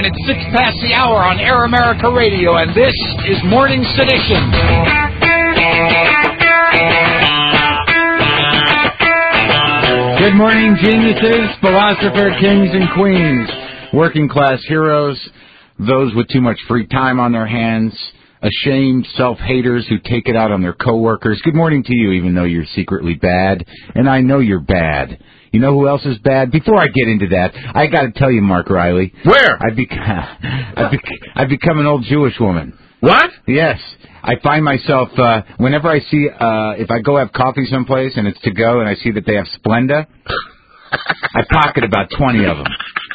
when it's 6 past the hour on Air America Radio, and this is Morning Sedition. Good morning, geniuses, philosopher, kings, and queens, working class heroes, those with too much free time on their hands, ashamed self-haters who take it out on their coworkers. Good morning to you, even though you're secretly bad, and I know you're bad. You know who else is bad? Before I get into that, I got to tell you, Mark Riley. Where? I've become an old Jewish woman. What? Yes. I find myself, whenever I see, if I go have coffee someplace and it's to go and I see that they have Splenda, I pocket about 20 of them.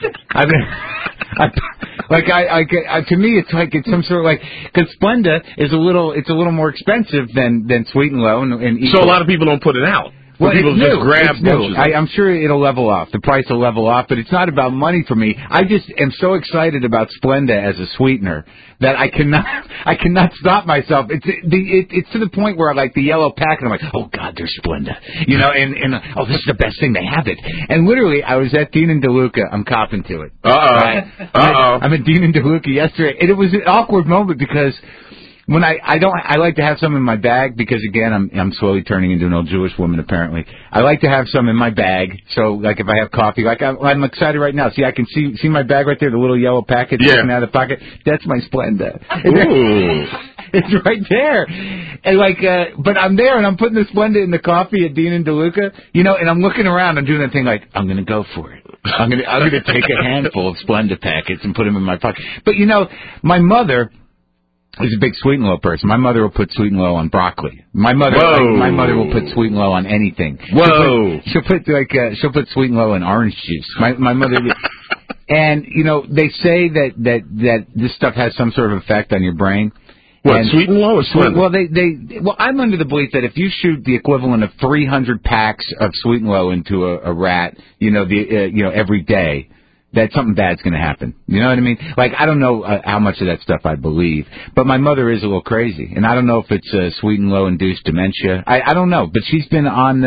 To me, it's like it's some sort of like, because Splenda is it's a little more expensive than Sweet and Low, and so a lot of people don't put it out. Well, people it's just new. grab It's new. I'm sure it'll level off. The price will level off, but it's not about money for me. I just am so excited about Splenda as a sweetener that I cannot stop myself. It's to the point where I like the yellow packet. I'm like, oh God, there's Splenda, and oh, this is the best thing. They have it. And literally, I was at Dean and DeLuca. I'm copping to it. I'm at Dean and DeLuca yesterday, and it was an awkward moment because. When I like to have some in my bag because again I'm slowly turning into an old Jewish woman apparently. I like to have some in my bag. So like if I have coffee, like I'm excited right now. See, I can see my bag right there, the little yellow packet sticking out of the pocket. That's my Splenda. Ooh. It's right there. And but I'm there and I'm putting the Splenda in the coffee at Dean and DeLuca, and I'm looking around. I'm doing that thing like I'm going to go for it. I'm going to take a handful of Splenda packets and put them in my pocket. But my mother. Is a big Sweet and Low person. My mother will put Sweet and Low on broccoli. My mother will put Sweet and Low on anything. Whoa! She'll put Sweet and Low in orange juice. My mother, and they say that this stuff has some sort of effect on your brain. What, Sweet and Low or Splenda? Well, I'm under the belief that if you shoot the equivalent of 300 packs of Sweet and Low into a rat, every day. That something bad's going to happen. You know what I mean? Like, I don't know how much of that stuff I believe, but my mother is a little crazy, and I don't know if it's Sweet and Low-induced dementia. I don't know, but she's been on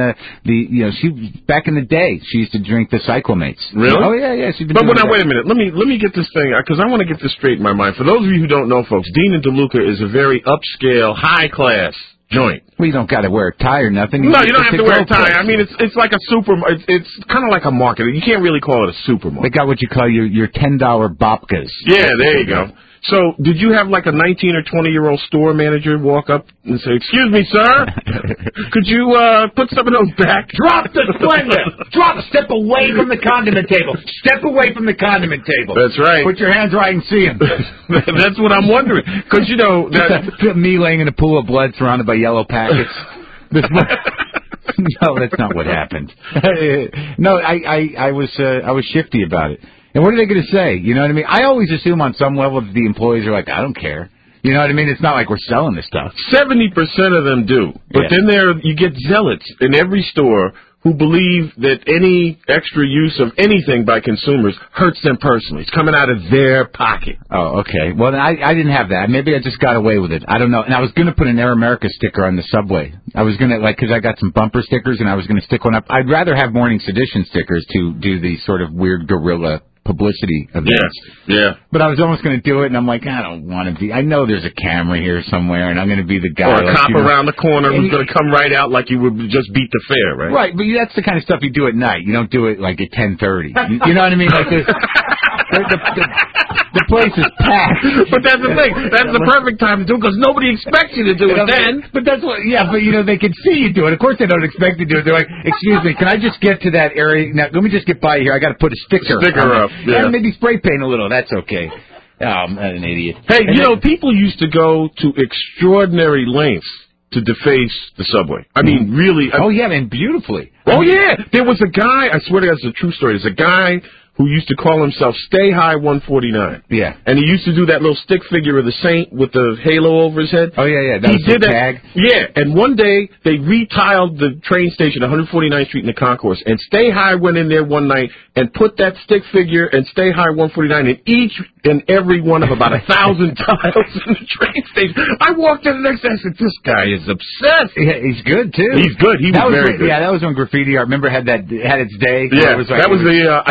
she back in the day, she used to drink the Cyclamates. Really? Oh, yeah, she's been But now, wait a minute. Let me get this thing, because I want to get this straight in my mind. For those of you who don't know, folks, Dean and DeLuca is a very upscale, high-class joint. Well, you don't got to wear a tie or nothing. No, you don't have to wear a tie. I mean, it's like a it's kind of like a market. You can't really call it a supermarket. They got what you call your $10 babkas. Yeah, there you go. So, did you have like a 19 or 20-year-old store manager walk up and say, "Excuse me, sir, could you put some of those back?" Drop the Splenda. Step away from the condiment table. Step away from the condiment table. That's right. Put your hands right and see them. That's what I'm wondering. Because, me laying in a pool of blood surrounded by yellow packets. No, that's not what happened. No, I was shifty about it. And what are they going to say? You know what I mean? I always assume on some level that the employees are like, I don't care. You know what I mean? It's not like we're selling this stuff. 70% of them do. But then you get zealots in every store who believe that any extra use of anything by consumers hurts them personally. It's coming out of their pocket. Oh, okay. Well, I didn't have that. Maybe I just got away with it. I don't know. And I was going to put an Air America sticker on the subway. I was going to, because I got some bumper stickers, and I was going to stick one up. I'd rather have Morning Sedition stickers to do the sort of weird guerrilla publicity events. Yeah. But I was almost going to do it, and I'm like, I don't want to be. I know there's a camera here somewhere, and I'm going to be the guy. Or a cop around the corner who's going to come right out like you would just beat the fair, right? Right, but that's the kind of stuff you do at night. You don't do it like at 10:30. You know what I mean? Like the place is packed. But that's the thing. That's the perfect time to do it because nobody expects you to do it then. But that's what. Yeah, but they can see you do it. Of course, they don't expect you to do it. They're like, "Excuse me, can I just get to that area? Now, let me just get by here. I got to put a sticker up, and maybe spray paint a little. That's okay." I'm an idiot. Hey, people used to go to extraordinary lengths to deface the subway. I mean, really. Oh yeah, man, beautifully. Oh yeah, there was a guy. I swear to God, it's a true story. There's a guy who used to call himself Stay High 149. Yeah. And he used to do that little stick figure of the saint with the halo over his head. Oh, yeah. That was the tag. Yeah. And one day, they retiled the train station, 149th Street in the concourse. And Stay High went in there one night and put that stick figure and Stay High 149 in each and every one of about 1,000 tiles in the train station. I walked in the next day and said, this guy is obsessed. Yeah, he's good, too. He's good. He was very good. Yeah, that was when graffiti art, remember, had its day. Yeah, that was the I can't believe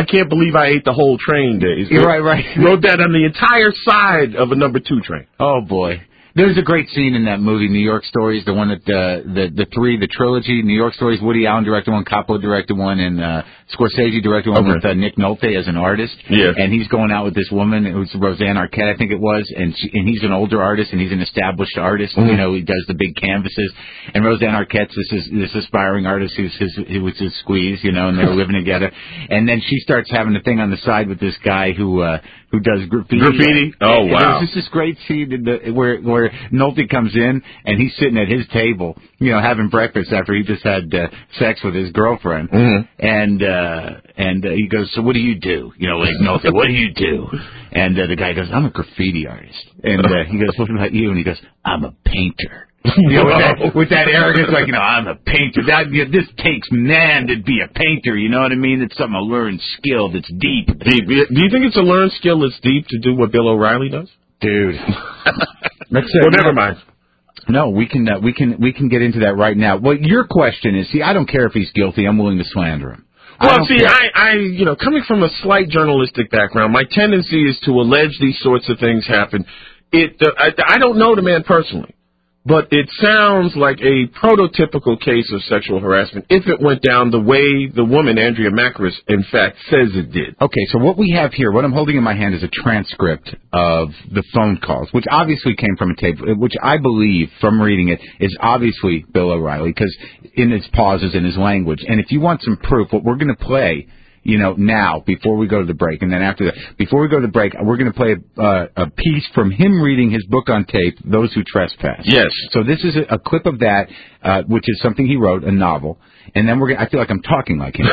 believe I ate the whole train days. You're right. Wrote that on the entire side of a number 2 train. Oh, boy. There's a great scene in that movie, New York Stories, the one that, the trilogy, New York Stories, Woody Allen directed one, Coppola directed one, and Scorsese directed one with Nick Nolte as an artist. Yeah. And he's going out with this woman, who's Roseanne Arquette, I think it was, and he's an older artist, and he's an established artist. You know, he does the big canvases. And Roseanne Arquette's this aspiring artist who was his squeeze, you know, and they're living together. And then she starts having a thing on the side with this guy who does graffiti. Oh, wow. There's just this great scene where Nolte comes in, and he's sitting at his table, you know, having breakfast after he just had sex with his girlfriend. And he goes, so what do you do? You know, like, Nolte, what do you do? And the guy goes, I'm a graffiti artist. And he goes, what about you? And he goes, I'm a painter. You know, with that arrogance, like, you know, I'm a painter. This takes man to be a painter. You know what I mean? It's something, a learned skill that's deep. Do you think it's a learned skill that's deep to do what Bill O'Reilly does? Dude. Well, never mind. No, we can get into that right now. Well, your question is, see, I don't care if he's guilty. I'm willing to slander him. Well, see, I you know, coming from a slight journalistic background, my tendency is to allege these sorts of things happen. I don't know the man personally, but it sounds like a prototypical case of sexual harassment if it went down the way the woman, Andrea Macris, in fact, says it did. Okay, so what we have here, what I'm holding in my hand is a transcript of the phone calls, which obviously came from a tape, which I believe, from reading it, is obviously Bill O'Reilly, because in his pauses and his language. And if you want some proof, what we're going to play, you know, now, before we go to the break, and then after that, before we go to the break, we're going to play a piece from him reading his book on tape, Those Who Trespass. Yes. So this is a clip of that, which is something he wrote, a novel, and then I feel like I'm talking like him.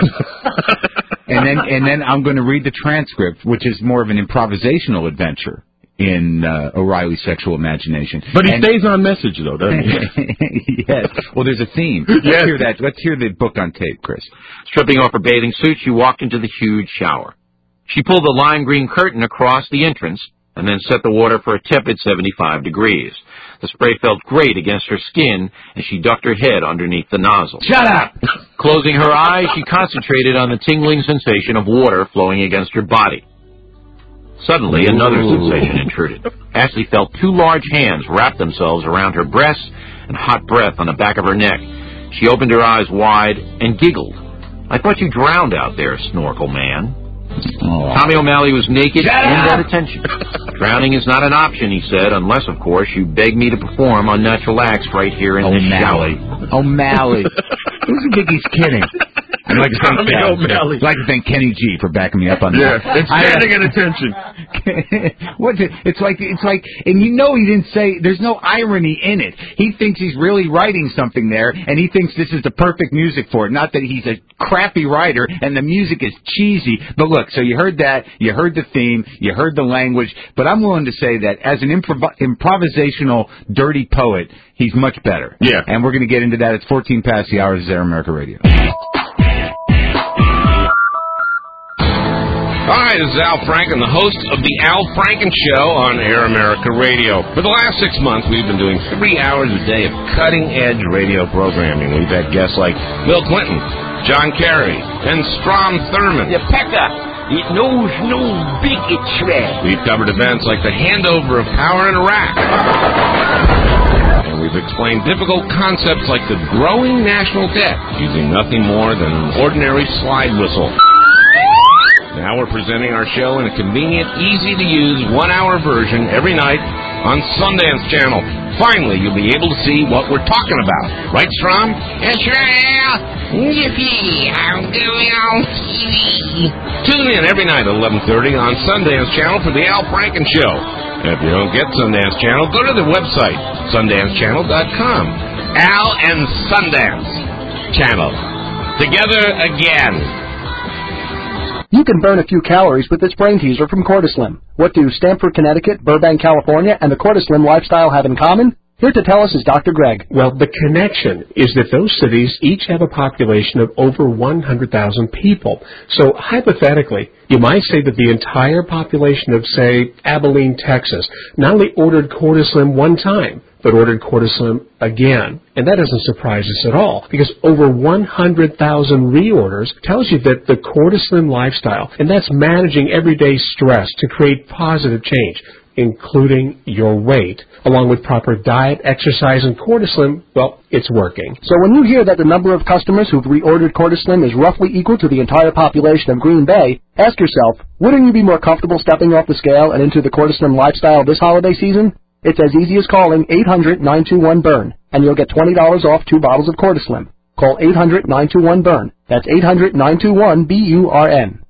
and then I'm going to read the transcript, which is more of an improvisational adventure in O'Reilly's sexual imagination. But he stays on message, though, doesn't he? Yes. Well, there's a theme. Yes. Let's hear that. Let's hear the book on tape, Chris. Stripping off her bathing suit, she walked into the huge shower. She pulled the lime green curtain across the entrance and then set the water for a tepid 75 degrees. The spray felt great against her skin as she ducked her head underneath the nozzle. Shut up! Closing her eyes, she concentrated on the tingling sensation of water flowing against her body. Suddenly, another sensation intruded. Ashley felt 2 large hands wrap themselves around her breasts and hot breath on the back of her neck. She opened her eyes wide and giggled. I thought you drowned out there, Snorkel Man. Tommy O'Malley was naked and at attention. Drowning is not an option, he said, unless, of course, you beg me to perform unnatural acts right here in this shower. O'Malley. Who's the think he's kidding? I'd like to thank Kenny G for backing me up on that. Yeah, it's standing at attention. What's it? It's like, and you know he didn't say. There's no irony in it. He thinks he's really writing something there, and he thinks this is the perfect music for it. Not that he's a crappy writer and the music is cheesy. But look, so you heard that, you heard the theme, you heard the language. But I'm willing to say that as an improvisational dirty poet, he's much better. Yeah. And we're going to get into that. It's 14 past the hour. This is Air America Radio. Hi, this is Al Franken, the host of The Al Franken Show on Air America Radio. For the last 6 months, we've been doing 3 hours a day of cutting-edge radio programming. We've had guests like Bill Clinton, John Kerry, and Strom Thurmond. The pecker, it knows no bigotry. We've covered events like the handover of power in Iraq. And we've explained difficult concepts like the growing national debt using nothing more than an ordinary slide whistle. Now we're presenting our show in a convenient, easy-to-use 1-hour version every night on Sundance Channel. Finally, you'll be able to see what we're talking about. Right, Strom? That's right. Yippee, I'm going on TV. Tune in every night at 11:30 on Sundance Channel for The Al Franken Show. And if you don't get Sundance Channel, go to their website, SundanceChannel.com. Al and Sundance Channel. Together again. You can burn a few calories with this brain teaser from Cortislim. What do Stamford, Connecticut, Burbank, California, and the Cortislim lifestyle have in common? Here to tell us is Dr. Greg. Well, the connection is that those cities each have a population of over 100,000 people. So, hypothetically, you might say that the entire population of, say, Abilene, Texas, not only ordered Cortislim one time, but ordered Cortislim again. And that doesn't surprise us at all, because over 100,000 reorders tells you that the Cortislim lifestyle, and that's managing everyday stress to create positive change, including your weight, along with proper diet, exercise, and Cortislim, well, it's working. So when you hear that the number of customers who've reordered Cortislim is roughly equal to the entire population of Green Bay, ask yourself, wouldn't you be more comfortable stepping off the scale and into the Cortislim lifestyle this holiday season? It's as easy as calling 800-921-BURN, and you'll get $20 off 2 bottles of Cortislim. Call 800-921-BURN. That's 800-921-BURN.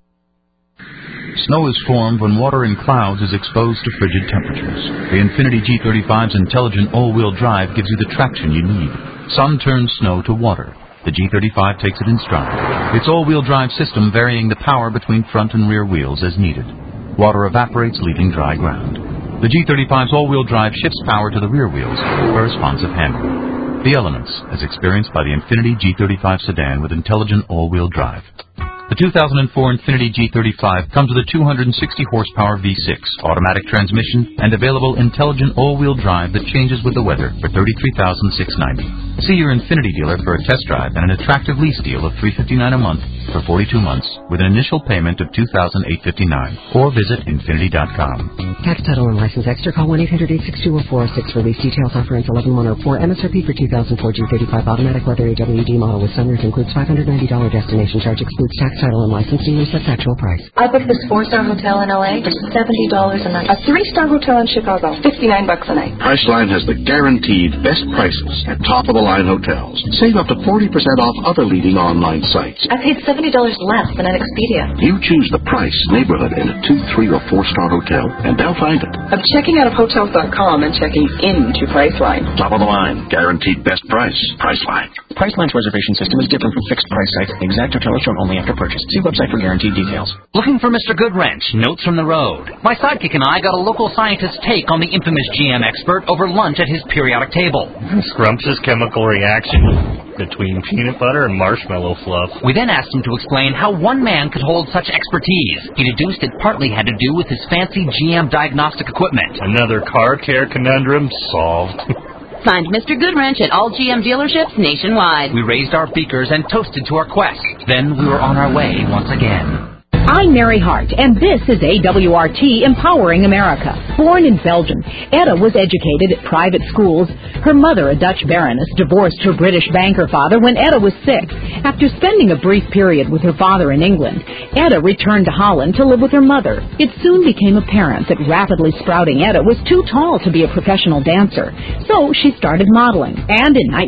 Snow is formed when water in clouds is exposed to frigid temperatures. The Infiniti G35's intelligent all-wheel drive gives you the traction you need. Sun turns snow to water. The G35 takes it in stride. Its all-wheel drive system varying the power between front and rear wheels as needed. Water evaporates, leaving dry ground. The G35's all-wheel drive shifts power to the rear wheels for responsive handling. The elements, as experienced by the Infiniti G35 sedan with intelligent all-wheel drive. The 2004 Infiniti G35 comes with a 260-horsepower V6, automatic transmission, and available intelligent all-wheel drive that changes with the weather for $33,690. See your Infiniti dealer for a test drive and an attractive lease deal of $359 a month for 42 months with an initial payment of $2,859. Or visit Infiniti.com. Tax, title, and license extra. Call 1-800-862-0406 for lease details. Offer until 11/104. MSRP for 2004 G35 automatic leather AWD model with sunroof includes $590 destination charge, excludes tax, title, and license. Dealer sets actual price. I booked this 4-star hotel in LA for $70 a night. A 3-star hotel in Chicago, $59 a night. Priceline has the guaranteed best prices at top-of-the-line hotels. Save up to 40% off other leading online sites. I paid $70 less than at Expedia. You choose the price, neighborhood, and a 2-, 3-, or 4-star hotel, and they'll find it. I'm checking out of Hotels.com and checking into Priceline. Top of the line, guaranteed best price. Priceline. Priceline's reservation system is different from fixed price sites. The exact hotel is shown only after purchase. See website for guaranteed details. Looking for Mr. Goodwrench, notes from the road. My sidekick and I got a local scientist's take on the infamous GM expert over lunch at his periodic table. Scrumptious chemical reaction between peanut butter and marshmallow fluff. We then asked him to explain how one man could hold such expertise. He deduced it partly had to do with his fancy GM diagnostic equipment. Another car care conundrum solved. Find Mr. Goodwrench at all GM dealerships nationwide. We raised our beakers and toasted to our quest. Then we were on our way once again. I'm Mary Hart, and this is AWRT Empowering America. Born in Belgium, Etta was educated at private schools. Her mother, a Dutch baroness, divorced her British banker father when Etta was 6. After spending a brief period with her father in England, Etta returned to Holland to live with her mother. It soon became apparent that rapidly sprouting Etta was too tall to be a professional dancer, so she started modeling, and in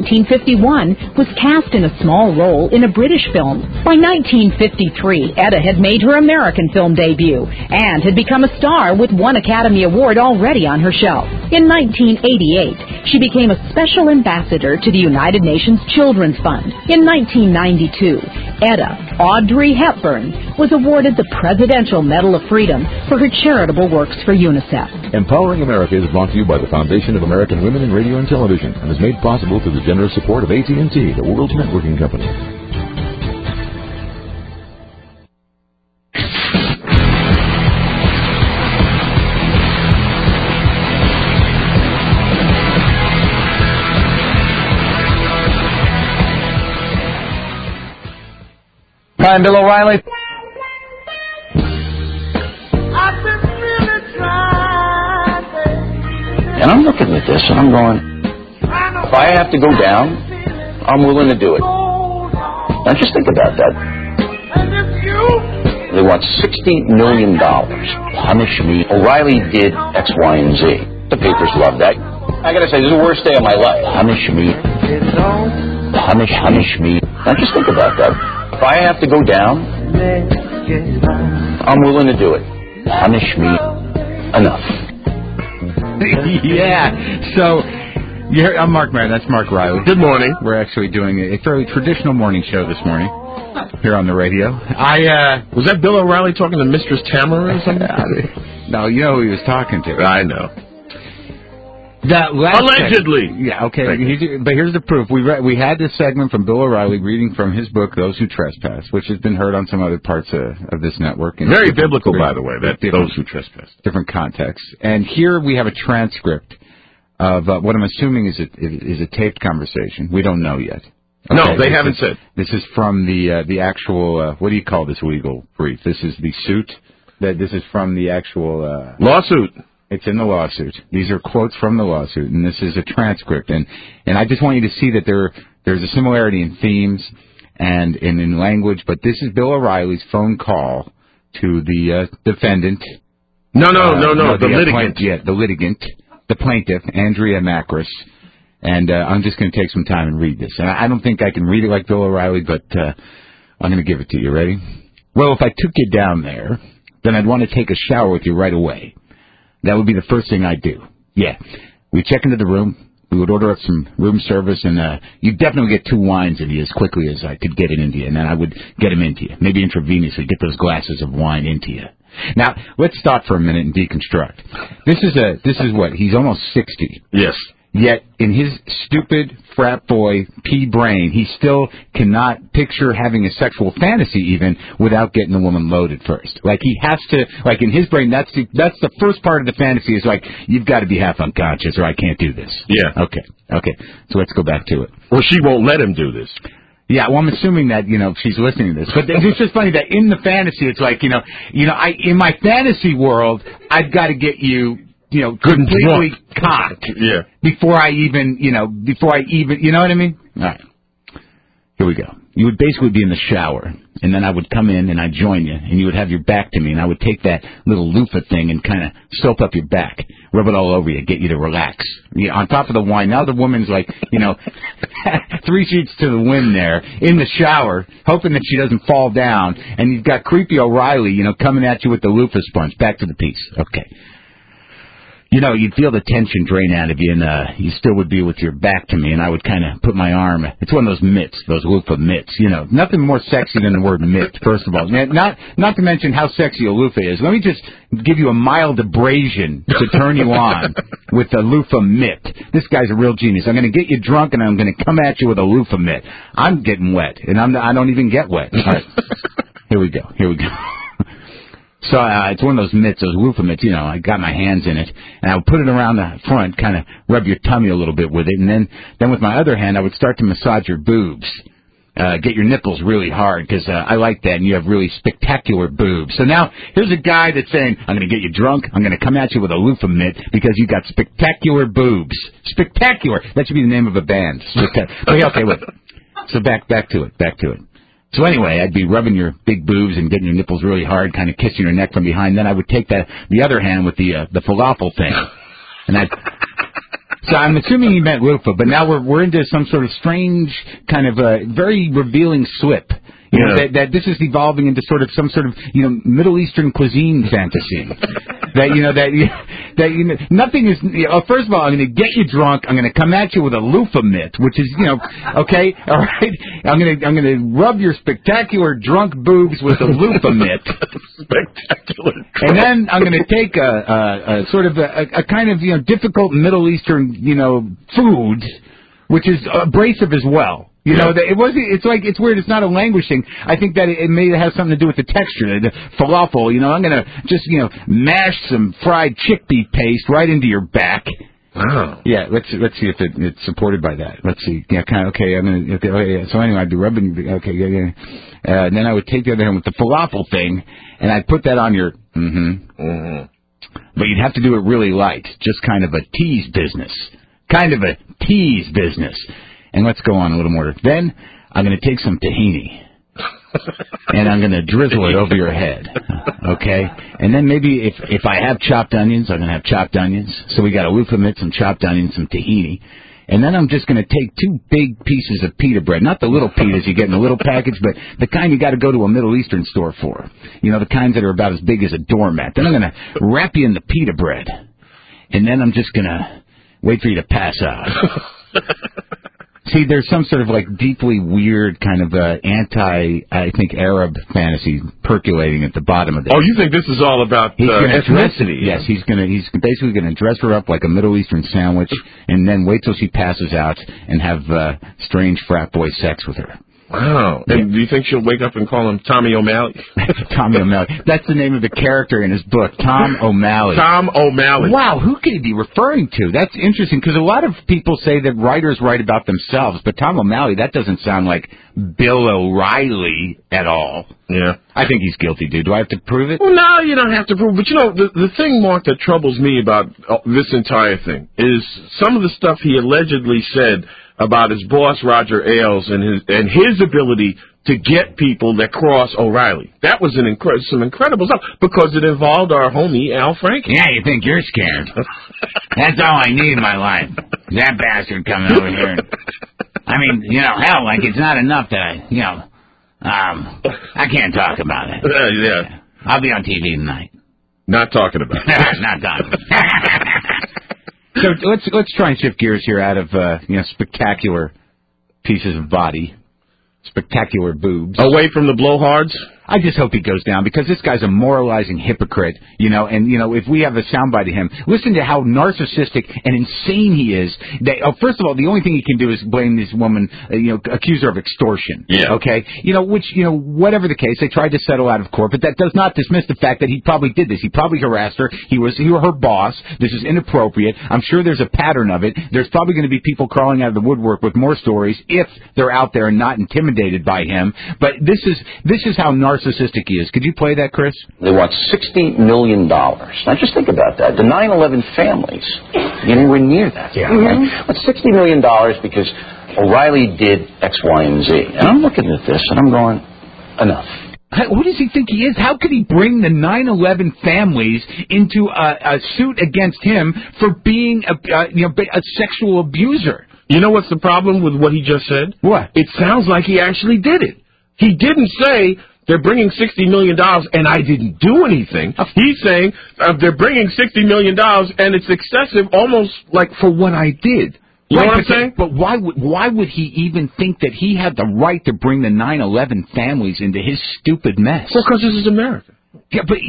1951 was cast in a small role in a British film. By 1953, Etta had made her American film debut and had become a star with one Academy Award already on her shelf. In 1988, she became a special ambassador to the United Nations Children's Fund. In 1992, Etta, Audrey Hepburn, was awarded the Presidential Medal of Freedom for her charitable works for UNICEF. Empowering America is brought to you by the Foundation of American Women in Radio and Television and is made possible through the generous support of AT&T, the world's networking company. I'm Bill O'Reilly. And I'm looking at this and I'm going, if I have to go down, I'm willing to do it. Now just think about that. They want $60 million. Punish me. O'Reilly did X, Y, and Z. The papers love that. I gotta say, this is the worst day of my life. Punish me. Punish me. Now just think about that. If I have to go down, I'm willing to do it. Punish me. Enough. Yeah. So, I'm Mark Maron. That's Mark Riley. Good morning. We're actually doing a fairly traditional morning show this morning here on the radio. Was that Bill O'Reilly talking to Mistress Tamara or something? No, you know who he was talking to. I know. Allegedly. Segment. Yeah, okay. But here's the proof. We had this segment from Bill O'Reilly reading from his book, Those Who Trespass, which has been heard on some other parts of this network. Very biblical, by the way, that Those Who Trespass. Different contexts. And here we have a transcript of what I'm assuming is a taped conversation. We don't know yet. Okay, no, they haven't said. This is from the actual, what do you call this legal brief? This is the suit? This is from the actual... lawsuit. It's in the lawsuit. These are quotes from the lawsuit, and this is a transcript. And I just want you to see that there's a similarity in themes and in language, but this is Bill O'Reilly's phone call to the defendant. No, the litigant. The litigant, the plaintiff, Andrea Macris. And I'm just going to take some time and read this. And I don't think I can read it like Bill O'Reilly, but I'm going to give it to you. Ready? Well, if I took you down there, then I'd want to take a shower with you right away. That would be the first thing I'd do. Yeah. We'd check into the room. We would order up some room service, and you'd definitely get 2 wines into you as quickly as I could get it into you, and then I would get them into you, maybe intravenously, get those glasses of wine into you. Now, let's stop for a minute and deconstruct. This is what? He's almost 60. Yes. Yet, in his stupid frat boy pea brain, he still cannot picture having a sexual fantasy even without getting the woman loaded first. Like, he has to, like, in his brain, that's the first part of the fantasy is like, you've got to be half unconscious or I can't do this. Yeah. Okay. So let's go back to it. Well, she won't let him do this. Yeah, well, I'm assuming that, she's listening to this. But it's just funny that in the fantasy, it's like, in my fantasy world, I've got to get you, completely cocked. Yeah. Before I even, you know what I mean? All right. Here we go. You would basically be in the shower, and then I would come in and I'd join you, and you would have your back to me, and I would take that little loofah thing and kind of soap up your back, rub it all over you, get you to relax. On top of the wine, now the woman's like, 3 sheets to the wind there, in the shower, hoping that she doesn't fall down, and you've got creepy O'Reilly, coming at you with the loofah sponge. Back to the piece. Okay. You'd feel the tension drain out of you, and you still would be with your back to me, and I would kind of put my arm. It's one of those mitts, those loofah mitts. Nothing more sexy than the word mitt, first of all. Not to mention how sexy a loofah is. Let me just give you a mild abrasion to turn you on with a loofah mitt. This guy's a real genius. I'm going to get you drunk, and I'm going to come at you with a loofah mitt. I'm getting wet, and I don't even get wet. All right. Here we go. So it's one of those mitts, those loofah mitts, I got my hands in it, and I would put it around the front, kind of rub your tummy a little bit with it, and then with my other hand, I would start to massage your boobs, get your nipples really hard, because I like that, and you have really spectacular boobs. So now, here's a guy that's saying, I'm going to get you drunk, I'm going to come at you with a loofah mitt, because you got spectacular boobs. Spectacular! That should be the name of a band. Okay, look. So back to it. So anyway, I'd be rubbing your big boobs and getting your nipples really hard, kind of kissing your neck from behind. Then I would take the other hand with the falafel thing, and so I'm assuming he meant loofah, but now we're into some sort of strange kind of very revealing slip. That this is evolving into some sort of Middle Eastern cuisine fantasy. Nothing is. First of all, I'm going to get you drunk. I'm going to come at you with a loofah mitt, which is okay, all right. I'm going to rub your spectacular drunk boobs with a loofah mitt. Spectacular. And then I'm going to take a sort of a kind of difficult Middle Eastern food, which is abrasive as well. It's weird. It's not a language thing. I think that it may have something to do with the texture, the falafel. I'm going to just, mash some fried chickpea paste right into your back. Wow. Yeah, let's see if it's supported by that. Let's see. Yeah, kind of, okay, So anyway, I'd be rubbing, okay, yeah. And then I would take the other hand with the falafel thing, and I'd put that on your, But you'd have to do it really light. Just kind of a tease business. And let's go on a little more. Then I'm going to take some tahini, and I'm going to drizzle it over your head, okay? And then maybe if I have chopped onions, I'm going to have chopped onions. So we got a loofah mitt, some chopped onions, some tahini. And then I'm just going to take 2 big pieces of pita bread. Not the little pitas you get in the little package, but the kind you got to go to a Middle Eastern store for. The kinds that are about as big as a doormat. Then I'm going to wrap you in the pita bread. And then I'm just going to wait for you to pass out. See, there's some sort of deeply weird kind of Arab fantasy percolating at the bottom of this. Oh, you think this is all about ethnicity? Yes, he's basically going to dress her up like a Middle Eastern sandwich, and then wait till she passes out and have strange frat boy sex with her. Wow. And do you think she'll wake up and call him Tommy O'Malley? Tommy O'Malley. That's the name of the character in his book, Tom O'Malley. Tom O'Malley. Wow, who could he be referring to? That's interesting, because a lot of people say that writers write about themselves, but Tom O'Malley, that doesn't sound like Bill O'Reilly at all. Yeah. I think he's guilty, dude. Do I have to prove it? Well, no, you don't have to prove it. But, you know, the thing, Mark, that troubles me about this entire thing is some of the stuff he allegedly said about his boss, Roger Ailes, and his ability to get people that cross O'Reilly. That was some incredible stuff, because it involved our homie, Al Franken. Yeah, you think you're scared. That's all I need in my life. That bastard coming over here. I mean, you know, hell, like, it's not enough that I can't talk about it. Yeah. I'll be on TV tonight. Not talking about it. Not talking. So let's try and shift gears here out of spectacular pieces of body, spectacular boobs, away from the blowhards. I just hope he goes down, because this guy's a moralizing hypocrite, and if we have a soundbite of him, listen to how narcissistic and insane he is. First of all, the only thing he can do is blame this woman, accuse her of extortion. Yeah. Okay? Whatever the case, they tried to settle out of court, but that does not dismiss the fact that he probably did this. He probably harassed her. He was her boss. This is inappropriate. I'm sure there's a pattern of it. There's probably going to be people crawling out of the woodwork with more stories if they're out there and not intimidated by him. But this is how narcissistic he is. Could you play that, Chris? They want $60 million. Now, just think about that. The 9/11 families, anywhere near that. Yeah. Right? But $60 million because O'Reilly did X, Y, and Z. And I'm looking at this, and I'm going, enough. Who does he think he is? How could he bring the 9/11 families into a suit against him for being a sexual abuser? You know what's the problem with what he just said? What? It sounds like he actually did it. He didn't say they're bringing $60 million and I didn't do anything. He's saying they're bringing $60 million and it's excessive, almost like for what I did. You know what I'm saying? But why would he even think that he had the right to bring the 9/11 families into his stupid mess? Well, because this is America. Yeah, but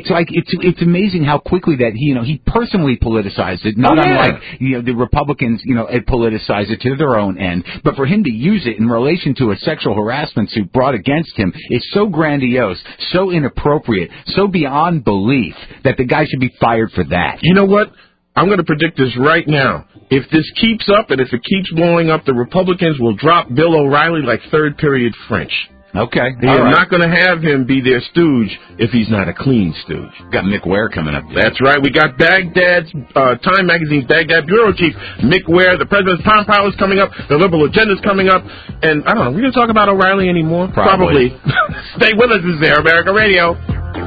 it's amazing how quickly that he personally politicized it. Not unlike the Republicans politicized it to their own end. But for him to use it in relation to a sexual harassment suit brought against him is so grandiose, so inappropriate, so beyond belief that the guy should be fired for that. You know what? I'm going to predict this right now. If this keeps up and if it keeps blowing up, the Republicans will drop Bill O'Reilly like third period French. Okay. They're not going to have him be their stooge if he's not a clean stooge. Got Mick Ware coming up. That's right. We got Baghdad's, Time Magazine's Baghdad Bureau Chief, Mick Ware. The President's Palm Pilot's coming up. The Liberal Agenda's coming up. And, I don't know, we're going to talk about O'Reilly anymore? Probably. Stay with us. This is Air America Radio.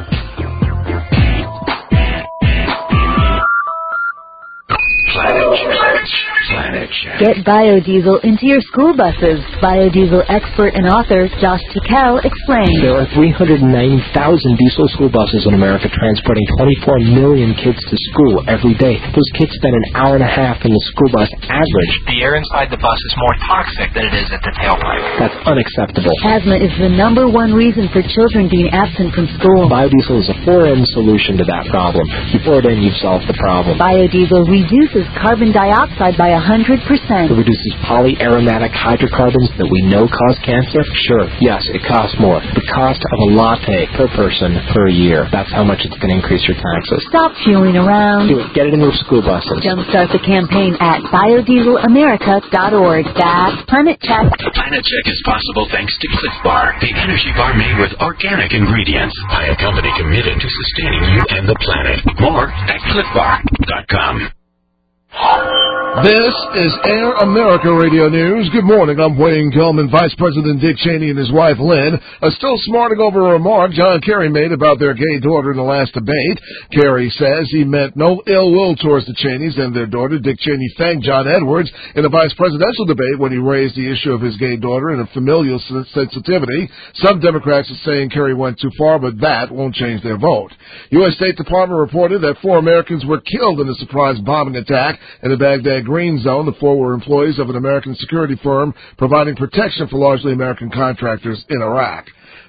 Planet Check. Get biodiesel into your school buses. Biodiesel expert and author Josh Tickell explains. There are 390,000 diesel school buses in America transporting 24 million kids to school every day. Those kids spend an hour and a half in the school bus average. The air inside the bus is more toxic than it is at the tailpipe. That's unacceptable. Asthma is the #1 reason for children being absent from school. Biodiesel is a 4N solution to that problem. You pour it in, you've solved the problem. Biodiesel reduces carbon dioxide by 100%. It reduces polyaromatic hydrocarbons that we know cause cancer? Sure, yes, it costs more. The cost of a latte per person per year. That's how much it's going to increase your taxes. Stop fueling around. Do it. Get it in your school buses. Jumpstart the campaign at biodieselamerica.org. That's Planet Check. Planet Check is possible thanks to Cliff Bar, the energy bar made with organic ingredients by a company committed to sustaining you and the planet. More at cliffbar.com. This is Air America Radio News. Good morning. I'm Wayne Coleman. Vice President Dick Cheney and his wife Lynn are still smarting over a remark John Kerry made about their gay daughter in the last debate. Kerry says he meant no ill will towards the Cheneys and their daughter. Dick Cheney thanked John Edwards in a vice presidential debate when he raised the issue of his gay daughter and a familial sensitivity. Some Democrats are saying Kerry went too far, but that won't change their vote. U.S. State Department reported that 4 Americans were killed in a surprise bombing attack in the Baghdad Green Zone. The 4 were employees of an American security firm providing protection for largely American contractors in Iraq.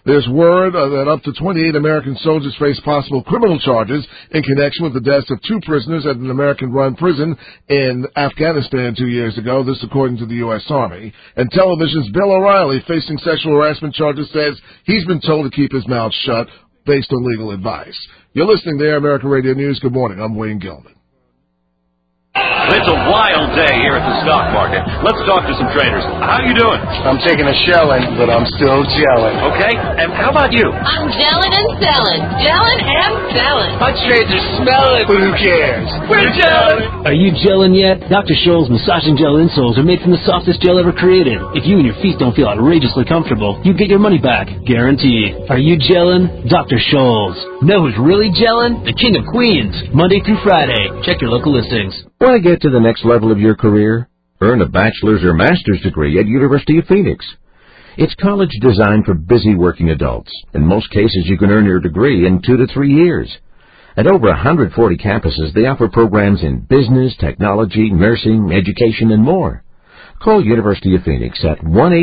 There's word that up to 28 American soldiers face possible criminal charges in connection with the deaths of 2 prisoners at an American-run prison in Afghanistan 2 years ago, this according to the U.S. Army. And television's Bill O'Reilly, facing sexual harassment charges, says he's been told to keep his mouth shut based on legal advice. You're listening to Air America Radio News. Good morning. I'm Wayne Gilman. It's a wild day here at the stock market. Let's talk to some traders. How you doing? I'm taking a shelling, but I'm still gelling. Okay, and how about you? I'm gelling and selling. Gelling and selling. My trades are smelling, but who cares? We're gelling. Are you gelling yet? Dr. Scholl's massaging gel insoles are made from the softest gel ever created. If you and your feet don't feel outrageously comfortable, you get your money back, guaranteed. Are you gelling? Dr. Scholl's. Know who's really gelling? The King of Queens. Monday through Friday. Check your local listings. Want to get to the next level of your career? Earn a bachelor's or master's degree at University of Phoenix. It's college designed for busy working adults. In most cases, you can earn your degree in 2 to 3 years. At over 140 campuses, they offer programs in business, technology, nursing, education, and more. Call University of Phoenix at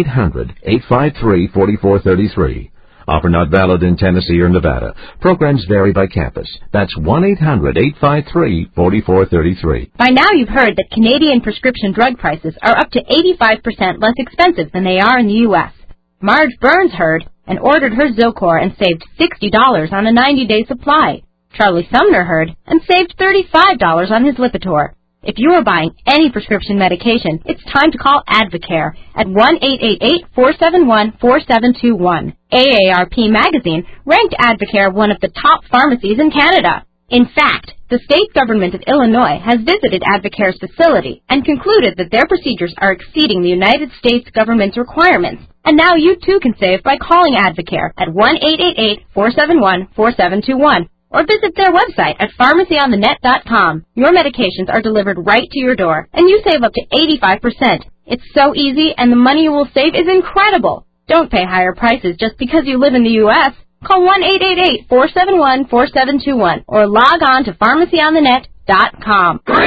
1-800-853-4433. Offer not valid in Tennessee or Nevada. Programs vary by campus. That's 1-800-853-4433. By now you've heard that Canadian prescription drug prices are up to 85% less expensive than they are in the U.S. Marge Burns heard and ordered her Zocor and saved $60 on a 90-day supply. Charlie Sumner heard and saved $35 on his Lipitor. If you are buying any prescription medication, it's time to call Advocare at 1-888-471-4721. AARP Magazine ranked Advocare one of the top pharmacies in Canada. In fact, the state government of Illinois has visited Advocare's facility and concluded that their procedures are exceeding the United States government's requirements. And now you too can save by calling Advocare at 1-888-471-4721. Or visit their website at pharmacyonthenet.com. Your medications are delivered right to your door, and you save up to 85%. It's so easy, and the money you will save is incredible. Don't pay higher prices just because you live in the U.S. Call 1-888-471-4721 or log on to pharmacyonthenet.com. 3, 2,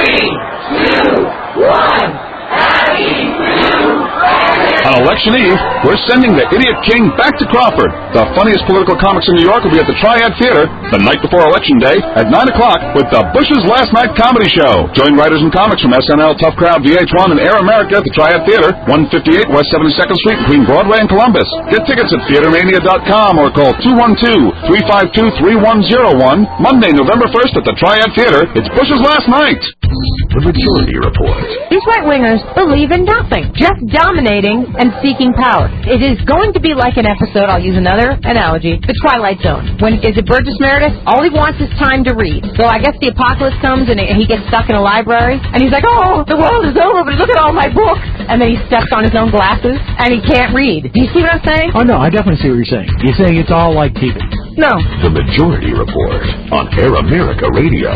1, happy new On election eve, we're sending the Idiot King back to Crawford. The funniest political comics in New York will be at the Triad Theater the night before Election Day at 9 o'clock with the Bush's Last Night Comedy Show. Join writers and comics from SNL, Tough Crowd, VH1, and Air America at the Triad Theater, 158 West 72nd Street between Broadway and Columbus. Get tickets at theatermania.com or call 212-352-3101. Monday, November 1st at the Triad Theater. It's Bush's Last Night. The Majority Report. These right-wingers believe in nothing, just dominating and seeking power. It is going to be like an episode, I'll use another analogy, The Twilight Zone. When is it Burgess Meredith? All he wants is time to read. So I guess the apocalypse comes and he gets stuck in a library, and he's like, oh, the world is over, but look at all my books. And then he steps on his own glasses, and he can't read. Do you see what I'm saying? Oh, no, I definitely see what you're saying. You're saying it's all like TV. No. The Majority Report on Air America Radio.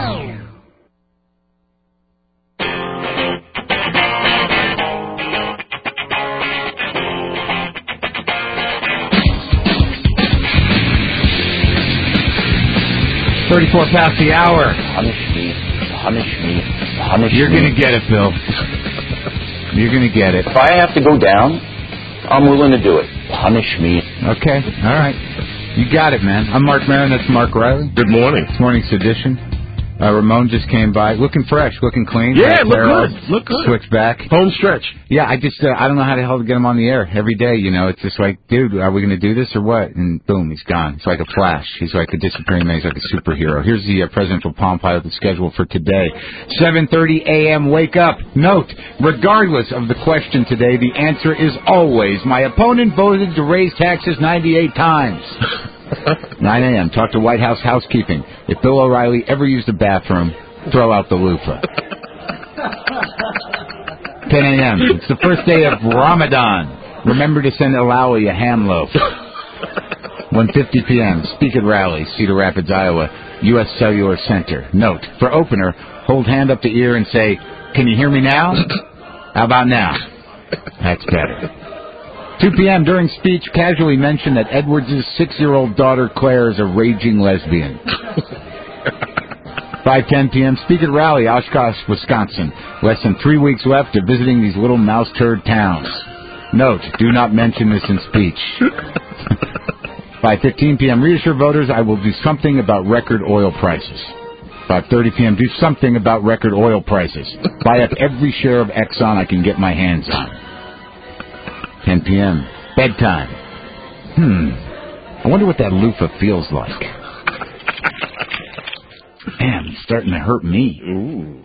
Past the hour. Punish me, punish me, punish me. You're going to get it, Phil. You're going to get it. If I have to go down, I'm willing to do it. Punish me. Okay, all right. You got it, man. I'm Mark Maron. That's Mark Riley. Good morning. This morning's edition. Ramon just came by, looking fresh, looking clean. Yeah, look good. Switch back. Home stretch. Yeah, I don't know how the hell to get him on the air every day, you know. It's just like, dude, are we going to do this or what? And boom, he's gone. It's like a flash. He's like a disappearing man. He's like a superhero. Here's the presidential Palm Pilot schedule for today. 7:30 a.m. Wake up. Note, regardless of the question today, the answer is always, my opponent voted to raise taxes 98 times. 9 a.m. Talk to White House housekeeping. If Bill O'Reilly ever used a bathroom, throw out the loofah. 10 a.m. It's the first day of Ramadan. Remember to send Alawi a ham loaf. 1:50 p.m. Speak at rally, Cedar Rapids, Iowa, U.S. Cellular Center. Note, for opener, hold hand up to ear and say, can you hear me now? How about now? That's better. 2 p.m. during speech, casually mentioned that Edwards' 6-year-old daughter, Claire, is a raging lesbian. 5:10 p.m. Speak at rally, Oshkosh, Wisconsin. Less than 3 weeks left to visiting these little mouse turd towns. Note, do not mention this in speech. 5:15 p.m., reassure voters I will do something about record oil prices. 5:30 p.m., do something about record oil prices. Buy up every share of Exxon I can get my hands on. 10 p.m., bedtime. I wonder what that loofah feels like. Man, it's starting to hurt me. Ooh.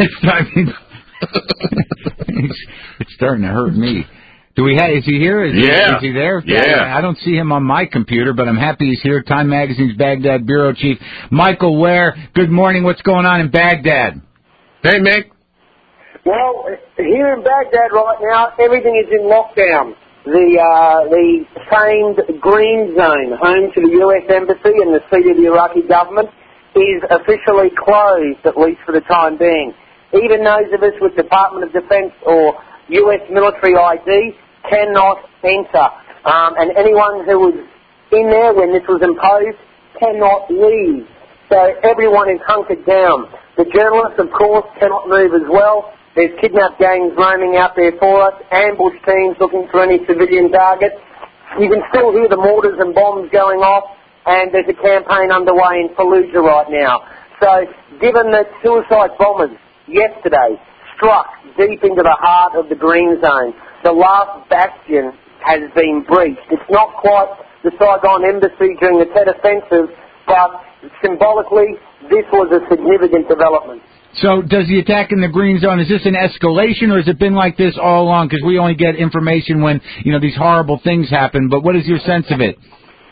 It's starting to hurt me. Is he here? Is he there? Yeah. I don't see him on my computer, but I'm happy he's here. Time Magazine's Baghdad Bureau Chief, Michael Ware. Good morning. What's going on in Baghdad? Hey, Mick. Well, here in Baghdad right now, everything is in lockdown. The famed Green Zone, home to the U.S. Embassy and the seat of the Iraqi government, is officially closed, at least for the time being. Even those of us with Department of Defense or U.S. military ID cannot enter. And anyone who was in there when this was imposed cannot leave. So everyone is hunkered down. The journalists, of course, cannot move as well. There's kidnap gangs roaming out there for us, ambush teams looking for any civilian targets. You can still hear the mortars and bombs going off, and there's a campaign underway in Fallujah right now. So given that suicide bombers yesterday struck deep into the heart of the Green Zone, the last bastion has been breached. It's not quite the Saigon embassy during the Tet Offensive, but symbolically this was a significant development. So does the attack in the Green Zone, is this an escalation, or has it been like this all along? Because we only get information when, these horrible things happen. But what is your sense of it?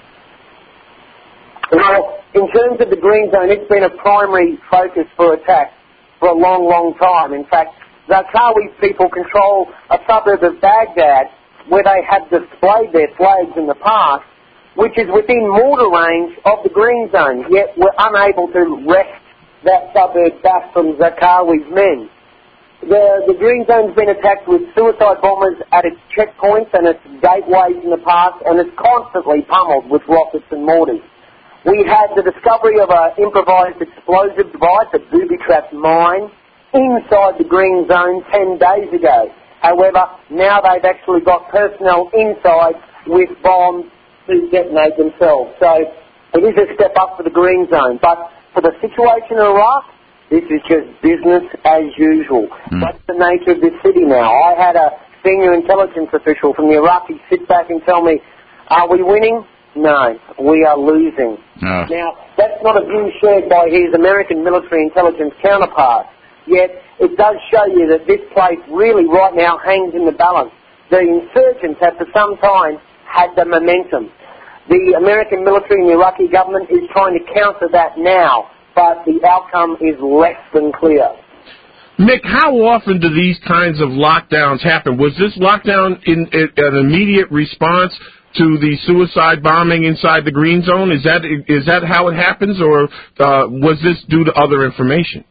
Well, in terms of the Green Zone, it's been a primary focus for attacks for a long, long time. In fact, Zarqawi people control a suburb of Baghdad where they have displayed their flags in the past, which is within mortar range of the Green Zone, yet we're unable to wrest that suburb back from Zarqawi's men. The Green Zone's been attacked with suicide bombers at its checkpoints and its gateways in the past, and it's constantly pummeled with rockets and mortars. We had the discovery of an improvised explosive device, a booby-trapped mine, inside the Green Zone 10 days ago. However, now they've actually got personnel inside with bombs to detonate themselves. So it is a step up for the Green Zone. But for the situation in Iraq, this is just business as usual. That's the nature of this city now. I had a senior intelligence official from the Iraqis sit back and tell me, are we winning? No, we are losing. Now, that's not a view shared by his American military intelligence counterpart. Yet, it does show you that this place really right now hangs in the balance. The insurgents have for some time had the momentum. The American military and the Iraqi government is trying to counter that now, but the outcome is less than clear. Mick, how often do these kinds of lockdowns happen? Was this lockdown in an immediate response to the suicide bombing inside the Green Zone? Is that how it happens, or was this due to other information?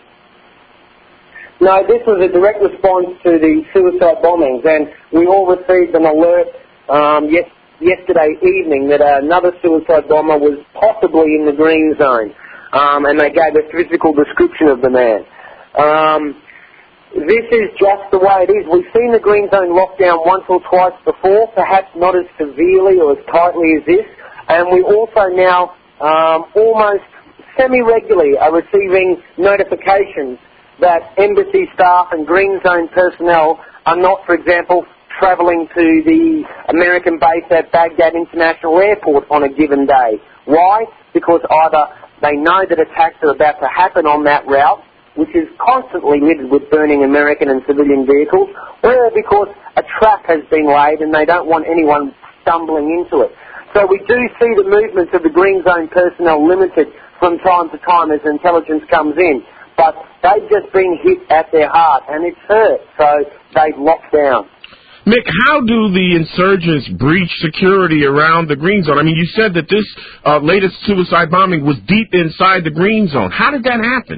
No, this was a direct response to the suicide bombings, and we all received an alert yesterday evening that another suicide bomber was possibly in the Green Zone, and they gave a physical description of the man. This is just the way it is. We've seen the Green Zone locked down once or twice before, perhaps not as severely or as tightly as this, and we also now almost semi-regularly are receiving notifications that embassy staff and Green Zone personnel are not, for example, travelling to the American base at Baghdad International Airport on a given day. Why? Because either they know that attacks are about to happen on that route, which is constantly littered with burning American and civilian vehicles, or because a trap has been laid and they don't want anyone stumbling into it. So we do see the movements of the Green Zone personnel limited from time to time as intelligence comes in, but they've just been hit at their heart and it's hurt, so they've locked down. Mick, how do the insurgents breach security around the Green Zone? I mean, you said that this latest suicide bombing was deep inside the Green Zone. How did that happen?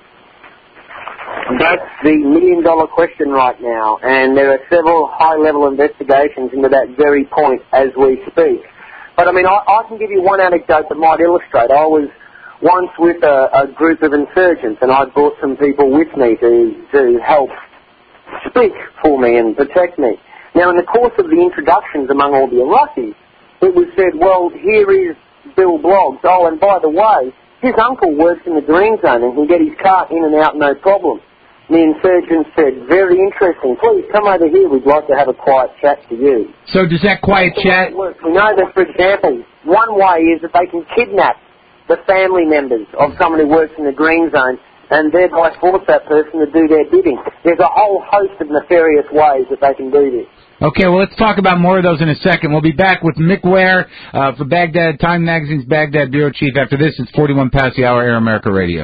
That's the million-dollar question right now, and there are several high-level investigations into that very point as we speak. But, I mean, I can give you one anecdote that might illustrate. I was once with a group of insurgents, and I brought some people with me to help speak for me and protect me. Now, in the course of the introductions among all the Iraqis, it was said, well, here is Bill Bloggs. Oh, and by the way, his uncle works in the green zone and can get his car in and out no problem. The insurgent said, very interesting. Please come over here. We'd like to have a quiet chat to you. So does that quiet chat... We know that, for example, one way is that they can kidnap the family members of someone who works in the green zone and thereby force that person to do their bidding. There's a whole host of nefarious ways that they can do this. Okay, well, let's talk about more of those in a second. We'll be back with Mick Ware for Baghdad, Time Magazine's Baghdad Bureau Chief. After this, it's 41 past the hour, Air America Radio.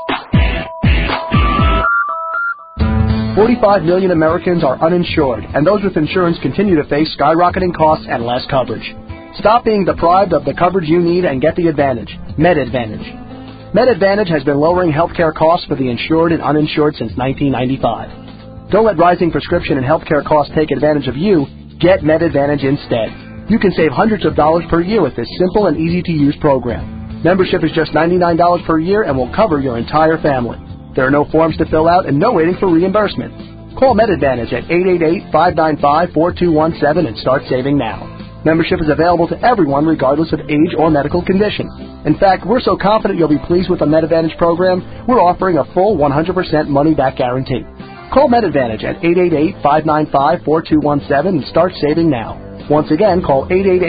45 million Americans are uninsured, and those with insurance continue to face skyrocketing costs and less coverage. Stop being deprived of the coverage you need and get the advantage. MedAdvantage. MedAdvantage has been lowering healthcare costs for the insured and uninsured since 1995. Don't let rising prescription and healthcare costs take advantage of you. Get MedAdvantage instead. You can save hundreds of dollars per year with this simple and easy-to-use program. Membership is just $99 per year and will cover your entire family. There are no forms to fill out and no waiting for reimbursement. Call MedAdvantage at 888-595-4217 and start saving now. Membership is available to everyone regardless of age or medical condition. In fact, we're so confident you'll be pleased with the MedAdvantage program, we're offering a full 100% money-back guarantee. Call MedAdvantage at 888-595-4217 and start saving now. Once again, call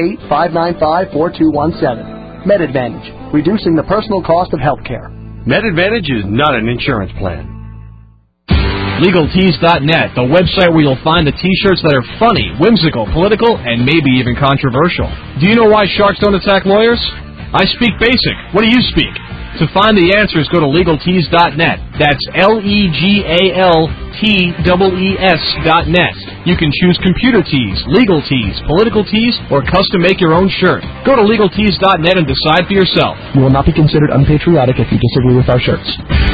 888-595-4217. MedAdvantage, reducing the personal cost of health care. MedAdvantage is not an insurance plan. LegalTees.net, the website where you'll find the T-shirts that are funny, whimsical, political, and maybe even controversial. Do you know why sharks don't attack lawyers? I speak basic. What do you speak? To find the answers, go to LegalTees.net. That's LegalTees.net. You can choose computer tees, legal tees, political tees, or custom make your own shirt. Go to LegalTees.net and decide for yourself. You will not be considered unpatriotic if you disagree with our shirts.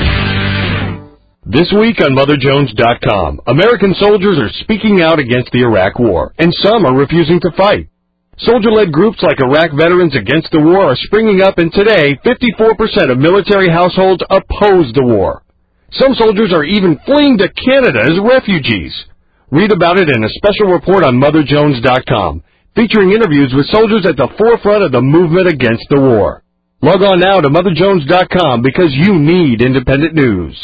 This week on MotherJones.com, American soldiers are speaking out against the Iraq War, and some are refusing to fight. Soldier-led groups like Iraq Veterans Against the War are springing up, and today, 54% of military households oppose the war. Some soldiers are even fleeing to Canada as refugees. Read about it in a special report on MotherJones.com, featuring interviews with soldiers at the forefront of the movement against the war. Log on now to MotherJones.com because you need independent news.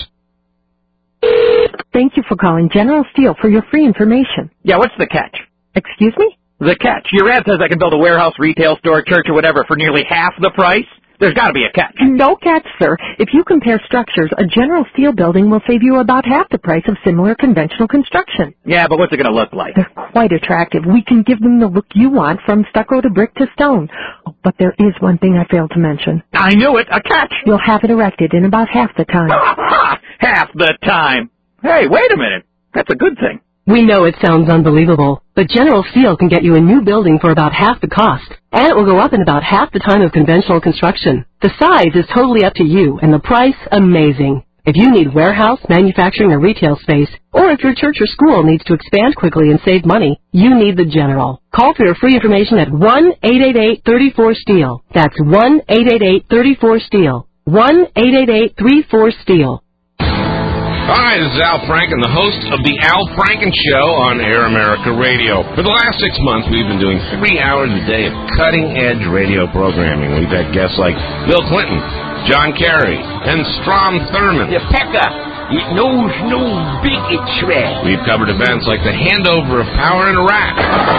Thank you for calling General Steel for your free information. Yeah, what's the catch? Excuse me? The catch. Your ad says I can build a warehouse, retail store, church, or whatever for nearly half the price. There's got to be a catch. No catch, sir. If you compare structures, a General Steel building will save you about half the price of similar conventional construction. Yeah, but what's it going to look like? They're quite attractive. We can give them the look you want, from stucco to brick to stone. Oh, but there is one thing I failed to mention. I knew it. A catch. You'll have it erected in about half the time. Half the time. Hey, wait a minute. That's a good thing. We know it sounds unbelievable, but General Steel can get you a new building for about half the cost, and it will go up in about half the time of conventional construction. The size is totally up to you, and the price, amazing. If you need warehouse, manufacturing, or retail space, or if your church or school needs to expand quickly and save money, you need the General. Call for your free information at 1-888-34-STEEL. That's 1-888-34-STEEL. 1-888-34-STEEL. Hi, this is Al Franken, the host of The Al Franken Show on Air America Radio. For the last 6 months, we've been doing 3 hours a day of cutting-edge radio programming. We've had guests like Bill Clinton, John Kerry, and Strom Thurmond. No bigotry. We've covered events like the handover of power in Iraq.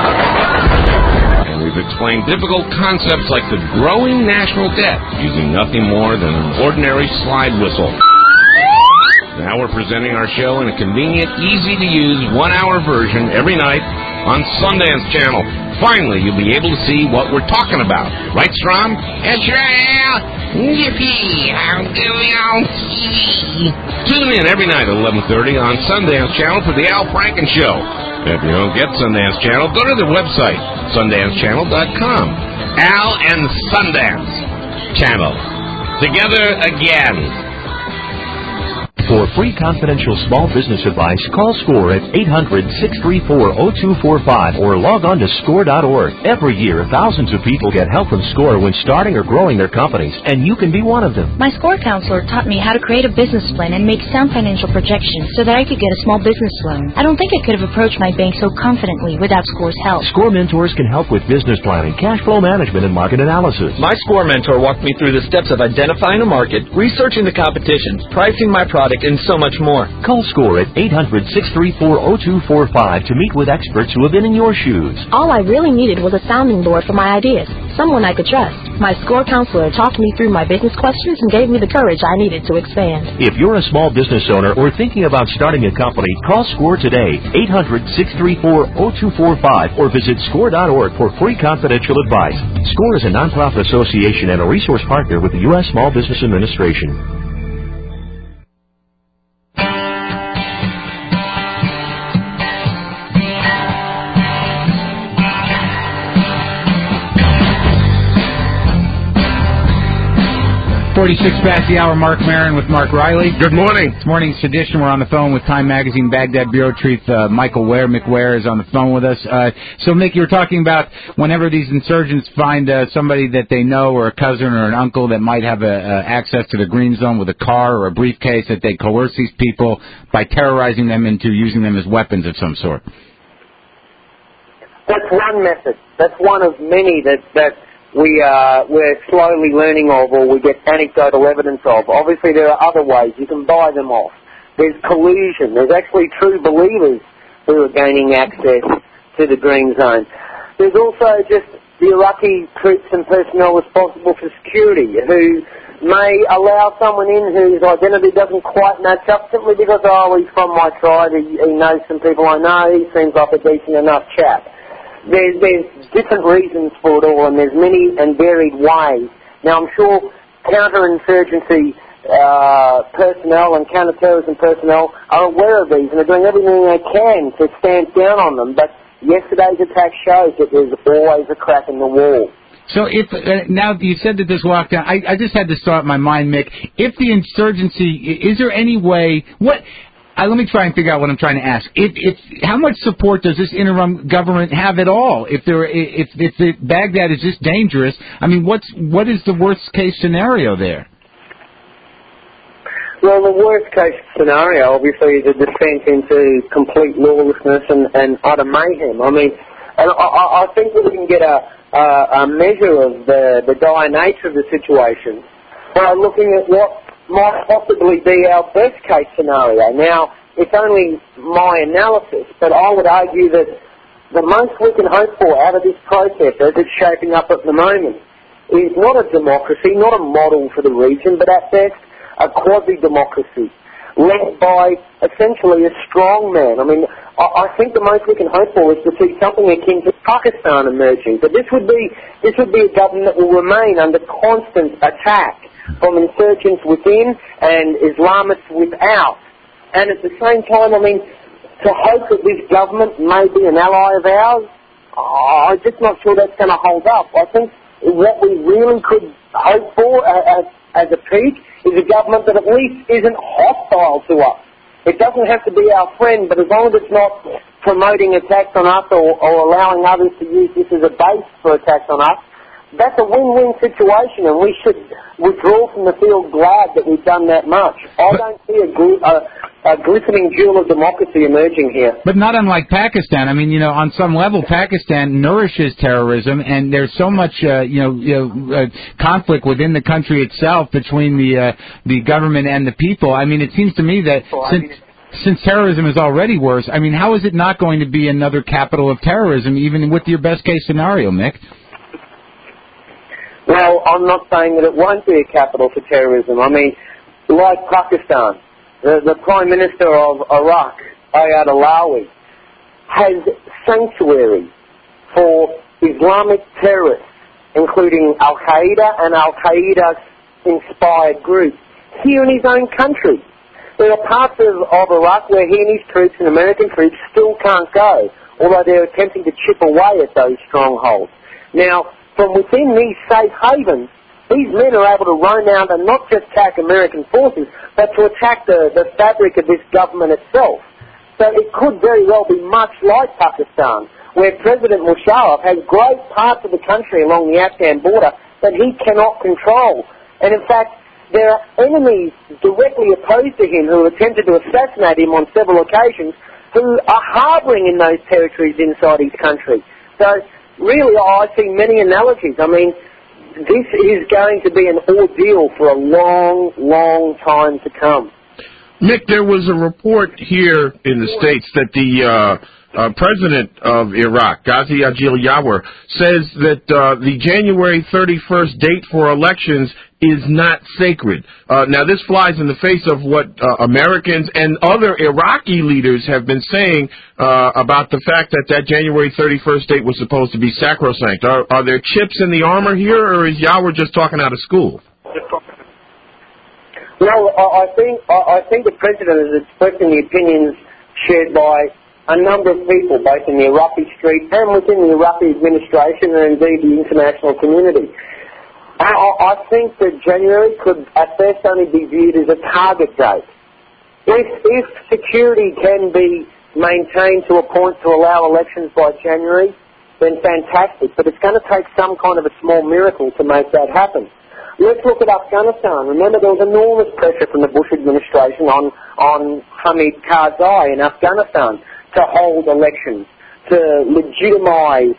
And we've explained difficult concepts like the growing national debt using nothing more than an ordinary slide whistle. Now we're presenting our show in a convenient, easy-to-use 1-hour version every night on Sundance Channel. Finally, you'll be able to see what we're talking about. Right, Strom? That's right. Yippee! I'm going on TV. Tune in every night at 11:30 on Sundance Channel for The Al Franken Show. If you don't get Sundance Channel, go to their website, SundanceChannel.com. Al and Sundance Channel. Together again. For free confidential small business advice, call SCORE at 800-634-0245 or log on to SCORE.org. Every year, thousands of people get help from SCORE when starting or growing their companies, and you can be one of them. My SCORE counselor taught me how to create a business plan and make sound financial projections so that I could get a small business loan. I don't think I could have approached my bank so confidently without SCORE's help. SCORE mentors can help with business planning, cash flow management, and market analysis. My SCORE mentor walked me through the steps of identifying a market, researching the competition, pricing my product, and so much more. Call SCORE at 800-634-0245 to meet with experts who have been in your shoes. All I really needed was a sounding board for my ideas, someone I could trust. My SCORE counselor talked me through my business questions and gave me the courage I needed to expand. If you're a small business owner or thinking about starting a company, call SCORE today, 800-634-0245, or visit SCORE.org for free confidential advice. SCORE is a nonprofit association and a resource partner with the U.S. Small Business Administration. 46 past the hour, Mark Maron with Mark Riley. Good morning. This morning's edition, we're on the phone with Time Magazine Baghdad Bureau Chief Michael Ware. Mick Ware is on the phone with us. So, Mick, you were talking about whenever these insurgents find somebody that they know or a cousin or an uncle that might have access to the green zone with a car or a briefcase, that they coerce these people by terrorizing them into using them as weapons of some sort. That's one method. That's one of many that we're slowly learning of, or we get anecdotal evidence of. Obviously, there are other ways. You can buy them off. There's collusion. There's actually true believers who are gaining access to the green zone. There's also just the Iraqi troops and personnel responsible for security who may allow someone in whose identity doesn't quite match up simply because, he's from my tribe, he knows some people I know, he seems like a decent enough chap. There's different reasons for it all, and there's many and varied ways. Now, I'm sure counterinsurgency personnel and counterterrorism personnel are aware of these and are doing everything they can to stamp down on them, but yesterday's attack shows that there's always a crack in the wall. So if now you said that this lockdown, I just had to start my mind, Mick. If the insurgency, is there any way, let me try and figure out what I'm trying to ask. How much support does this interim government have at all? If Baghdad is just dangerous, I mean, what is the worst case scenario there? Well, the worst case scenario, obviously, is a descent into complete lawlessness and utter mayhem. I mean, and I think that we can get a measure of the dire nature of the situation by looking at what might possibly be our best case scenario. Now, it's only my analysis, but I would argue that the most we can hope for out of this process, as it's shaping up at the moment, is not a democracy, not a model for the region, but at best a quasi-democracy led by essentially a strong man. I mean, I think the most we can hope for is to see something akin to Pakistan emerging. But this would be a government that will remain under constant attack from insurgents within and Islamists without. And at the same time, I mean, to hope that this government may be an ally of ours, I'm just not sure that's going to hold up. I think what we really could hope for as a peak is a government that at least isn't hostile to us. It doesn't have to be our friend, but as long as it's not promoting attacks on us or allowing others to use this as a base for attacks on us, that's a win-win situation, and we should withdraw from the field glad that we've done that much. I don't see a glistening jewel of democracy emerging here. But not unlike Pakistan. I mean, on some level, Pakistan nourishes terrorism, and there's so much, conflict within the country itself between the government and the people. I mean, it seems to me that since terrorism is already worse, I mean, how is it not going to be another capital of terrorism, even with your best-case scenario, Mick? Well, I'm not saying that it won't be a capital for terrorism. I mean, like Pakistan, the Prime Minister of Iraq, Ayad Alawi, has sanctuary for Islamic terrorists, including Al-Qaeda and Al-Qaeda-inspired groups, here in his own country. There are parts of Iraq where he and his troops and American troops still can't go, although they're attempting to chip away at those strongholds. Now, from within these safe havens, these men are able to roam out and not just attack American forces, but to attack the fabric of this government itself. So it could very well be much like Pakistan, where President Musharraf has great parts of the country along the Afghan border that he cannot control. And in fact, there are enemies directly opposed to him who attempted to assassinate him on several occasions who are harbouring in those territories inside his country. So really, I see many analogies. I mean, this is going to be an ordeal for a long, long time to come. Mick, there was a report here in the States that the president of Iraq, Ghazi Ajil-Yawar, says that the January 31st date for elections is not sacred. Now, this flies in the face of what Americans and other Iraqi leaders have been saying about the fact that that January 31st date was supposed to be sacrosanct. Are there chips in the armor here, or is Yawar just talking out of school? Well, I think the president is expressing the opinions shared by a number of people, both in the Iraqi street and within the Iraqi administration and indeed the international community. I think that January could at best only be viewed as a target date. If security can be maintained to a point to allow elections by January, then fantastic. But it's going to take some kind of a small miracle to make that happen. Let's look at Afghanistan. Remember, there was enormous pressure from the Bush administration on Hamid Karzai in Afghanistan to hold elections, to legitimise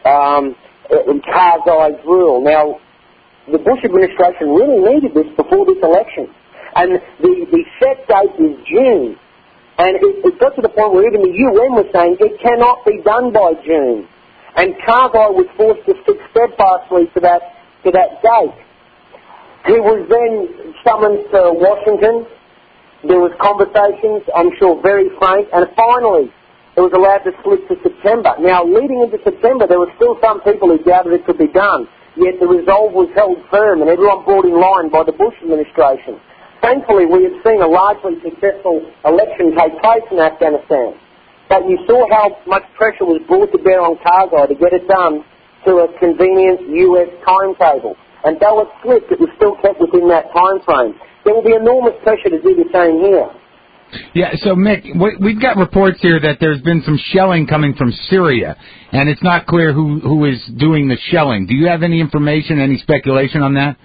Karzai's rule. Now, the Bush administration really needed this before this election. And the set date is June. And it got to the point where even the UN was saying it cannot be done by June. And Karzai was forced to stick steadfastly to that date. He was then summoned to Washington. There was conversations, I'm sure very frank, and finally it was allowed to slip to September. Now, leading into September, there were still some people who doubted it could be done. Yet the resolve was held firm and everyone brought in line by the Bush administration. Thankfully, we have seen a largely successful election take place in Afghanistan. But you saw how much pressure was brought to bear on Karzai to get it done to a convenient US timetable. And though it slipped, it was still kept within that time frame. There will be enormous pressure to do the same here. Yeah, so Mick, we've got reports here that there's been some shelling coming from Syria, and it's not clear who is doing the shelling. Do you have any information, any speculation on that?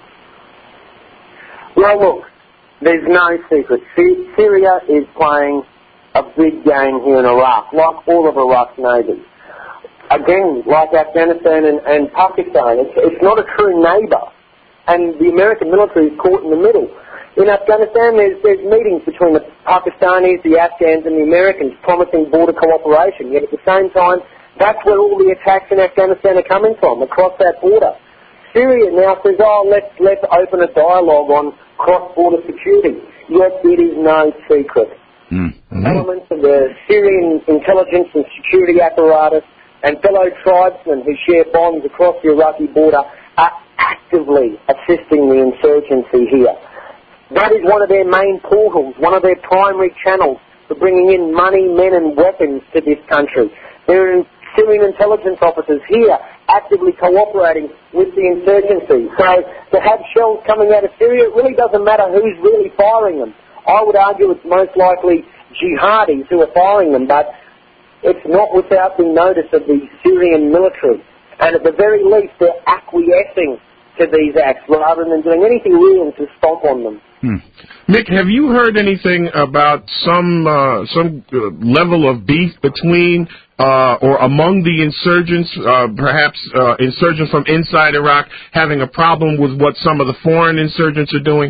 Well, look, there's no secret. Syria is playing a big game here in Iraq, like all of Iraq's neighbours. Again, like Afghanistan and Pakistan, it's not a true neighbour, and the American military is caught in the middle. In Afghanistan, there's meetings between the Pakistanis, the Afghans and the Americans promising border cooperation, yet at the same time, that's where all the attacks in Afghanistan are coming from, across that border. Syria now says, let's open a dialogue on cross-border security, yet it is no secret. Mm-hmm. Elements of the Syrian intelligence and security apparatus and fellow tribesmen who share bonds across the Iraqi border are actively assisting the insurgency here. That is one of their main portals, one of their primary channels for bringing in money, men and weapons to this country. There are Syrian intelligence officers here actively cooperating with the insurgency. So to have shells coming out of Syria, it really doesn't matter who's really firing them. I would argue it's most likely jihadis who are firing them, but it's not without the notice of the Syrian military. And at the very least, they're acquiescing to these acts rather than doing anything real to stomp on them. Mick, have you heard anything about some level of beef between or among the insurgents, perhaps insurgents from inside Iraq having a problem with what some of the foreign insurgents are doing?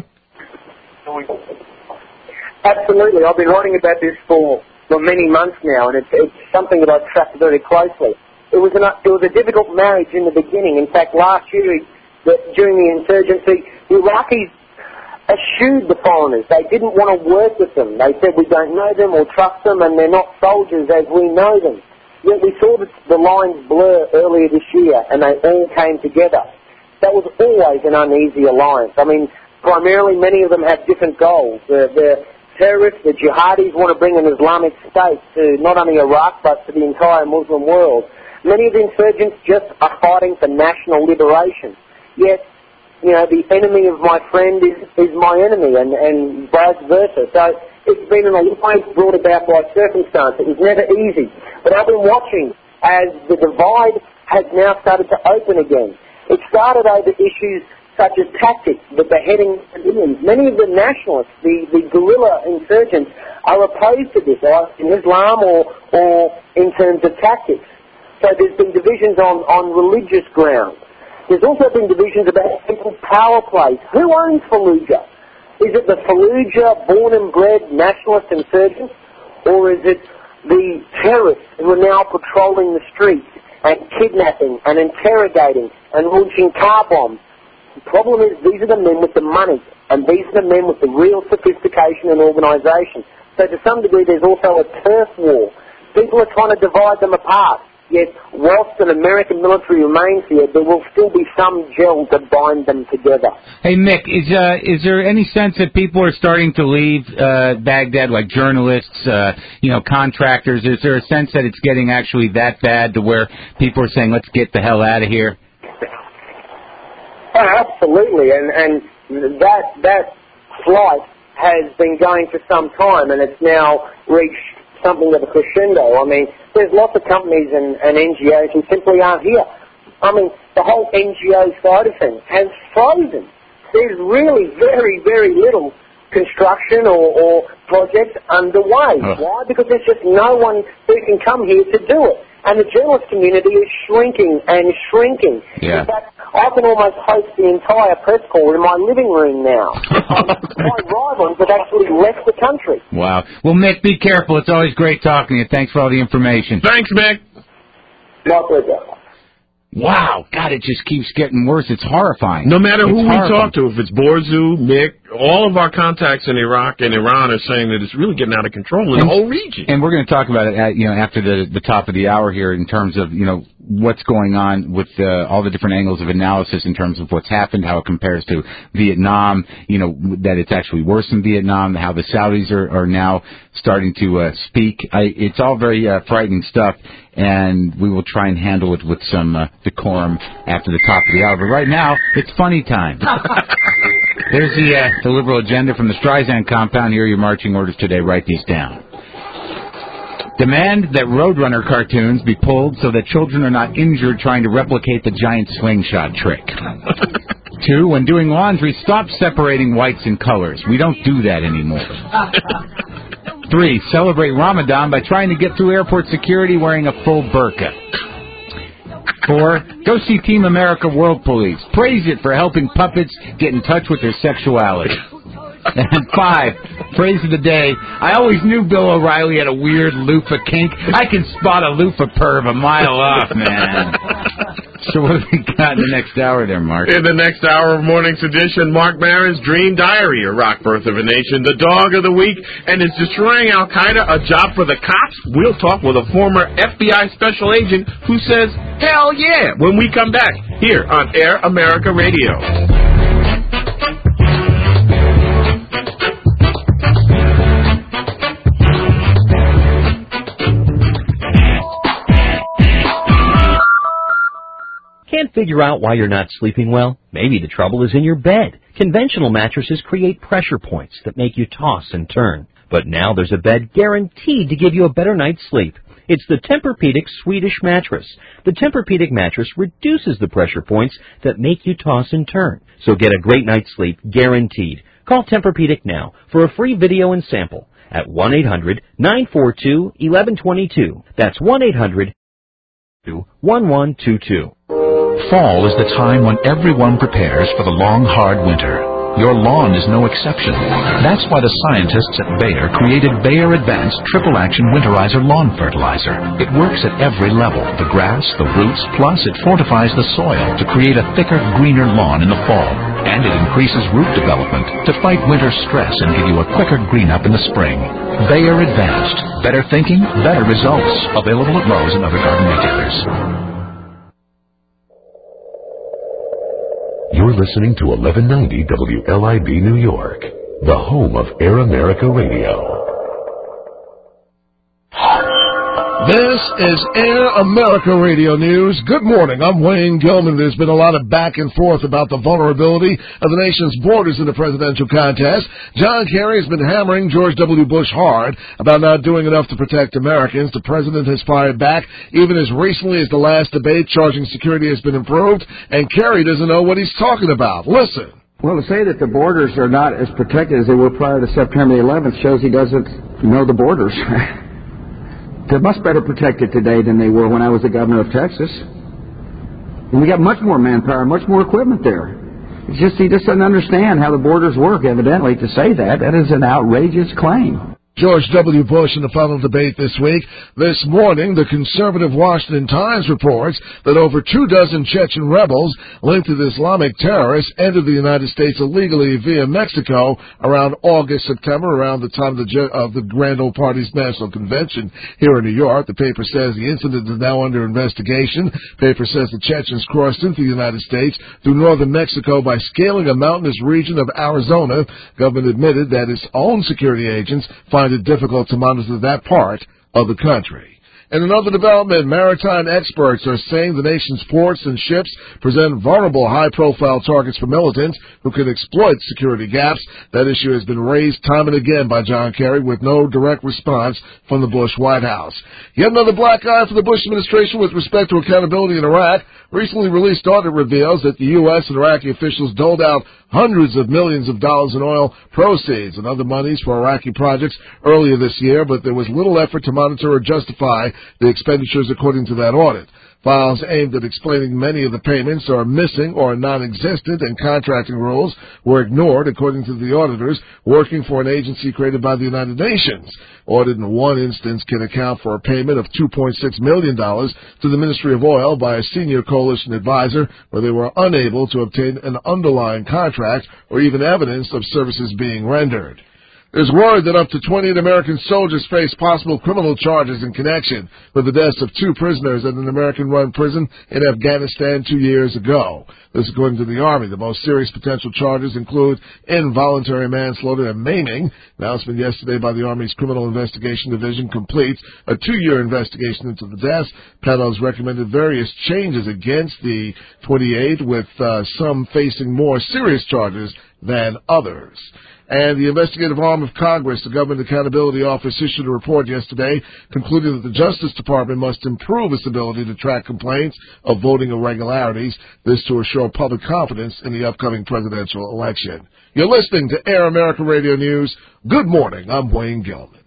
Absolutely. I've been writing about this for many months now, and it's something that I've tracked very closely. It was a difficult marriage in the beginning. In fact, last year, during the insurgency, the Iraqis eschewed the foreigners. They didn't want to work with them. They said, we don't know them or trust them, and they're not soldiers as we know them. Yet we saw the lines blur earlier this year, and they all came together. That was always an uneasy alliance. I mean, primarily many of them have different goals. The terrorists, the jihadis, want to bring an Islamic state to not only Iraq, but to the entire Muslim world. Many of the insurgents just are fighting for national liberation. Yet, the enemy of my friend is my enemy, and vice versa. So it's been in a way brought about by circumstance. It was never easy. But I've been watching as the divide has now started to open again. It started over issues such as tactics, the beheading of civilians. Many of the nationalists, the guerrilla insurgents, are opposed to this, either in Islam or in terms of tactics. So there's been divisions on religious grounds. There's also been divisions about simple power plays. Who owns Fallujah? Is it the Fallujah born and bred nationalist insurgents, or is it the terrorists who are now patrolling the streets and kidnapping and interrogating and launching car bombs? The problem is these are the men with the money, and these are the men with the real sophistication and organisation. So to some degree there's also a turf war. People are trying to divide them apart. Yet whilst an American military remains here, there will still be some gel to bind them together. Hey, Mick, is there any sense that people are starting to leave Baghdad, like journalists, contractors? Is there a sense that it's getting actually that bad to where people are saying, let's get the hell out of here? Oh, absolutely, and that flight has been going for some time, and it's now reached something of a crescendo. I mean, there's lots of companies and NGOs who simply aren't here. I mean, the whole NGO side of things has frozen. There's really very, very little construction or projects underway. Why? Because there's just no one who can come here to do it. And the journalist community is shrinking and shrinking. Yeah. In fact, I can almost host the entire press call in my living room now. My rivals have actually left the country. Wow. Well, Mick, be careful. It's always great talking to you. Thanks for all the information. Thanks, Mick. My pleasure. Wow. God, it just keeps getting worse. It's horrifying. No matter who we talk to, if it's Borzu, Mick, all of our contacts in Iraq and Iran are saying that it's really getting out of control in the whole region. And we're going to talk about it after the top of the hour here in terms of, what's going on with all the different angles of analysis in terms of what's happened, how it compares to Vietnam, that it's actually worse in Vietnam, how the Saudis are now starting to speak. It's all very frightening stuff, and we will try and handle it with some decorum after the top of the hour. But right now, it's funny time. There's the liberal agenda from the Streisand compound. Here are your marching orders today. Write these down. Demand that Roadrunner cartoons be pulled so that children are not injured trying to replicate the giant slingshot trick. 2, when doing laundry, stop separating whites and colors. We don't do that anymore. 3, celebrate Ramadan by trying to get through airport security wearing a full burqa. 4, go see Team America World Police. Praise it for helping puppets get in touch with their sexuality. And 5, phrase of the day. I always knew Bill O'Reilly had a weird loofah kink. I can spot a loofah perv a mile off, man. So what have we got in the next hour there, Mark? In the next hour of Morning's edition, Mark Maron's Dream Diary, Iraq Birth of a Nation, the dog of the week, and is destroying Al-Qaeda a job for the cops? We'll talk with a former FBI special agent who says, hell yeah, when we come back here on Air America Radio. Can't figure out why you're not sleeping well? Maybe the trouble is in your bed. Conventional mattresses create pressure points that make you toss and turn. But now there's a bed guaranteed to give you a better night's sleep. It's the Tempur-Pedic Swedish mattress. The Tempur-Pedic mattress reduces the pressure points that make you toss and turn. So get a great night's sleep guaranteed. Call Tempur-Pedic now for a free video and sample at 1-800-942-1122. That's 1-800-1122. Fall is the time when everyone prepares for the long, hard winter. Your lawn is no exception. That's why the scientists at Bayer created Bayer Advanced Triple Action Winterizer Lawn Fertilizer. It works at every level, the grass, the roots, plus it fortifies the soil to create a thicker, greener lawn in the fall. And it increases root development to fight winter stress and give you a quicker green up in the spring. Bayer Advanced. Better thinking, better results. Available at Lowe's and other garden retailers. You're listening to 1190 WLIB New York, the home of Air America Radio. This is Air America Radio News. Good morning. I'm Wayne Gilman. There's been a lot of back and forth about the vulnerability of the nation's borders in the presidential contest. John Kerry has been hammering George W. Bush hard about not doing enough to protect Americans. The president has fired back even as recently as the last debate, charging security has been improved, and Kerry doesn't know what he's talking about. Listen. Well, to say that the borders are not as protected as they were prior to September the 11th shows he doesn't know the borders. They're much better protected today than they were when I was the governor of Texas. And we got much more manpower, much more equipment there. It's just he just doesn't understand how the borders work, evidently, to say that. That is an outrageous claim. George W. Bush in the final debate this week. This morning, the conservative Washington Times reports that over 24 Chechen rebels linked to the Islamic terrorists entered the United States illegally via Mexico around August, September, around the time of the Grand Old Party's National Convention here in New York. The paper says the incident is now under investigation. The paper says the Chechens crossed into the United States through northern Mexico by scaling a mountainous region of Arizona. Government admitted that its own security agents find it difficult to monitor that part of the country. In another development, maritime experts are saying the nation's ports and ships present vulnerable, high-profile targets for militants who can exploit security gaps. That issue has been raised time and again by John Kerry with no direct response from the Bush White House. Yet another black eye for the Bush administration with respect to accountability in Iraq. Recently released audit reveals that the U.S. and Iraqi officials doled out hundreds of millions of dollars in oil proceeds and other monies for Iraqi projects earlier this year, but there was little effort to monitor or justify the expenditures according to that audit. Files aimed at explaining many of the payments are missing or non-existent, and contracting rules were ignored, according to the auditors working for an agency created by the United Nations. Audit in one instance can account for a payment of $2.6 million to the Ministry of Oil by a senior coalition advisor, where they were unable to obtain an underlying contract or even evidence of services being rendered. There's word that up to 28 American soldiers face possible criminal charges in connection with the deaths of 2 prisoners at an American-run prison in Afghanistan 2 years ago. This according to the Army. The most serious potential charges include involuntary manslaughter and maiming. Announcement yesterday by the Army's Criminal Investigation Division completes a 2-year investigation into the deaths. Panel has recommended various changes against the 28, with some facing more serious charges than others. And the investigative arm of Congress, the Government Accountability Office, issued a report yesterday concluding that the Justice Department must improve its ability to track complaints of voting irregularities, this to assure public confidence in the upcoming presidential election. You're listening to Air America Radio News. Good morning. I'm Wayne Gilman.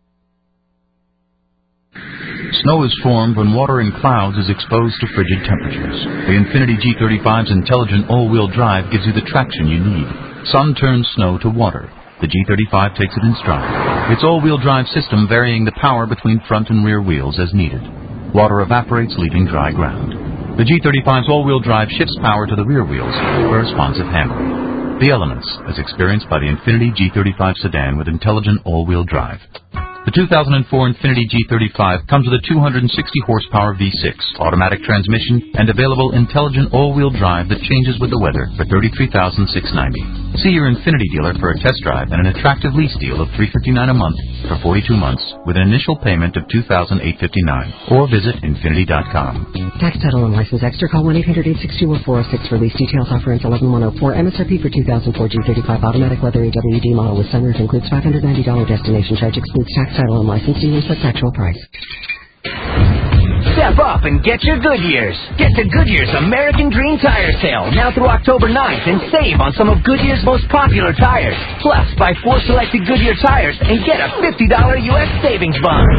Snow is formed when water in clouds is exposed to frigid temperatures. The Infiniti G35's intelligent all-wheel drive gives you the traction you need. Sun turns snow to water. The G35 takes it in stride. Its all-wheel drive system varying the power between front and rear wheels as needed. Water evaporates, leaving dry ground. The G35's all-wheel drive shifts power to the rear wheels for responsive handling. The elements, as experienced by the Infiniti G35 sedan with intelligent all-wheel drive. The 2004 Infiniti G35 comes with a 260-horsepower V6, automatic transmission, and available intelligent all-wheel drive that changes with the weather for $33,690. See your Infiniti dealer for a test drive and an attractive lease deal of $359 a month for 42 months with an initial payment of $2,859. Or visit Infiniti.com. Tax, title, and license extra. Call 1-800-862-0406 for lease details. Offer ends 11/104. MSRP for 2004 G35 automatic leather AWD model with sunroof includes $590 destination charge, excludes tax, title, and license. Dealers with actual price. Step up and get your Goodyears. Get to Goodyear's American Dream Tire Sale now through October 9th and save on some of Goodyear's most popular tires. Plus, buy 4 selected Goodyear tires and get a $50 U.S. savings bond.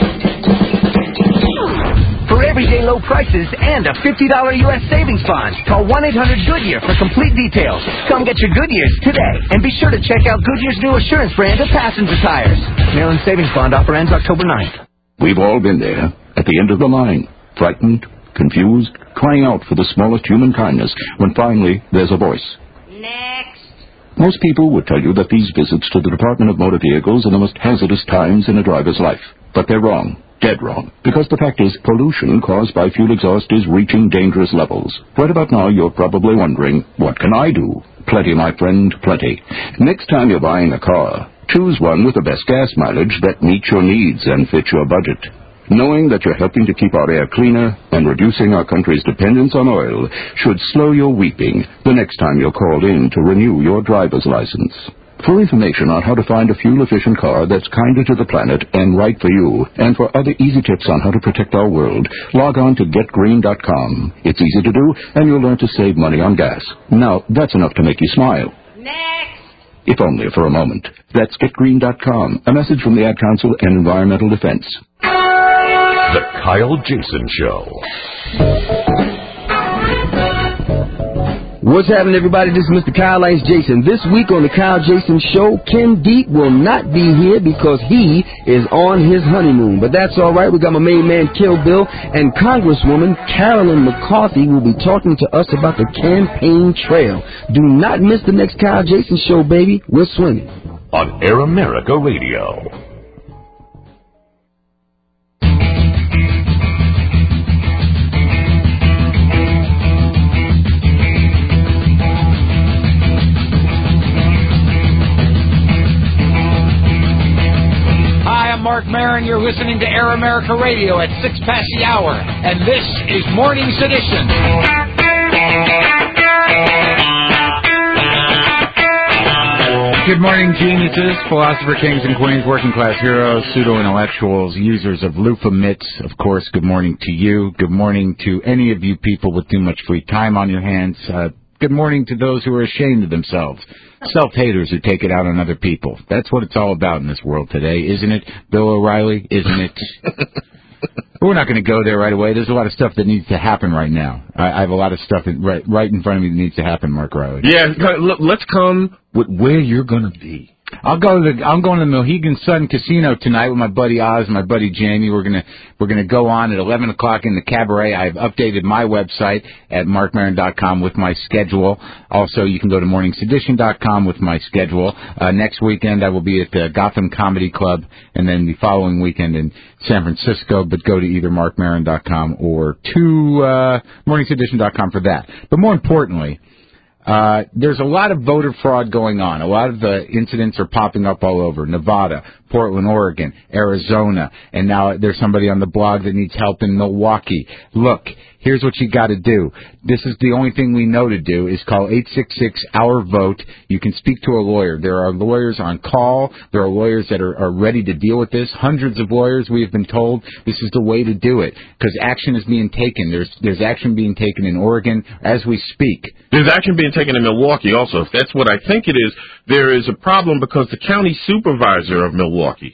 For everyday low prices and a $50 U.S. savings bond, call 1-800-GOODYEAR for complete details. Come get your Goodyears today, and be sure to check out Goodyear's new assurance brand of passenger tires. Mail-in savings bond offer ends October 9th. We've all been there, at the end of the line, frightened, confused, crying out for the smallest human kindness, when finally there's a voice. Next. Most people would tell you that these visits to the Department of Motor Vehicles are the most hazardous times in a driver's life. But they're wrong. Dead wrong. Because the fact is, pollution caused by fuel exhaust is reaching dangerous levels. Right about now, you're probably wondering, what can I do? Plenty, my friend, plenty. Next time you're buying a car, choose one with the best gas mileage that meets your needs and fits your budget. Knowing that you're helping to keep our air cleaner and reducing our country's dependence on oil should slow your weeping the next time you're called in to renew your driver's license. For information on how to find a fuel-efficient car that's kinder to the planet and right for you, and for other easy tips on how to protect our world, log on to getgreen.com. It's easy to do, and you'll learn to save money on gas. Now, that's enough to make you smile. Next. If only for a moment. That's getgreen.com. A message from the Ad Council and Environmental Defense. The Kyle Jason Show. What's happening, everybody? This is Mr. Kyle Ice Jason. This week on the Kyle Jason Show, Ken Deep will not be here because he is on his honeymoon. But that's all right. We got my main man, Kill Bill, and Congresswoman Carolyn McCarthy will be talking to us about the campaign trail. Do not miss the next Kyle Jason Show, baby. We're swinging. On Air America Radio. Mark Maron, you're listening to Air America Radio at 6 past the hour, and this is Morning Sedition. Good morning, geniuses, philosopher kings and queens, working class heroes, pseudo-intellectuals, users of loofah mitts. Of course, good morning to you. Good morning to any of you people with too much free time on your hands. Good morning to those who are ashamed of themselves. Self-haters who take it out on other people. That's what it's all about in this world today, isn't it, Bill O'Reilly? Isn't it? We're not going to go there right away. There's a lot of stuff that needs to happen right now. I have a lot of stuff right in front of me that needs to happen, Mark Riley. Yeah, let's come with where you're going to be. I'm going to the Mohegan Sun Casino tonight with my buddy Oz and my buddy Jamie. We're gonna go on at 11 o'clock in the cabaret. I've updated my website at markmaron.com with my schedule. Also, you can go to morningsedition.com with my schedule. Next weekend I will be at the Gotham Comedy Club, and then the following weekend in San Francisco. But go to either markmaron.com or to morningsedition.com for that. But more importantly, there's a lot of voter fraud going on. A lot of the incidents are popping up all over. Nevada, Portland, Oregon, Arizona, and now there's somebody on the blog that needs help in Milwaukee. Look, here's what you got to do. This is the only thing we know to do is call 866-OUR-VOTE. You can speak to a lawyer. There are lawyers on call. There are lawyers that are ready to deal with this. Hundreds of lawyers, we have been told, this is the way to do it because action is being taken. There's action being taken in Oregon as we speak. There's action being taken in Milwaukee also. If that's what I think it is, there is a problem because the county supervisor of Milwaukee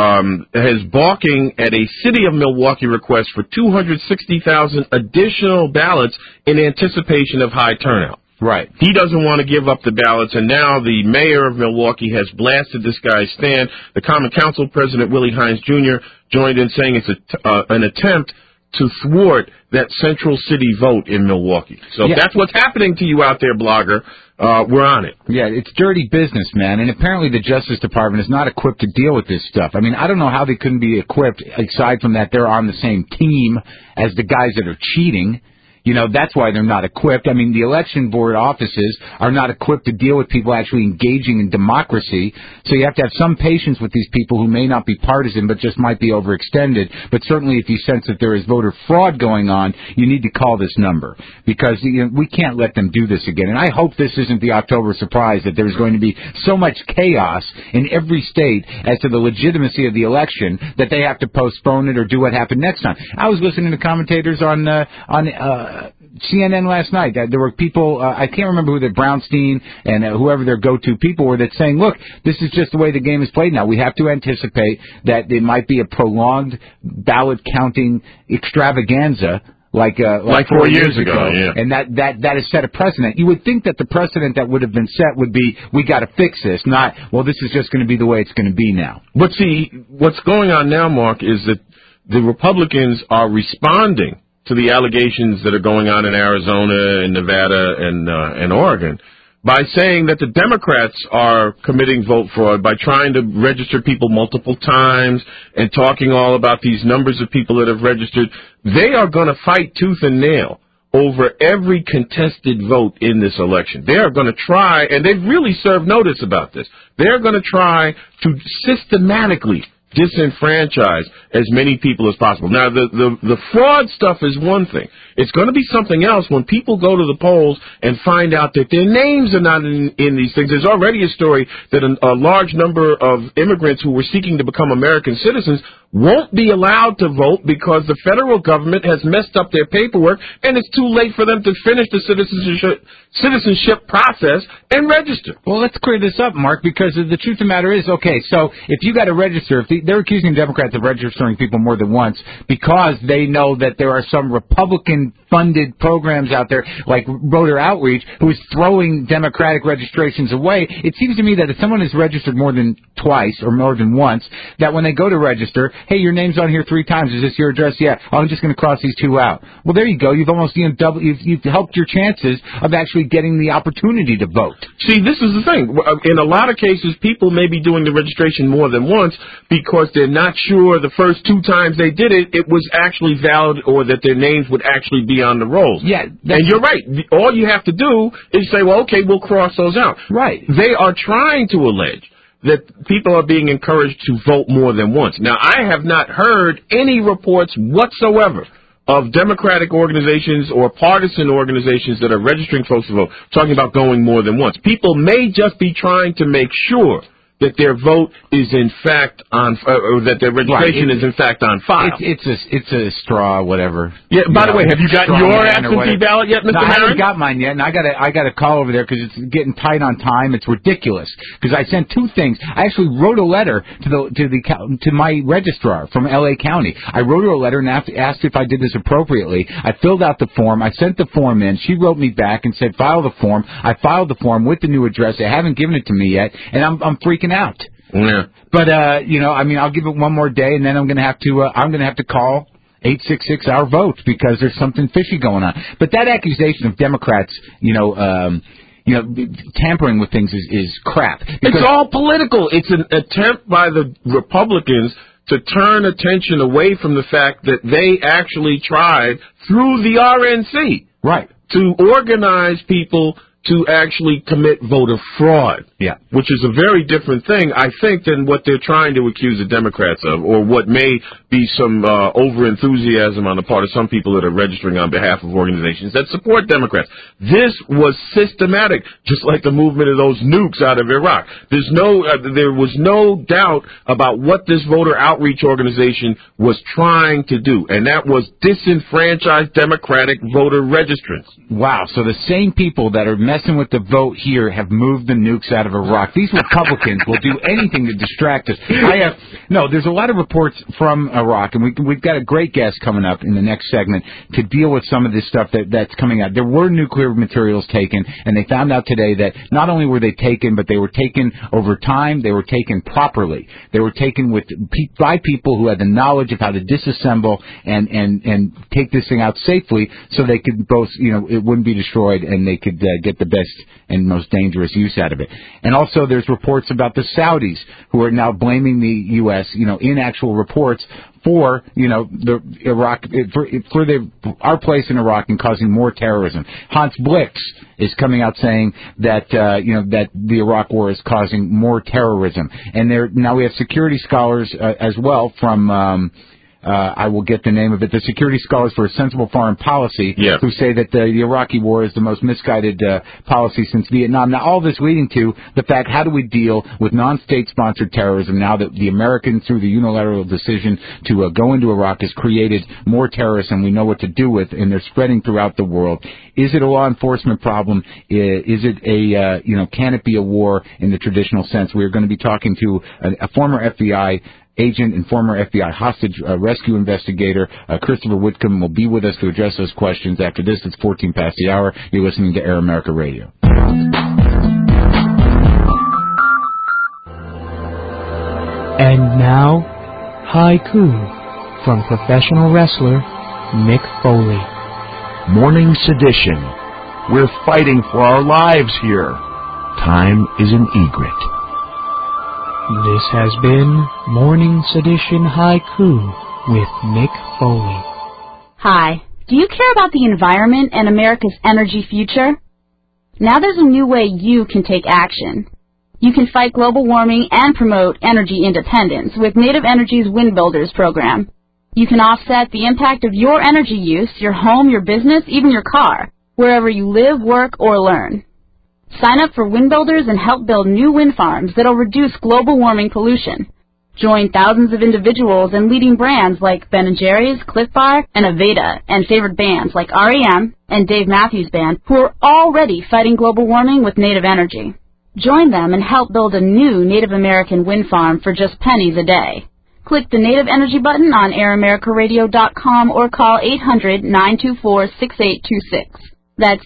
is balking at a City of Milwaukee request for 260,000 additional ballots in anticipation of high turnout. Right. He doesn't want to give up the ballots, and now the mayor of Milwaukee has blasted this guy's stand. The Common Council President, Willie Hines Jr., joined in saying it's an attempt to thwart that central city vote in Milwaukee. So if that's what's happening to you out there, blogger, we're on it. Yeah, it's dirty business, man. And apparently the Justice Department is not equipped to deal with this stuff. I mean, I don't know how they couldn't be equipped, aside from that they're on the same team as the guys that are cheating. You know, that's why they're not equipped. I mean, the election board offices are not equipped to deal with people actually engaging in democracy. So you have to have some patience with these people who may not be partisan but just might be overextended. But certainly if you sense that there is voter fraud going on, you need to call this number because we can't let them do this again. And I hope this isn't the October surprise that there's going to be so much chaos in every state as to the legitimacy of the election that they have to postpone it or do what happened next time. I was listening to commentators on CNN last night. There were people, I can't remember who the Brownstein and whoever their go-to people were, that's saying, look, this is just the way the game is played now. We have to anticipate that it might be a prolonged ballot counting extravaganza like 4 years ago. Yeah. And that has set a precedent. You would think that the precedent that would have been set would be, we got to fix this, not, well, this is just going to be the way it's going to be now. But see, what's going on now, Mark, is that the Republicans are responding to the allegations that are going on in Arizona and Nevada and Oregon by saying that the Democrats are committing vote fraud by trying to register people multiple times and talking all about these numbers of people that have registered. They are going to fight tooth and nail over every contested vote in this election. They are going to try, and they've really served notice about this, they're going to try to systematically disenfranchise as many people as possible. Now, the fraud stuff is one thing. It's going to be something else when people go to the polls and find out that their names are not in these things. There's already a story that a large number of immigrants who were seeking to become American citizens won't be allowed to vote because the federal government has messed up their paperwork, and it's too late for them to finish the citizenship process and register. Well, let's clear this up, Mark, because the truth of the matter is, okay, so if you got to register, they're accusing Democrats of registering people more than once because they know that there are some Republican-funded programs out there, like voter outreach, who is throwing Democratic registrations away. It seems to me that if someone is registered more than twice or more than once, that when they go to register, hey, your name's on here 3 times. Is this your address? Yeah. Oh, I'm just going to cross these 2 out. Well, there you go. You've almost you've helped your chances of actually getting the opportunity to vote. See, this is the thing. In a lot of cases, people may be doing the registration more than once because they're not sure the first 2 times they did it was actually valid or that their names would actually be on the rolls. Yeah. And you're right. All you have to do is say, well, okay, we'll cross those out. Right. They are trying to allege that people are being encouraged to vote more than once. Now, I have not heard any reports whatsoever of Democratic organizations or partisan organizations that are registering folks to vote talking about going more than once. People may just be trying to make sure that their vote is in fact on, or that their registration is in fact on file. It's a straw, whatever. Yeah. By the way, have you gotten your absentee ballot yet, Mr. No, I Herron? haven't got mine yet, and I got to call over there because it's getting tight on time. It's ridiculous because I sent 2 things. I actually wrote a letter to my registrar from L.A. County. I wrote her a letter and asked if I did this appropriately. I filled out the form. I sent the form in. She wrote me back and said file the form. I filed the form with the new address. They haven't given it to me yet, and I'm freaking out. Yeah. But I'll give it one more day, and then I'm gonna have to call 866-OUR-VOTE because there's something fishy going on. But that accusation of Democrats, tampering with things is crap. It's all political. It's an attempt by the Republicans to turn attention away from the fact that they actually tried through the RNC, right, to organize people to actually commit voter fraud. Yeah. Which is a very different thing, I think, than what they're trying to accuse the Democrats of, or what may be some over-enthusiasm on the part of some people that are registering on behalf of organizations that support Democrats. This was systematic, just like the movement of those nukes out of Iraq. There was no doubt about what this voter outreach organization was trying to do, and that was disenfranchise Democratic voter registrants. Wow, so the same people that are messing with the vote here have moved the nukes out of Iraq. These Republicans will do anything to distract us. There's a lot of reports from Iraq, and we've got a great guest coming up in the next segment to deal with some of this stuff that's coming out. There were nuclear materials taken, and they found out today that not only were they taken, but they were taken over time. They were taken properly. They were taken by people who had the knowledge of how to disassemble and take this thing out safely, so they could both, it wouldn't be destroyed, and they could get the best and most dangerous use out of it. And also there's reports about the Saudis who are now blaming the U.S., in actual reports for, the Iraq, for our place in Iraq and causing more terrorism. Hans Blix is coming out saying that, that the Iraq war is causing more terrorism. And now we have security scholars as well from, I will get the name of it, the Security Scholars for a Sensible Foreign Policy, who say that the Iraqi war is the most misguided policy since Vietnam. Now, all this leading to the fact, how do we deal with non-state-sponsored terrorism now that the Americans, through the unilateral decision to go into Iraq, has created more terrorists and we know what to do with, and they're spreading throughout the world? Is it a law enforcement problem? Is it can it be a war in the traditional sense? We are going to be talking to a former FBI agent and former FBI hostage rescue investigator, Christopher Whitcomb, will be with us to address those questions. After this, it's 14 past the hour. You're listening to Air America Radio. And now, Haiku from professional wrestler Mick Foley. Morning Sedition. We're fighting for our lives here. Time is an egret. This has been Morning Sedition Haiku with Mick Foley. Hi. Do you care about the environment and America's energy future? Now there's a new way you can take action. You can fight global warming and promote energy independence with Native Energy's Wind Builders program. You can offset the impact of your energy use, your home, your business, even your car, wherever you live, work, or learn. Sign up for Wind Builders and help build new wind farms that'll reduce global warming pollution. Join thousands of individuals and leading brands like Ben & Jerry's, Cliff Bar, and Aveda, and favorite bands like R.E.M. and Dave Matthews Band, who are already fighting global warming with Native Energy. Join them and help build a new Native American wind farm for just pennies a day. Click the Native Energy button on AirAmericaRadio.com or call 800-924-6826. That's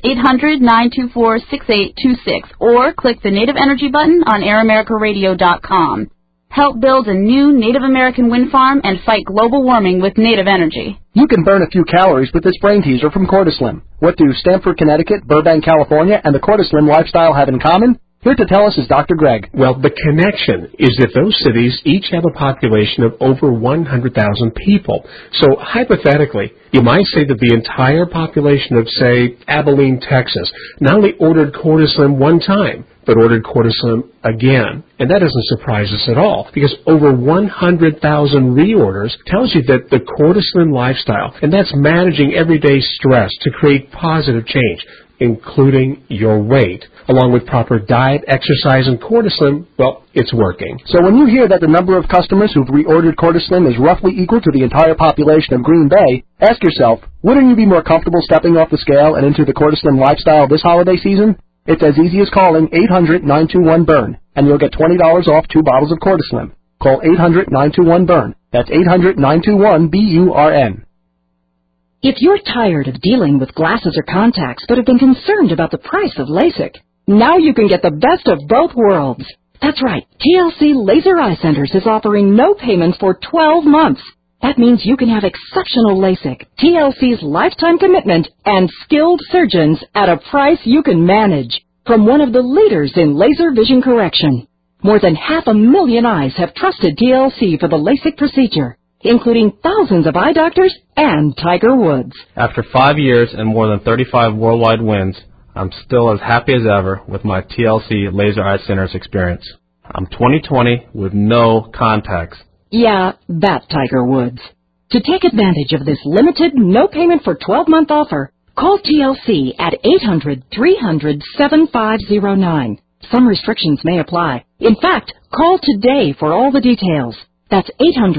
800-924-6826, or click the Native Energy button on AirAmericaRadio.com. Help build a new Native American wind farm and fight global warming with Native Energy. You can burn a few calories with this brain teaser from Cortislim. What do Stamford, Connecticut, Burbank, California, and the Cortislim lifestyle have in common? Here to tell us is Dr. Greg. Well, the connection is that those cities each have a population of over 100,000 people. So hypothetically, you might say that the entire population of, say, Abilene, Texas, not only ordered Cortislim one time, but ordered Cortislim again. And that doesn't surprise us at all, because over 100,000 reorders tells you that the Cortislim lifestyle, and that's managing everyday stress to create positive change, including your weight, along with proper diet, exercise, and Cortislim, well, it's working. So when you hear that the number of customers who've reordered Cortislim is roughly equal to the entire population of Green Bay, ask yourself, wouldn't you be more comfortable stepping off the scale and into the Cortislim lifestyle this holiday season? It's as easy as calling 800-921-BURN, and you'll get $20 off 2 bottles of Cortislim. Call 800-921-BURN. That's 800-921-BURN. If you're tired of dealing with glasses or contacts but have been concerned about the price of LASIK, now you can get the best of both worlds. That's right. TLC Laser Eye Centers is offering no payments for 12 months. That means you can have exceptional LASIK, TLC's lifetime commitment, and skilled surgeons at a price you can manage. From one of the leaders in laser vision correction. More than 500,000 eyes have trusted TLC for the LASIK procedure, including thousands of eye doctors and Tiger Woods. After 5 years and more than 35 worldwide wins, I'm still as happy as ever with my TLC Laser Eye Centers experience. I'm 20/20 with no contacts. Yeah, that Tiger Woods. To take advantage of this limited, no payment for 12-month offer, call TLC at 800-300-7509. Some restrictions may apply. In fact, call today for all the details. That's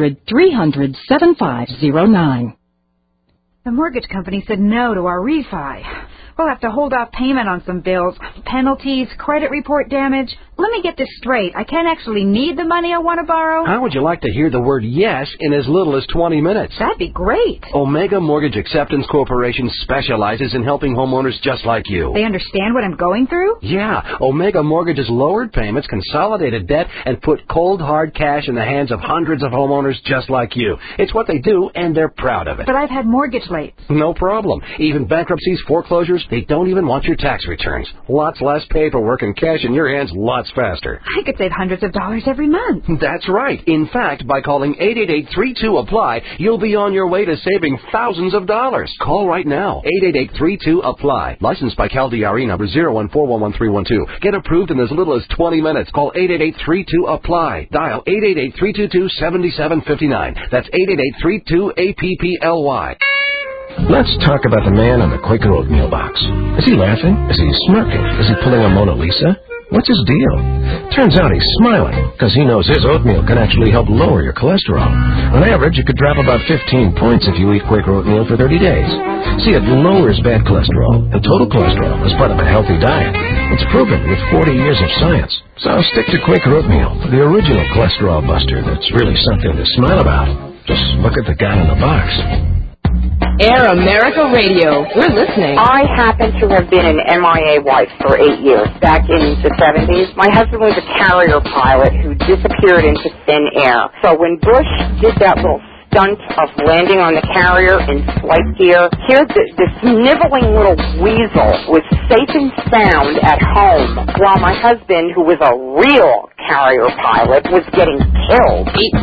800-300-7509. The mortgage company said no to our refi. We'll have to hold off payment on some bills, penalties, credit report damage. Let me get this straight. I can't actually need the money I want to borrow. How would you like to hear the word yes in as little as 20 minutes? That'd be great. Omega Mortgage Acceptance Corporation specializes in helping homeowners just like you. They understand what I'm going through? Yeah. Omega Mortgage has lowered payments, consolidated debt, and put cold, hard cash in the hands of hundreds of homeowners just like you. It's what they do, and they're proud of it. But I've had mortgage late. No problem. Even bankruptcies, foreclosures, they don't even want your tax returns. Lots less paperwork and cash in your hands lots faster. I could save hundreds of dollars every month. That's right. In fact, by calling 888-32-APPLY, you'll be on your way to saving thousands of dollars. Call right now. 888-32-APPLY. Licensed by CalDRE number 014113112. Get approved in as little as 20 minutes. Call 888-32-APPLY. Dial 888-322-7759. That's 888-32-APPLY. Let's talk about the man on the Quaker oatmeal box. Is he laughing? Is he smirking? Is he pulling a Mona Lisa? What's his deal? Turns out he's smiling because he knows his oatmeal can actually help lower your cholesterol. On average, you could drop about 15 points if you eat Quaker oatmeal for 30 days. See, it lowers bad cholesterol and total cholesterol as part of a healthy diet. It's proven with 40 years of science. So stick to Quaker oatmeal, the original cholesterol buster that's really something to smile about. Just look at the guy in the box. Air America Radio. We're listening. I happen to have been an MIA wife for 8 years. Back in the 70s, my husband was a carrier pilot who disappeared into thin air. So when Bush did that little stunt of landing on the carrier in flight gear, here this sniveling little weasel was safe and sound at home, while my husband, who was a real carrier pilot, was getting killed.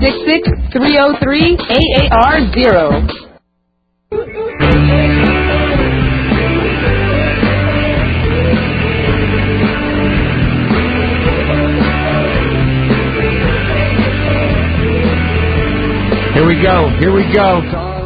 866-303-AAR0. Here we go.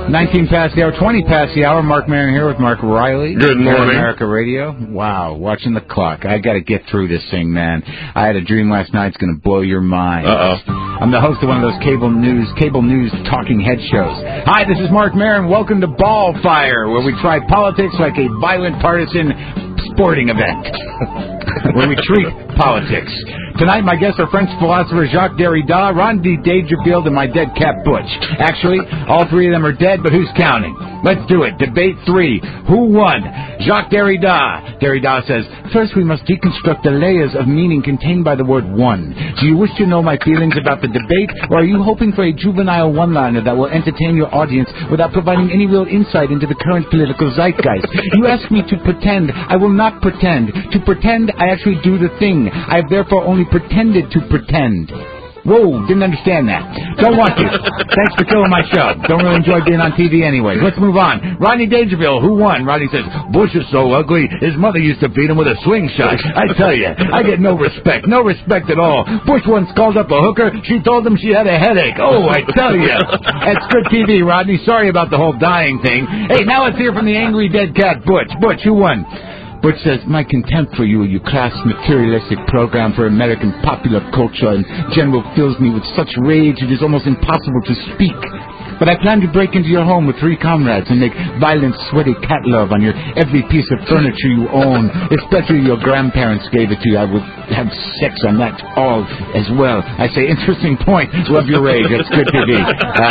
19 past the hour, 20 past the hour. Mark Maron here with Mark Riley. Good morning. America Radio. Wow, watching the clock. I got to get through this thing, man. I had a dream last night. It's going to blow your mind. I'm the host of one of those cable news talking head shows. Hi, this is Mark Maron. Welcome to Ball Fire, where we try politics like a violent partisan sporting event. Where we treat politics. Tonight, my guests are French philosopher Jacques Derrida, Rodney Dangerfield, and my dead cat Butch. Actually, all three of them are dead, but who's counting? Let's do it. Debate 3. Who won? Jacques Derrida. Derrida says, first we must deconstruct the layers of meaning contained by the word one. Do you wish to know my feelings about the debate, or are you hoping for a juvenile one-liner that will entertain your audience without providing any real insight into the current political zeitgeist? You ask me to pretend. I will not pretend. To pretend, I actually do the thing. I have therefore only pretended to pretend. Whoa, didn't understand that. Don't want to. Thanks for killing my show. Don't really enjoy being on TV anyway. Let's move on. Rodney Dangerfield, who won? Rodney says, Bush is so ugly, his mother used to beat him with a swing shot. I tell you, I get no respect. No respect at all. Bush once called up a hooker. She told him she had a headache. Oh, I tell you. That's good TV, Rodney. Sorry about the whole dying thing. Hey, now let's hear from the angry dead cat, Butch. Butch, who won? Butch says, my contempt for you class materialistic program for American popular culture in general fills me with such rage it is almost impossible to speak. But I plan to break into your home with 3 comrades and make violent, sweaty cat love on your every piece of furniture you own. Especially your grandparents gave it to you. I would have sex on that all as well. I say, interesting point. Love your rage. That's good TV.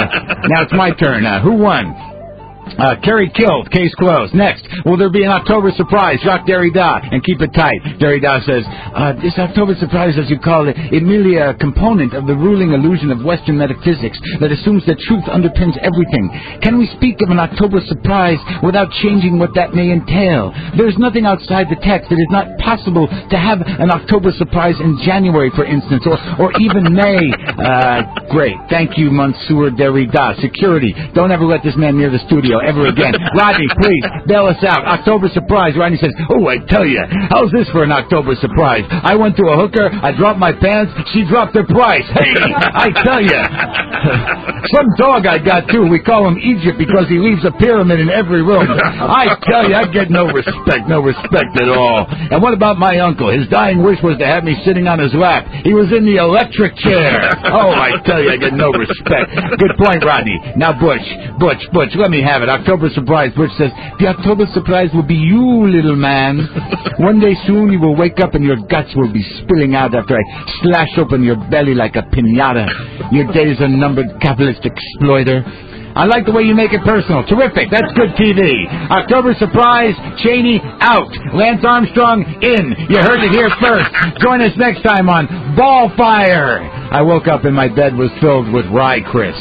Now it's my turn. Who won? Kerry killed. Case closed. Next, will there be an October surprise? Jacques Derrida. And keep it tight. Derrida says, this October surprise, as you call it, is merely a component of the ruling illusion of Western metaphysics that assumes that truth underpins everything. Can we speak of an October surprise without changing what that may entail? There's nothing outside the text. It is not possible to have an October surprise in January, for instance, or even May. Great. Thank you, Monsieur Derrida. Security. Don't ever let this man near the studio ever again. Rodney, please, bail us out. October surprise. Rodney says, oh, I tell you, how's this for an October surprise? I went to a hooker, I dropped my pants, she dropped her price. Hey, I tell you. Some dog I got, too, we call him Egypt because he leaves a pyramid in every room. I tell you, I get no respect at all. And what about my uncle? His dying wish was to have me sitting on his lap. He was in the electric chair. Oh, I tell you, I get no respect. Good point, Rodney. Now, Butch, let me have it. October surprise. Butch says, the October surprise will be you, little man. One day soon you will wake up and your guts will be spilling out after I slash open your belly like a piñata. Your days are numbered, capitalist exploiter. I like the way you make it personal. Terrific. That's good TV. October surprise, Cheney out. Lance Armstrong in. You heard it here first. Join us next time on Ball Fire. I woke up and my bed was filled with rye crisp.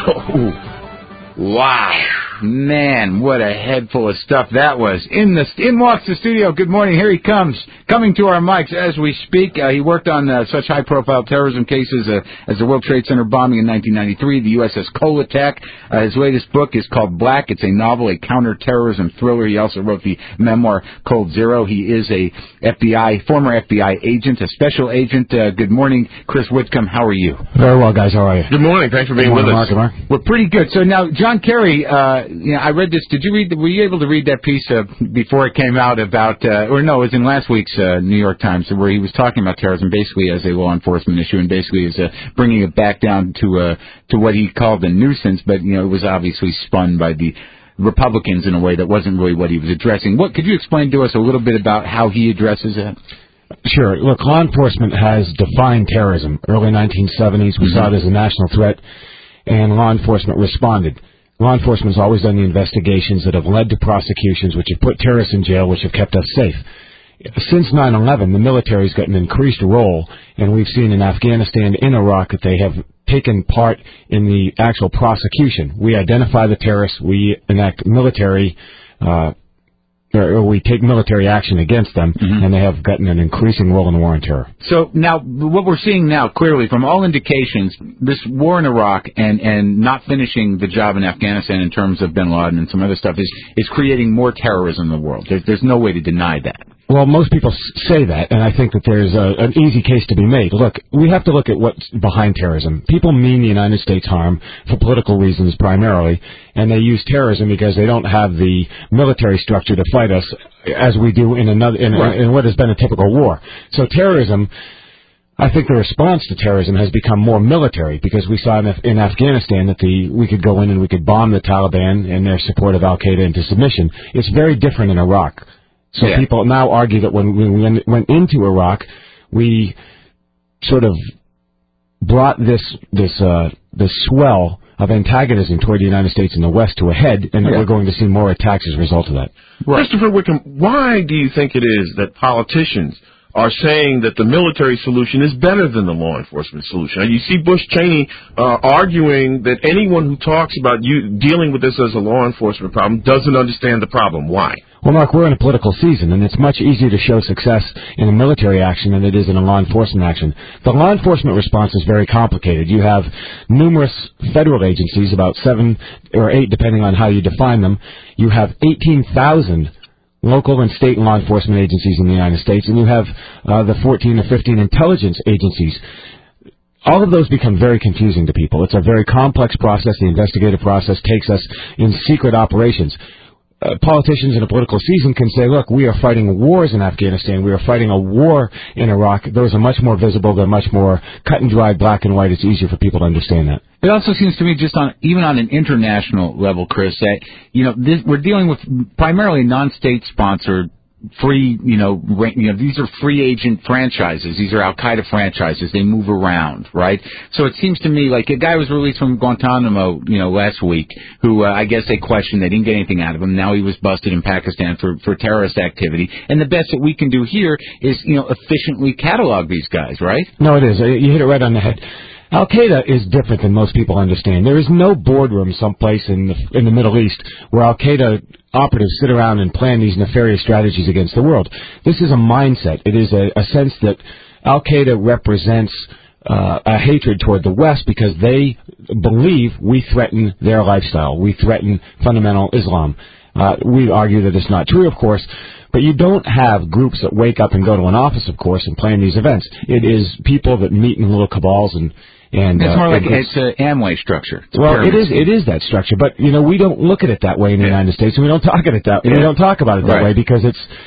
Wow. Man, what a head full of stuff that was. In walks the studio. Good morning. Here he comes. Coming to our mics as we speak. He worked on such high-profile terrorism cases as the World Trade Center bombing in 1993, the USS Cole attack. His latest book is called Black. It's a novel, a counterterrorism thriller. He also wrote the memoir Cold Zero. He is a former FBI agent, a special agent. Good morning, Chris Whitcomb. How are you? Very well, guys. How are you? Good morning. Thanks for being with us. Mark. We're pretty good. So now, John Kerry, I read this. Were you able to read that piece before it came out about, or no, it was in last week's New York Times, where he was talking about terrorism basically as a law enforcement issue and basically as bringing it back down to what he called a nuisance, but, it was obviously spun by the Republicans in a way that wasn't really what he was addressing. Could you explain to us a little bit about how he addresses that? Sure. Look, law enforcement has defined terrorism. Early 1970s, we saw it as a national threat, and law enforcement responded. Law enforcement has always done the investigations that have led to prosecutions, which have put terrorists in jail, which have kept us safe. Since 9/11, the military's got an increased role, and we've seen in Afghanistan, in Iraq, that they have taken part in the actual prosecution. We identify the terrorists, we enact military or we take military action against them, and they have gotten an increasing role in the war on terror. So now, what we're seeing now, clearly, from all indications, this war in Iraq and not finishing the job in Afghanistan in terms of bin Laden and some other stuff is creating more terrorism in the world. There's no way to deny that. Well, most people say that, and I think that there's an easy case to be made. Look, we have to look at what's behind terrorism. People mean the United States harm for political reasons primarily, and they use terrorism because they don't have the military structure to fight us as we do in what has been a typical war. So terrorism, I think the response to terrorism has become more military because we saw in Afghanistan that we could go in and we could bomb the Taliban and their support of al-Qaeda into submission. It's very different in Iraq. So people now argue that when we went into Iraq, we sort of brought this swell of antagonism toward the United States in the West to a head, and that we're going to see more attacks as a result of that. Right. Christopher Wickham, why do you think it is that politicians are saying that the military solution is better than the law enforcement solution? And you see Bush Cheney arguing that anyone who talks about dealing with this as a law enforcement problem doesn't understand the problem. Why? Well, Mark, we're in a political season, and it's much easier to show success in a military action than it is in a law enforcement action. The law enforcement response is very complicated. You have numerous federal agencies, about 7 or 8, depending on how you define them. You have 18,000 local and state law enforcement agencies in the United States, and you have the 14 or 15 intelligence agencies. All of those become very confusing to people. It's a very complex process. The investigative process takes us in secret operations. Politicians in a political season can say, look, we are fighting wars in Afghanistan. We are fighting a war in Iraq. Those are much more visible. They're much more cut and dry, black and white. It's easier for people to understand that. It also seems to me, just even on an international level, Chris, that we're dealing with primarily non-state sponsored free, these are free agent franchises. These are Al-Qaeda franchises. They move around, right? So it seems to me like a guy was released from Guantanamo, last week, who I guess they questioned. They didn't get anything out of him. Now he was busted in Pakistan for terrorist activity. And the best that we can do here is, efficiently catalog these guys, right? No, it is. You hit it right on the head. Al-Qaeda is different than most people understand. There is no boardroom someplace in the Middle East where Al-Qaeda operatives sit around and plan these nefarious strategies against the world. This is a mindset. It is a sense that Al-Qaeda represents a hatred toward the West because they believe we threaten their lifestyle. We threaten fundamental Islam. We argue that it's not true, of course, but you don't have groups that wake up and go to an office, of course, and plan these events. It is people that meet in little cabals and it's more like it's an Amway structure. It is that structure, but we don't look at it that way in the United States, and we don't talk about it that way because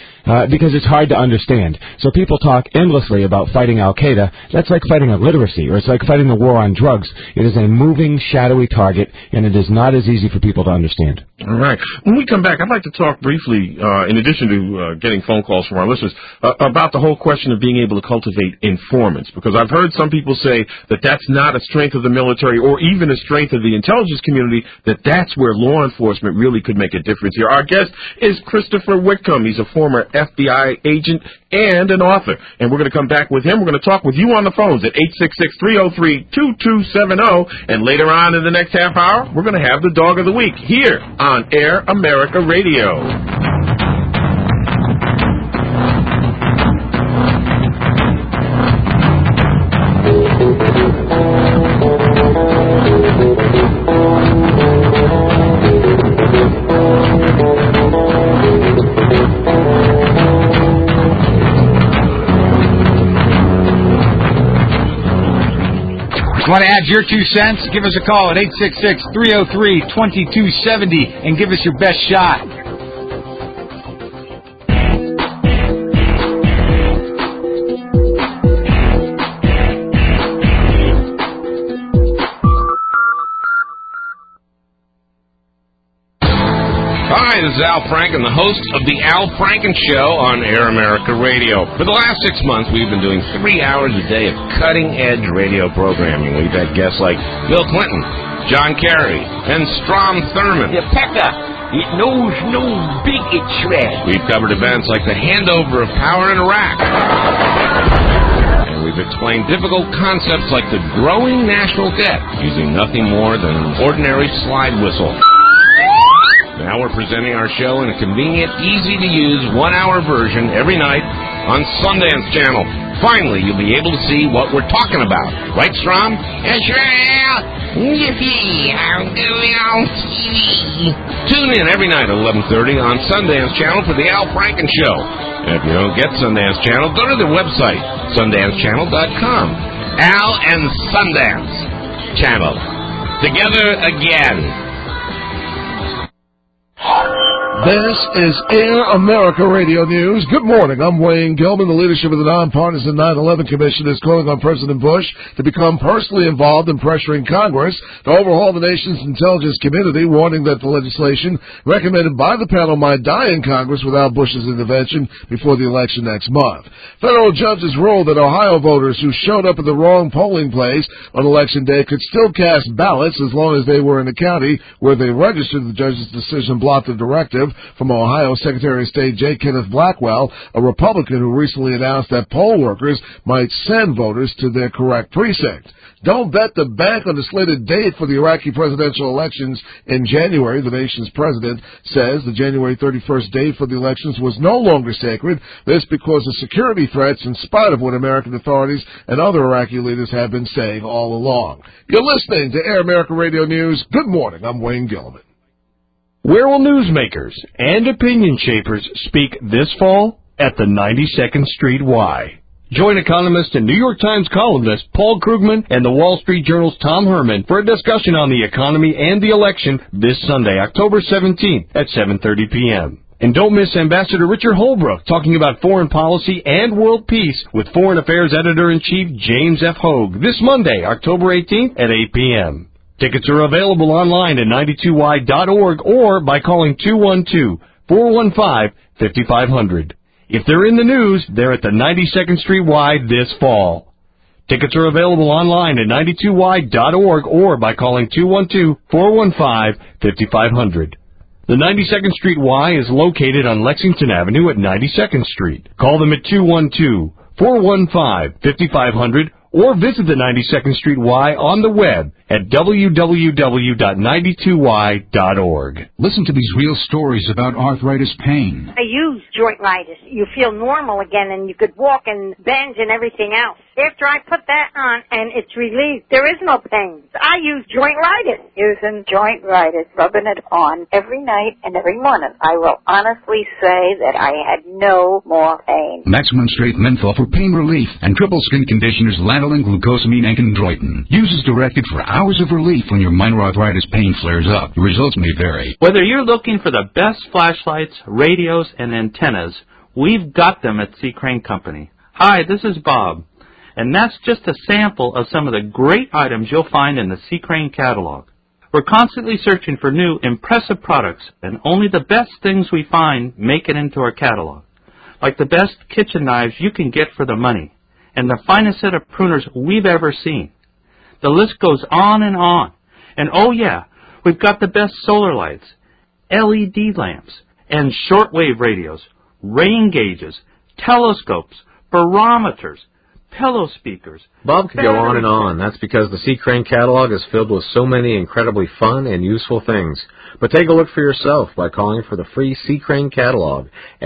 it's hard to understand. So people talk endlessly about fighting Al-Qaeda. That's like fighting illiteracy, or it's like fighting the war on drugs. It is a moving, shadowy target, and it is not as easy for people to understand. All right. When we come back, I'd like to talk briefly, in addition to getting phone calls from our listeners, about the whole question of being able to cultivate informants, because I've heard some people say that that's not a strength of the military or even a strength of the intelligence community, that's where law enforcement really could make a difference here. Our guest is Christopher Wickham. He's a former FBI agent and an author. And we're going to come back with him. We're going to talk with you on the phones at 866-303-2270. And later on in the next half hour, we're going to have the Dog of the Week here on Air America Radio. Want to add your 2 cents? Give us a call at 866-303-2270 and give us your best shot. Hi, this is Al Franken, the host of The Al Franken Show on Air America Radio. For the last 6 months, we've been doing 3 hours a day of cutting-edge radio programming. We've had guests like Bill Clinton, John Kerry, and Strom Thurmond. The pecker, it knows no bigot shred. We've covered events like the handover of power in Iraq. And we've explained difficult concepts like the growing national debt using nothing more than an ordinary slide whistle. Now we're presenting our show in a convenient, easy-to-use 1-hour version every night on Sundance Channel. Finally, you'll be able to see what we're talking about. Right, Strom? Yes, sure. Yippee! I'm going on TV. Tune in every night at 11:30 on Sundance Channel for The Al Franken Show. And if you don't get Sundance Channel, go to their website, sundancechannel.com. Al and Sundance Channel. Together again. This is Air America Radio News. Good morning. I'm Wayne Gilman. The leadership of the nonpartisan 9/11 Commission is calling on President Bush to become personally involved in pressuring Congress to overhaul the nation's intelligence community, warning that the legislation recommended by the panel might die in Congress without Bush's intervention before the election next month. Federal judges ruled that Ohio voters who showed up at the wrong polling place on Election Day could still cast ballots as long as they were in a county where they registered. The judge's decision blocked the directive from Ohio Secretary of State J. Kenneth Blackwell, a Republican who recently announced that poll workers might send voters to their correct precinct. Don't bet the bank on the slated date for the Iraqi presidential elections in January. The nation's president says the January 31st date for the elections was no longer sacred. This because of security threats in spite of what American authorities and other Iraqi leaders have been saying all along. You're listening to Air America Radio News. Good morning. I'm Wayne Gilman. Where will newsmakers and opinion shapers speak this fall? At the 92nd Street Y. Join economist and New York Times columnist Paul Krugman and the Wall Street Journal's Tom Herman for a discussion on the economy and the election this Sunday, October 17th at 7:30 p.m. And don't miss Ambassador Richard Holbrooke talking about foreign policy and world peace with Foreign Affairs Editor-in-Chief James F. Hogue this Monday, October 18th at 8 p.m. Tickets are available online at 92y.org or by calling 212-415-5500. If they're in the news, they're at the 92nd Street Y this fall. Tickets are available online at 92y.org or by calling 212-415-5500. The 92nd Street Y is located on Lexington Avenue at 92nd Street. Call them at 212-415-5500 or visit the 92nd Street Y on the web at www.92y.org. Listen to these real stories about arthritis pain. I use Jointitis. You feel normal again and you could walk and bend and everything else. After I put that on and it's relieved, there is no pain. I use Jointitis. Using Jointitis, rubbing it on every night and every morning, I will honestly say that I had no more pain. Maximum Strength Menthol for pain relief and triple skin conditioners lanolin, glucosamine, and chondroitin. Use as directed for hours of relief when your minor arthritis pain flares up. The results may vary. Whether you're looking for the best flashlights, radios, and antennas, we've got them at C. Crane Company. Hi, this is Bob. And that's just a sample of some of the great items you'll find in the C. Crane catalog. We're constantly searching for new, impressive products, and only the best things we find make it into our catalog. Like the best kitchen knives you can get for the money, and the finest set of pruners we've ever seen. The list goes on. And oh yeah, we've got the best solar lights, LED lamps, and shortwave radios, rain gauges, telescopes, barometers, pillow speakers. Bob could go on and on. That's because the C. Crane catalog is filled with so many incredibly fun and useful things. But take a look for yourself by calling for the free C. Crane catalog at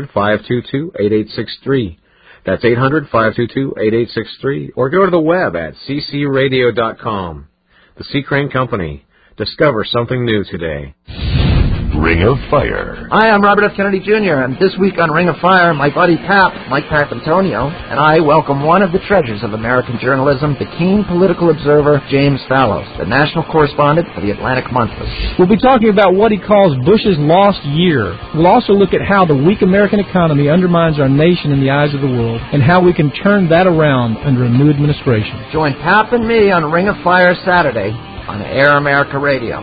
800-522-8863. That's 800-522-8863. Or go to the web at ccradio.com. The C. Crane Company. Discover something new today. Ring of Fire. Hi, I'm Robert F. Kennedy Jr., and this week on Ring of Fire, my buddy Pap, Mike Papantonio, and I welcome one of the treasures of American journalism, the keen political observer, James Fallows, the national correspondent for the Atlantic Monthly. We'll be talking about what he calls Bush's lost year. We'll also look at how the weak American economy undermines our nation in the eyes of the world, and how we can turn that around under a new administration. Join Pap and me on Ring of Fire Saturday on Air America Radio.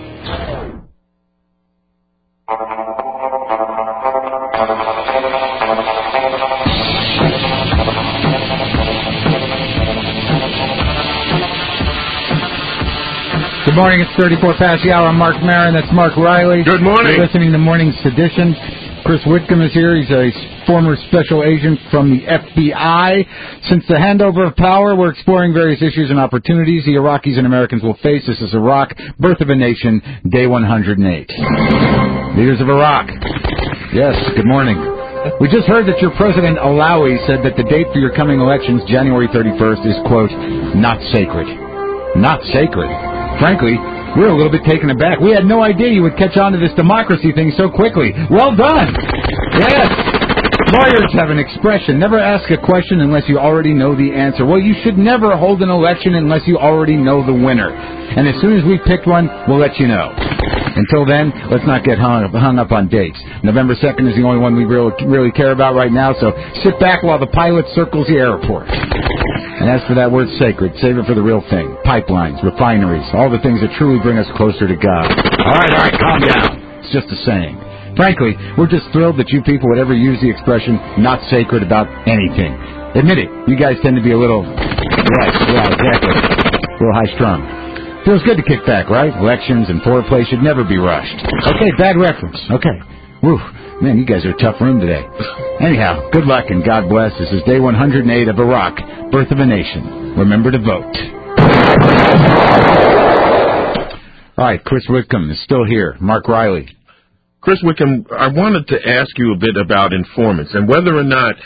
Good morning, it's 34 past the hour. I'm Mark Maron, that's Mark Riley. Good morning. You're listening to Morning Sedition. Chris Whitcomb is here. He's a former special agent from the FBI. Since the handover of power, we're exploring various issues and opportunities the Iraqis and Americans will face. This is Iraq, Birth of a Nation, Day 108. Leaders of Iraq. Yes, good morning. We just heard that your President Alawi said that the date for your coming elections, January 31st, is, quote, not sacred. Not sacred. frankly, we're a little bit taken aback. We had no idea you would catch on to this democracy thing so quickly. Well done. Yes. Lawyers have an expression, never ask a question unless you already know the answer. Well, you should never hold an election unless you already know the winner. And as soon as we pick one, we'll let you know. Until then, let's not get hung up on dates. November 2nd is the only one we really care about right now, so sit back while the pilot circles the airport. And as for that word sacred, save it for the real thing. Pipelines, refineries, all the things that truly bring us closer to God. All right, calm down. It's just a saying. Frankly, we're just thrilled that you people would ever use the expression, not sacred about anything. Admit it, you guys tend to be a little, yeah, exactly, a little high-strung. Feels good to kick back, right? Elections and foreplay should never be rushed. Okay, bad reference. Okay. Woo. Man, you guys are a tough room today. Anyhow, good luck and God bless. This is day 108 of Iraq, Birth of a Nation. Remember to vote. All right, Chris Whitcomb is still here. Mark Riley. Chris Wickham, I wanted to ask you a bit about informants and whether or not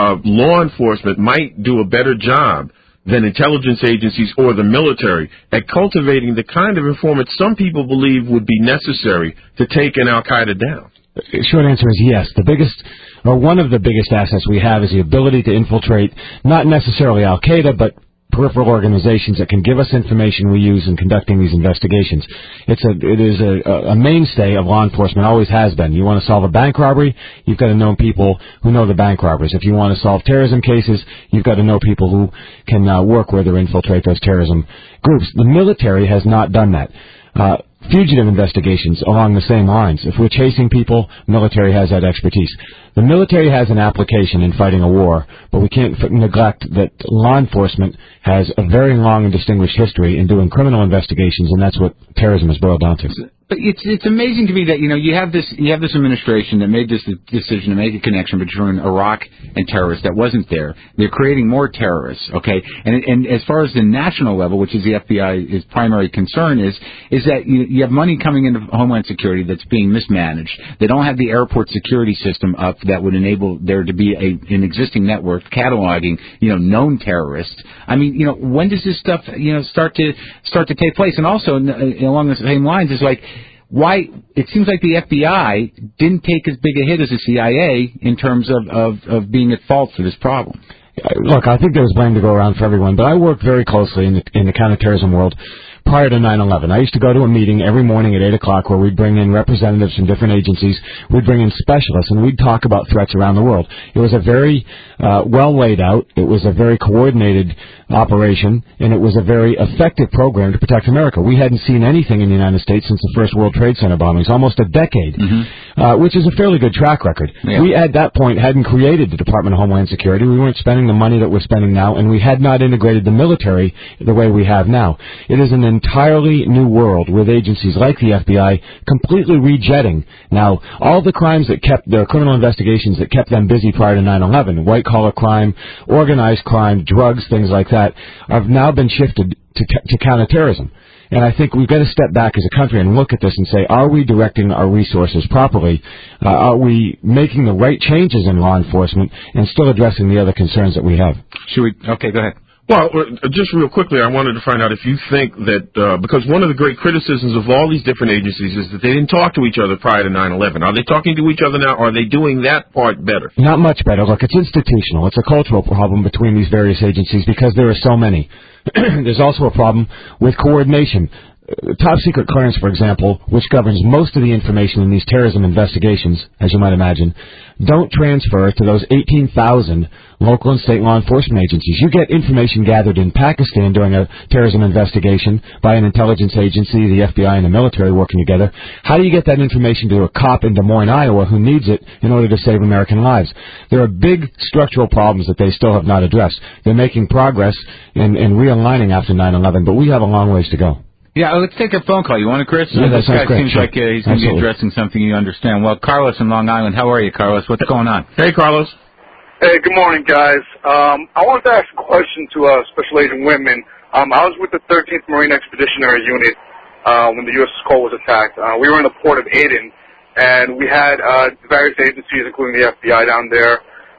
law enforcement might do a better job than intelligence agencies or the military at cultivating the kind of informants some people believe would be necessary to take an al-Qaeda down. Short answer is yes. The biggest, or one of the biggest assets we have is the ability to infiltrate not necessarily al-Qaeda, but peripheral organizations that can give us information we use in conducting these investigations. It is a mainstay of law enforcement, always has been. You want to solve a bank robbery, you've got to know people who know the bank robbers. If you want to solve terrorism cases, you've got to know people who can work with or infiltrate those terrorism groups. The military has not done that. Fugitive investigations along the same lines. If we're chasing people, military has that expertise. The military has an application in fighting a war, but we can't neglect that law enforcement has a very long and distinguished history in doing criminal investigations, and that's what terrorism is boiled down to. But it's amazing to me that you have this administration that made this decision to make a connection between Iraq and terrorists that wasn't there. They're creating more terrorists, okay? And as far as the national level, which is the FBI's primary concern, is that you have money coming into Homeland Security that's being mismanaged. They don't have the airport security system up that would enable there to be an existing network cataloging known terrorists. I mean, when does this stuff start to take place? And also along the same lines is like, why it seems like the FBI didn't take as big a hit as the CIA in terms of being at fault for this problem. Look, I think there was blame to go around for everyone, but I worked very closely in the counterterrorism world prior to 9/11. I used to go to a meeting every morning at 8 o'clock where we'd bring in representatives from different agencies. We'd bring in specialists, and we'd talk about threats around the world. It was a very well laid out. It was a very coordinated operation, and it was a very effective program to protect America. We hadn't seen anything in the United States since the first World Trade Center bombings, almost a decade, which is a fairly good track record. Yeah. We, at that point, hadn't created the Department of Homeland Security. We weren't spending the money that we're spending now, and we had not integrated the military the way we have now. It is an entirely new world with agencies like the FBI completely rejetting. Now, all the crimes that the criminal investigations that kept them busy prior to 9/11, white-collar crime, organized crime, drugs, things like that, have now been shifted to counterterrorism. And I think we've got to step back as a country and look at this and say, are we directing our resources properly? Are we making the right changes in law enforcement and still addressing the other concerns that we have? Okay, go ahead. Well, just real quickly, I wanted to find out if you think that, because one of the great criticisms of all these different agencies is that they didn't talk to each other prior to 9/11. Are they talking to each other now? Or are they doing that part better? Not much better. Look, it's institutional. It's a cultural problem between these various agencies because there are so many. There's also a problem with coordination. Top secret clearance, for example, which governs most of the information in these terrorism investigations, as you might imagine, don't transfer to those 18,000 local and state law enforcement agencies. You get information gathered in Pakistan during a terrorism investigation by an intelligence agency, the FBI and the military working together. How do you get that information to a cop in Des Moines, Iowa, who needs it in order to save American lives? There are big structural problems that they still have not addressed. They're making progress in realigning after 9/11, but we have a long ways to go. Yeah, let's take a phone call. You want it, Chris? Yeah, this guy great. seems like he's going to be addressing something you understand. Well, Carlos in Long Island, how are you, Carlos? What's going on? Hey, Carlos. Hey, good morning, guys. I wanted to ask a question to Special Agent Whitman. I was with the 13th Marine Expeditionary Unit when the U.S. Cole was attacked. We were in the port of Aden, and we had various agencies, including the FBI, down there.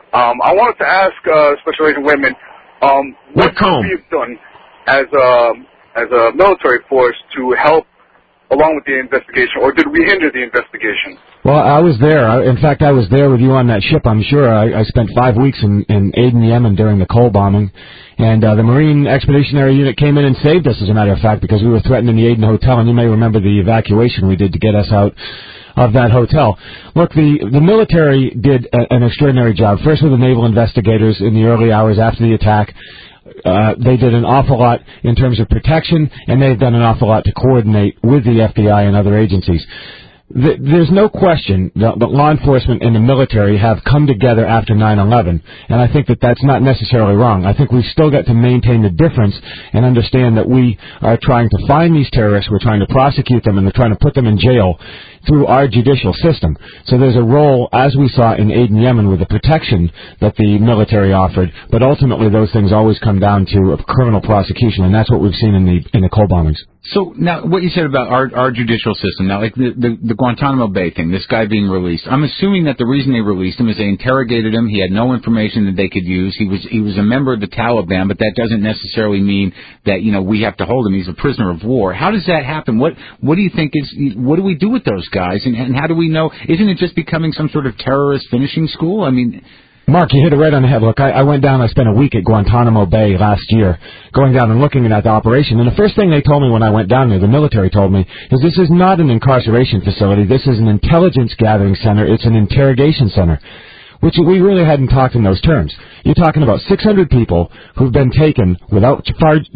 I wanted to ask Special Agent Whitman, what have you done as as a military force to help along with the investigation, or did we hinder the investigation? Well, I was there. In fact, I was there with you on that ship, I'm sure. I spent 5 weeks in Aden, Yemen during the coal bombing. And the Marine Expeditionary Unit came in and saved us, as a matter of fact, because we were threatened in the Aden Hotel. And you may remember the evacuation we did to get us out of that hotel. Look, the military did an extraordinary job. First with the naval investigators in the early hours after the attack. They did an awful lot in terms of protection, and they've done an awful lot to coordinate with the FBI and other agencies. There's no question that law enforcement and the military have come together after 9/11, and I think that that's not necessarily wrong. I think we've still got to maintain the difference and understand that we are trying to find these terrorists, we're trying to prosecute them, and we're trying to put them in jail through our judicial system. So there's a role, as we saw in Aden, Yemen, with the protection that the military offered, but ultimately those things always come down to a criminal prosecution, and that's what we've seen in the coal bombings. So now, what you said about our judicial system, now, like the Guantanamo Bay thing, this guy being released, I'm assuming that the reason they released him is they interrogated him. He had no information that they could use. He was a member of the Taliban, but that doesn't necessarily mean that we have to hold him. He's a prisoner of war. How does that happen? What do you think what do we do with those guys, and how do we know? Isn't it just becoming some sort of terrorist finishing school? I mean, Mark, you hit it right on the head. Look, I went down, I spent a week at Guantanamo Bay last year, going down and looking at the operation, and the first thing they told me when I went down there, the military told me, is this is not an incarceration facility, this is an intelligence gathering center, it's an interrogation center, which we really hadn't talked in those terms. You're talking about 600 people who've been taken without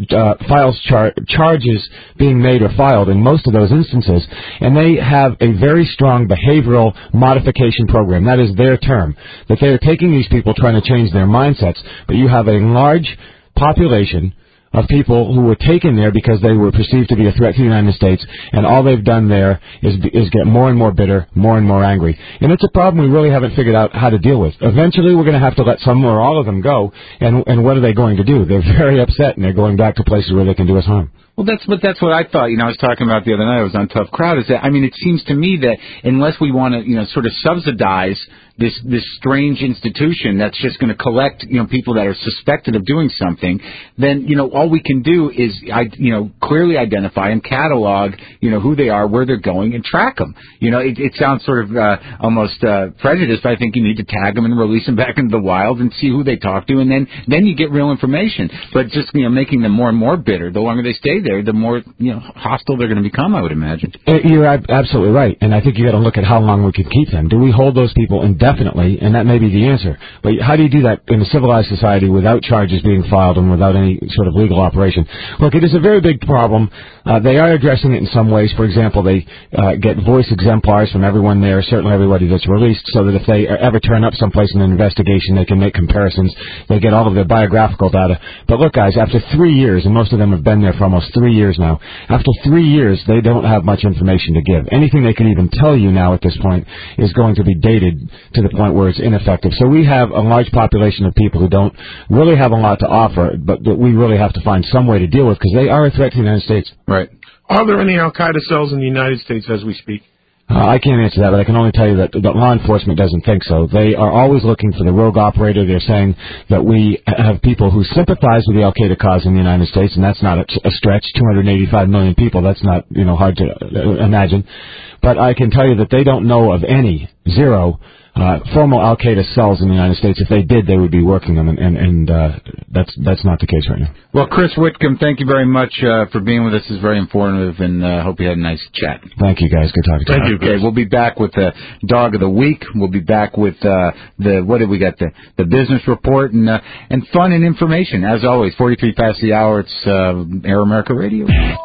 charges being made or filed in most of those instances, and they have a very strong behavioral modification program. That is their term, that they are taking these people, trying to change their mindsets, but you have a large population of people who were taken there because they were perceived to be a threat to the United States, and all they've done there is get more and more bitter, more and more angry. And it's a problem we really haven't figured out how to deal with. Eventually, we're going to have to let some or all of them go, and what are they going to do? They're very upset, and they're going back to places where they can do us harm. Well, that's what I thought. I was talking about the other night. I was on Tough Crowd. Is that it seems to me that unless we want to sort of subsidize this strange institution that's just going to collect people that are suspected of doing something, then all we can do is clearly identify and catalog who they are, where they're going, and track them. It sounds sort of almost prejudiced. I think you need to tag them and release them back into the wild and see who they talk to, and then you get real information. But just making them more and more bitter, the longer they stay there, the more hostile they're going to become, I would imagine. You're absolutely right, and I think you got to look at how long we can keep them. Do we hold those people indefinitely? And that may be the answer. But how do you do that in a civilized society without charges being filed and without any sort of legal operation? Look, it is a very big problem. They are addressing it in some ways. For example, they get voice exemplars from everyone there, certainly everybody that's released, so that if they ever turn up someplace in an investigation, they can make comparisons. They get all of their biographical data. But look, guys, after 3 years, and most of them have been there for almost 3 years now, after 3 years, they don't have much information to give. Anything they can even tell you now at this point is going to be dated to the point where it's ineffective. So we have a large population of people who don't really have a lot to offer, but that we really have to find some way to deal with, because they are a threat to the United States. Right. Are there any Al-Qaeda cells in the United States as we speak? I can't answer that, but I can only tell you that law enforcement doesn't think so. They are always looking for the rogue operator. They're saying that we have people who sympathize with the Al-Qaeda cause in the United States, and that's not a stretch. 285 million people, that's not hard to imagine. But I can tell you that they don't know of any, zero, formal Al-Qaeda cells in the United States. If they did, they would be working them, and that's not the case right now. Well, Chris Whitcomb, thank you very much for being with us. It's very informative, and hope you had a nice chat. Thank you, guys. Good talking to you. Thank you. Okay, we'll be back with the Dog of the Week. We'll be back with what did we got? The business report and fun and information. As always, 43 past the hour. It's Air America Radio.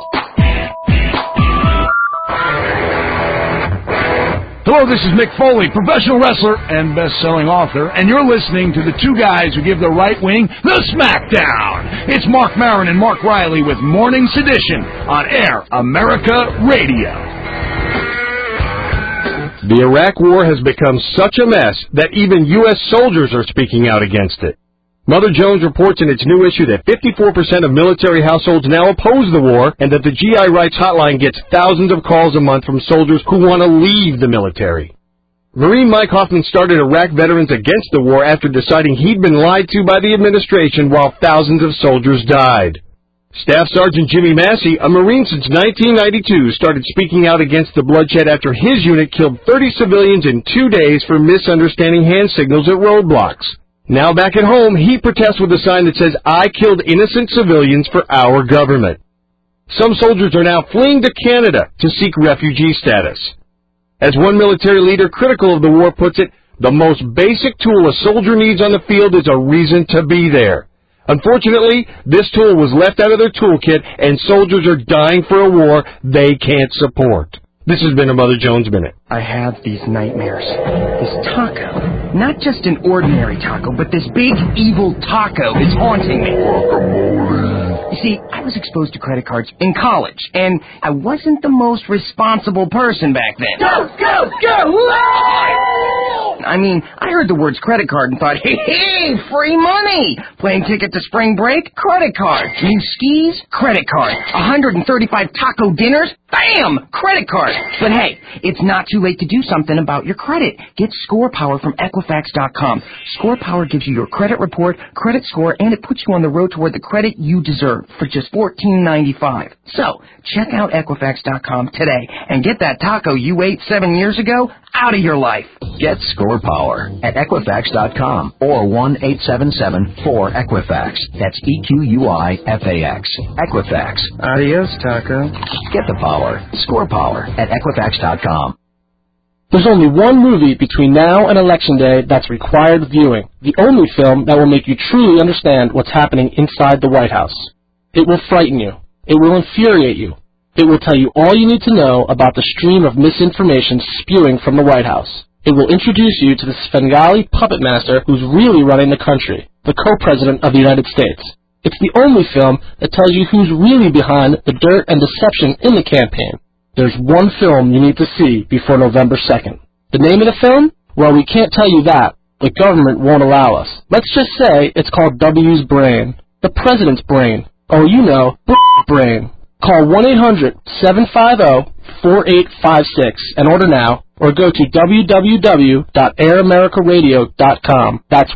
Hello, this is Mick Foley, professional wrestler and best-selling author, and you're listening to the two guys who give the right wing the smackdown. It's Mark Maron and Mark Riley with Morning Sedition on Air America Radio. The Iraq War has become such a mess that even U.S. soldiers are speaking out against it. Mother Jones reports in its new issue that 54% of military households now oppose the war, and that the GI Rights Hotline gets thousands of calls a month from soldiers who want to leave the military. Marine Mike Hoffman started Iraq Veterans Against the War after deciding he'd been lied to by the administration while thousands of soldiers died. Staff Sergeant Jimmy Massey, a Marine since 1992, started speaking out against the bloodshed after his unit killed 30 civilians in 2 days for misunderstanding hand signals at roadblocks. Now back at home, he protests with a sign that says, "I killed innocent civilians for our government." Some soldiers are now fleeing to Canada to seek refugee status. As one military leader critical of the war puts it, the most basic tool a soldier needs on the field is a reason to be there. Unfortunately, this tool was left out of their toolkit, and soldiers are dying for a war they can't support. This has been a Mother Jones Minute. I have these nightmares. This taco. Not just an ordinary taco, but this big, evil taco is haunting me. You see, I was exposed to credit cards in college, and I wasn't the most responsible person back then. Go, go, go! I mean, I heard the words credit card and thought, hey, free money! Plane ticket to spring break? Credit card. New skis? Credit card. 135 taco dinners? Bam! Credit card. But hey, it's not too late to do something about your credit. Get Score Power from Equifax.com. Score Power gives you your credit report, credit score, and it puts you on the road toward the credit you deserve for just $14.95. So, check out Equifax.com today and get that taco you ate 7 years ago out of your life. Get Score Power at Equifax.com or 1-877-4-EQUIFAX. That's EQUIFAX. Equifax. Adios, taco. Get the power. Score Power at Equifax.com. There's only one movie between now and Election Day that's required viewing. The only film that will make you truly understand what's happening inside the White House. It will frighten you. It will infuriate you. It will tell you all you need to know about the stream of misinformation spewing from the White House. It will introduce you to the Svengali puppet master who's really running the country, the co-president of the United States. It's the only film that tells you who's really behind the dirt and deception in the campaign. There's one film you need to see before November 2nd. The name of the film? Well, we can't tell you that. The government won't allow us. Let's just say it's called W's Brain. The President's Brain. Oh, you know, Brain. Call 1-800-750-4856 and order now, or go to www.airamericaradio.com. That's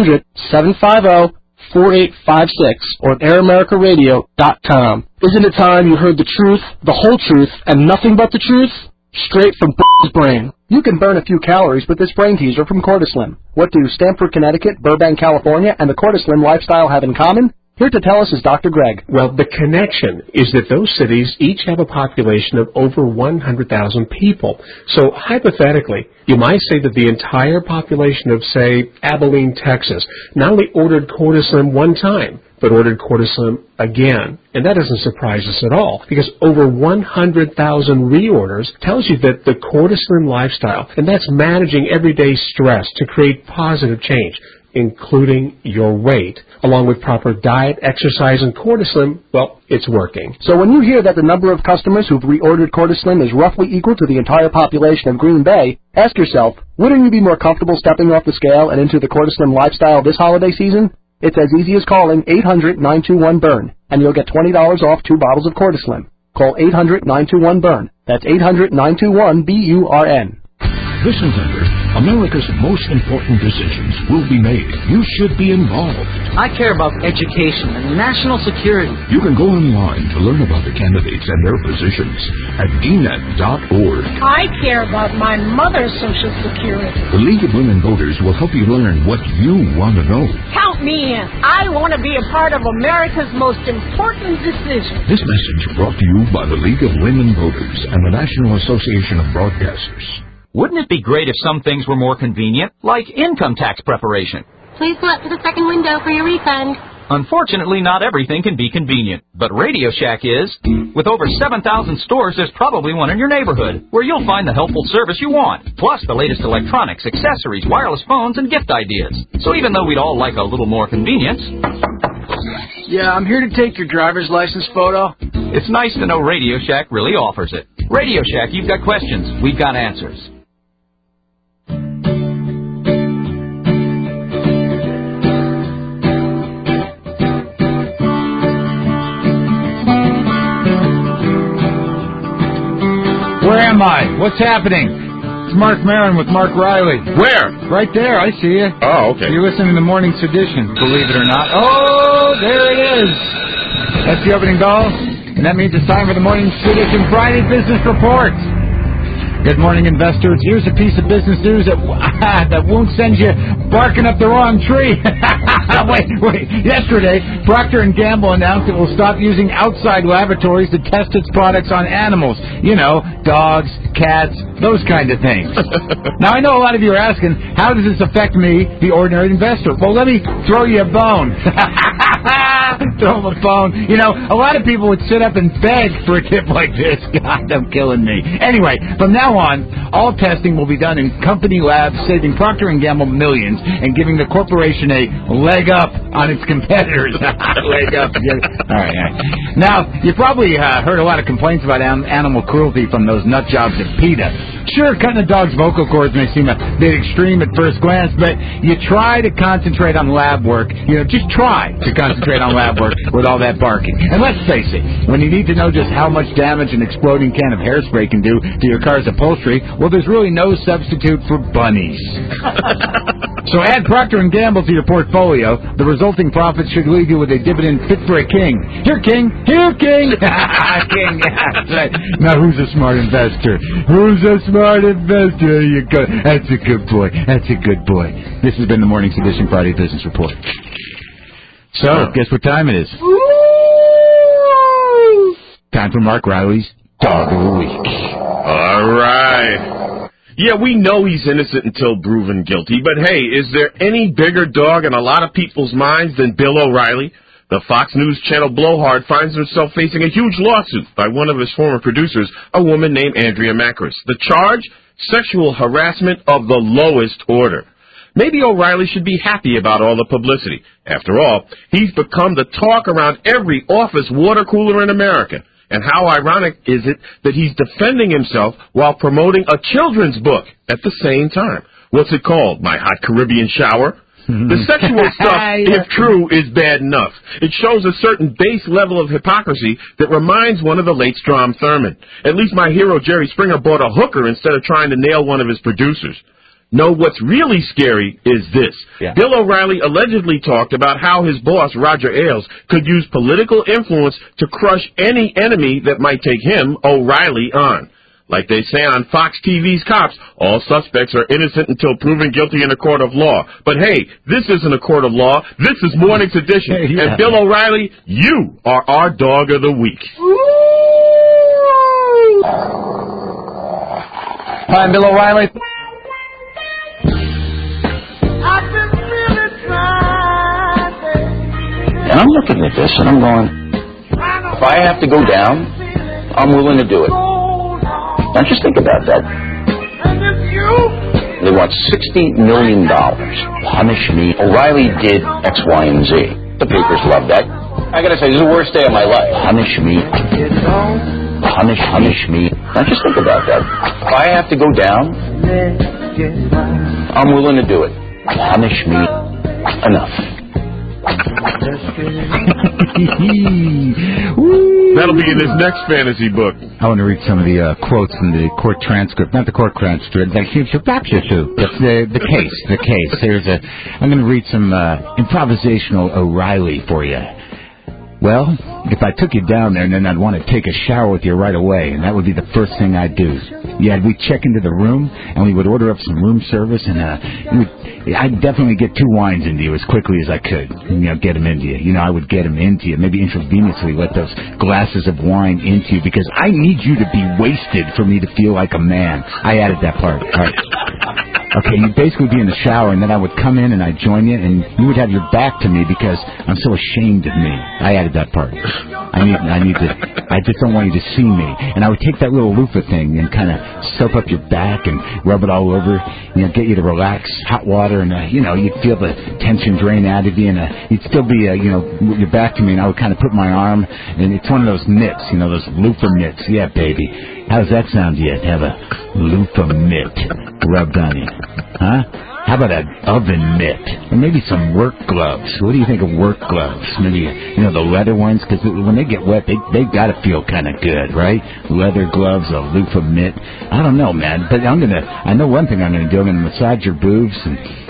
1-800-750-4856 or airamericaradio.com. Isn't it time you heard the truth, the whole truth, and nothing but the truth? Straight from Brain. You can burn a few calories with this brain teaser from Cortislim. What do Stamford, Connecticut, Burbank, California, and the Cortislim lifestyle have in common? Here to tell us is Dr. Greg. Well, the connection is that those cities each have a population of over 100,000 people. So, hypothetically, you might say that the entire population of, say, Abilene, Texas, not only ordered Cortislim one time, but ordered Cortislim again. And that doesn't surprise us at all, because over 100,000 reorders tells you that the Cortislim lifestyle, and that's managing everyday stress to create positive change, including your weight, along with proper diet, exercise, and Cortislim, well, it's working. So when you hear that the number of customers who've reordered Cortislim is roughly equal to the entire population of Green Bay, ask yourself, wouldn't you be more comfortable stepping off the scale and into the Cortislim lifestyle this holiday season? It's as easy as calling 800-921-BURN, and you'll get $20 off 2 bottles of Cortislim. Call 800-921-BURN. That's 800-921-BURN. This November, America's most important decisions will be made. You should be involved. I care about education and national security. You can go online to learn about the candidates and their positions at dnet.org. I care about my mother's Social Security. The League of Women Voters will help you learn what you want to know. Count me in. I want to be a part of America's most important decision. This message brought to you by the League of Women Voters and the National Association of Broadcasters. Wouldn't it be great if some things were more convenient, like income tax preparation? Please go up to the second window for your refund. Unfortunately, not everything can be convenient, but Radio Shack is. With over 7,000 stores, there's probably one in your neighborhood, where you'll find the helpful service you want, plus the latest electronics, accessories, wireless phones, and gift ideas. So even though we'd all like a little more convenience... Yeah, I'm here to take your driver's license photo. It's nice to know Radio Shack really offers it. Radio Shack, you've got questions, we've got answers. Where am I? What's happening? It's Mark Maron with Mark Riley. Where? Right there, I see you. Oh, okay. You're listening to the Morning Sedition, believe it or not. Oh, there it is. That's the opening bell, and that means it's time for the Morning Citizen Friday Business Report. Good morning, investors. Here's a piece of business news that won't send you barking up the wrong tree. Wait. Yesterday, Procter & Gamble announced it will stop using outside laboratories to test its products on animals. You know, dogs, cats, those kind of things. Now, I know a lot of you are asking, how does this affect me, the ordinary investor? Well, let me throw you a bone. Throw them a bone. You know, a lot of people would sit up and beg for a tip like this. God, I'm killing me. Anyway, from now on, all testing will be done in company labs, saving Procter & Gamble millions and giving the corporation a leg up on its competitors. Leg up. All right. Now, you probably heard a lot of complaints about animal cruelty from those nut jobs at PETA. Sure, cutting a dog's vocal cords may seem a bit extreme at first glance, but you try to concentrate on lab work. You know, just try to concentrate on lab work with all that barking. And let's face it, when you need to know just how much damage an exploding can of hairspray can do to your car's upholstery, well, there's really no substitute for bunnies. So add Procter & Gamble to your portfolio. The resulting profits should leave you with a dividend fit for a king. Here, King! Here, King! King, that's right. Now, who's a smart investor? Who's a smart investor? There you go. That's a good boy. That's a good boy. This has been the Morning Edition Friday Business Report. So, guess what time it is? Time for Mark Riley's Dog of the Week. All right. Yeah, we know he's innocent until proven guilty, but hey, is there any bigger dog in a lot of people's minds than Bill O'Reilly? The Fox News channel blowhard finds himself facing a huge lawsuit by one of his former producers, a woman named Andrea Macris. The charge? Sexual harassment of the lowest order. Maybe O'Reilly should be happy about all the publicity. After all, he's become the talk around every office water cooler in America. And how ironic is it that he's defending himself while promoting a children's book at the same time? What's it called? My Hot Caribbean Shower? The sexual stuff, if true, is bad enough. It shows a certain base level of hypocrisy that reminds one of the late Strom Thurmond. At least my hero Jerry Springer bought a hooker instead of trying to nail one of his producers. No, what's really scary is this. Yeah. Bill O'Reilly allegedly talked about how his boss, Roger Ailes, could use political influence to crush any enemy that might take him, O'Reilly, on. Like they say on Fox TV's Cops, all suspects are innocent until proven guilty in a court of law. But hey, this isn't a court of law. This is Morning's Edition. Yeah. And Bill O'Reilly, you are our Dog of the Week. Hi, I'm Bill O'Reilly. And I'm looking at this and I'm going, if I have to go down, I'm willing to do it. Now just think about that. They want $60 million. Punish me. O'Reilly did X, Y, and Z. The papers love that. I gotta say, this is the worst day of my life. Punish me. Punish me. Now just think about that. If I have to go down, I'm willing to do it. Punish me. Enough. That'll be in his next fantasy book. I want to read some of the quotes in the court transcript. Not the court transcript. It's the case. I'm going to read some improvisational O'Reilly for you. Well, if I took you down there, then I'd want to take a shower with you right away, and that would be the first thing I'd do. Yeah, we'd check into the room, and we would order up some room service, and I'd definitely get 2 wines into you as quickly as I could. Get them into you. I would get them into you, maybe intravenously let those glasses of wine into you, because I need you to be wasted for me to feel like a man. I added that part. All right. Okay, you'd basically be in the shower, and then I would come in and I'd join you, and you would have your back to me because I'm so ashamed of me. I added that part. I just don't want you to see me. And I would take that little loofah thing and kind of soap up your back and rub it all over, get you to relax, hot water, and, you'd feel the tension drain out of you, and you'd still be, with your back to me, and I would kind of put my arm, and it's one of those mitts, those loofah mitts. Yeah, baby. How does that sound to you? Have a loofah mitt rubbed on you. Huh? How about an oven mitt? Or maybe some work gloves. What do you think of work gloves? Maybe, the leather ones? Because when they get wet, they got to feel kind of good, right? Leather gloves, a loofah mitt. I don't know, man. But I know one thing I'm going to do. I'm going to massage your boobs and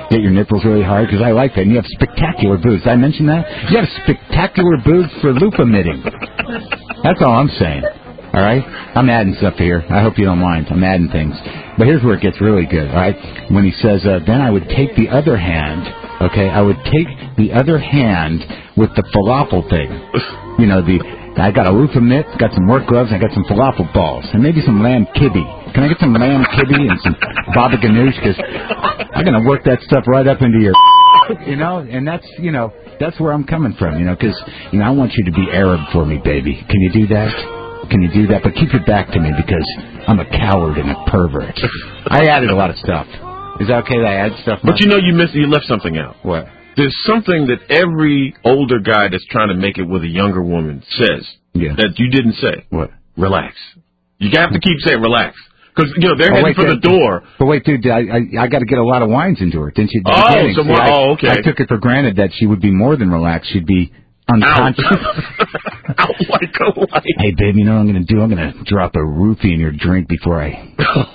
get your nipples really hard? Because I like that. And you have spectacular boobs. Did I mention that? You have spectacular boobs for loop emitting. That's all I'm saying. All right? I'm adding stuff here. I hope you don't mind. I'm adding things. But here's where it gets really good, all right? When he says, then I would take the other hand, okay? I would take the other hand with the falafel thing. You know, I got a loofah mitt, got some work gloves, I got some falafel balls, and maybe some lamb kibbe. Can I get some lamb kibbe and some baba ganoush? Because I'm going to work that stuff right up into your... You know, and that's, you know, that's where I'm coming from, you know, because, you know, I want you to be Arab for me, baby. Can you do that? Can you do that? But keep your back to me because I'm a coward and a pervert. I added a lot of stuff. Is that okay that I add stuff? But you know you left something out. What? There's something that every older guy that's trying to make it with a younger woman says that you didn't say. What? Relax. You have to keep saying relax. Because, you know, they're heading for the door. But wait, dude, I got to get a lot of wines into her, didn't you? Okay. I took it for granted that she would be more than relaxed. She'd be unconscious. Out like a light. Hey, babe, you know what I'm going to do? I'm going to drop a roofie in your drink before I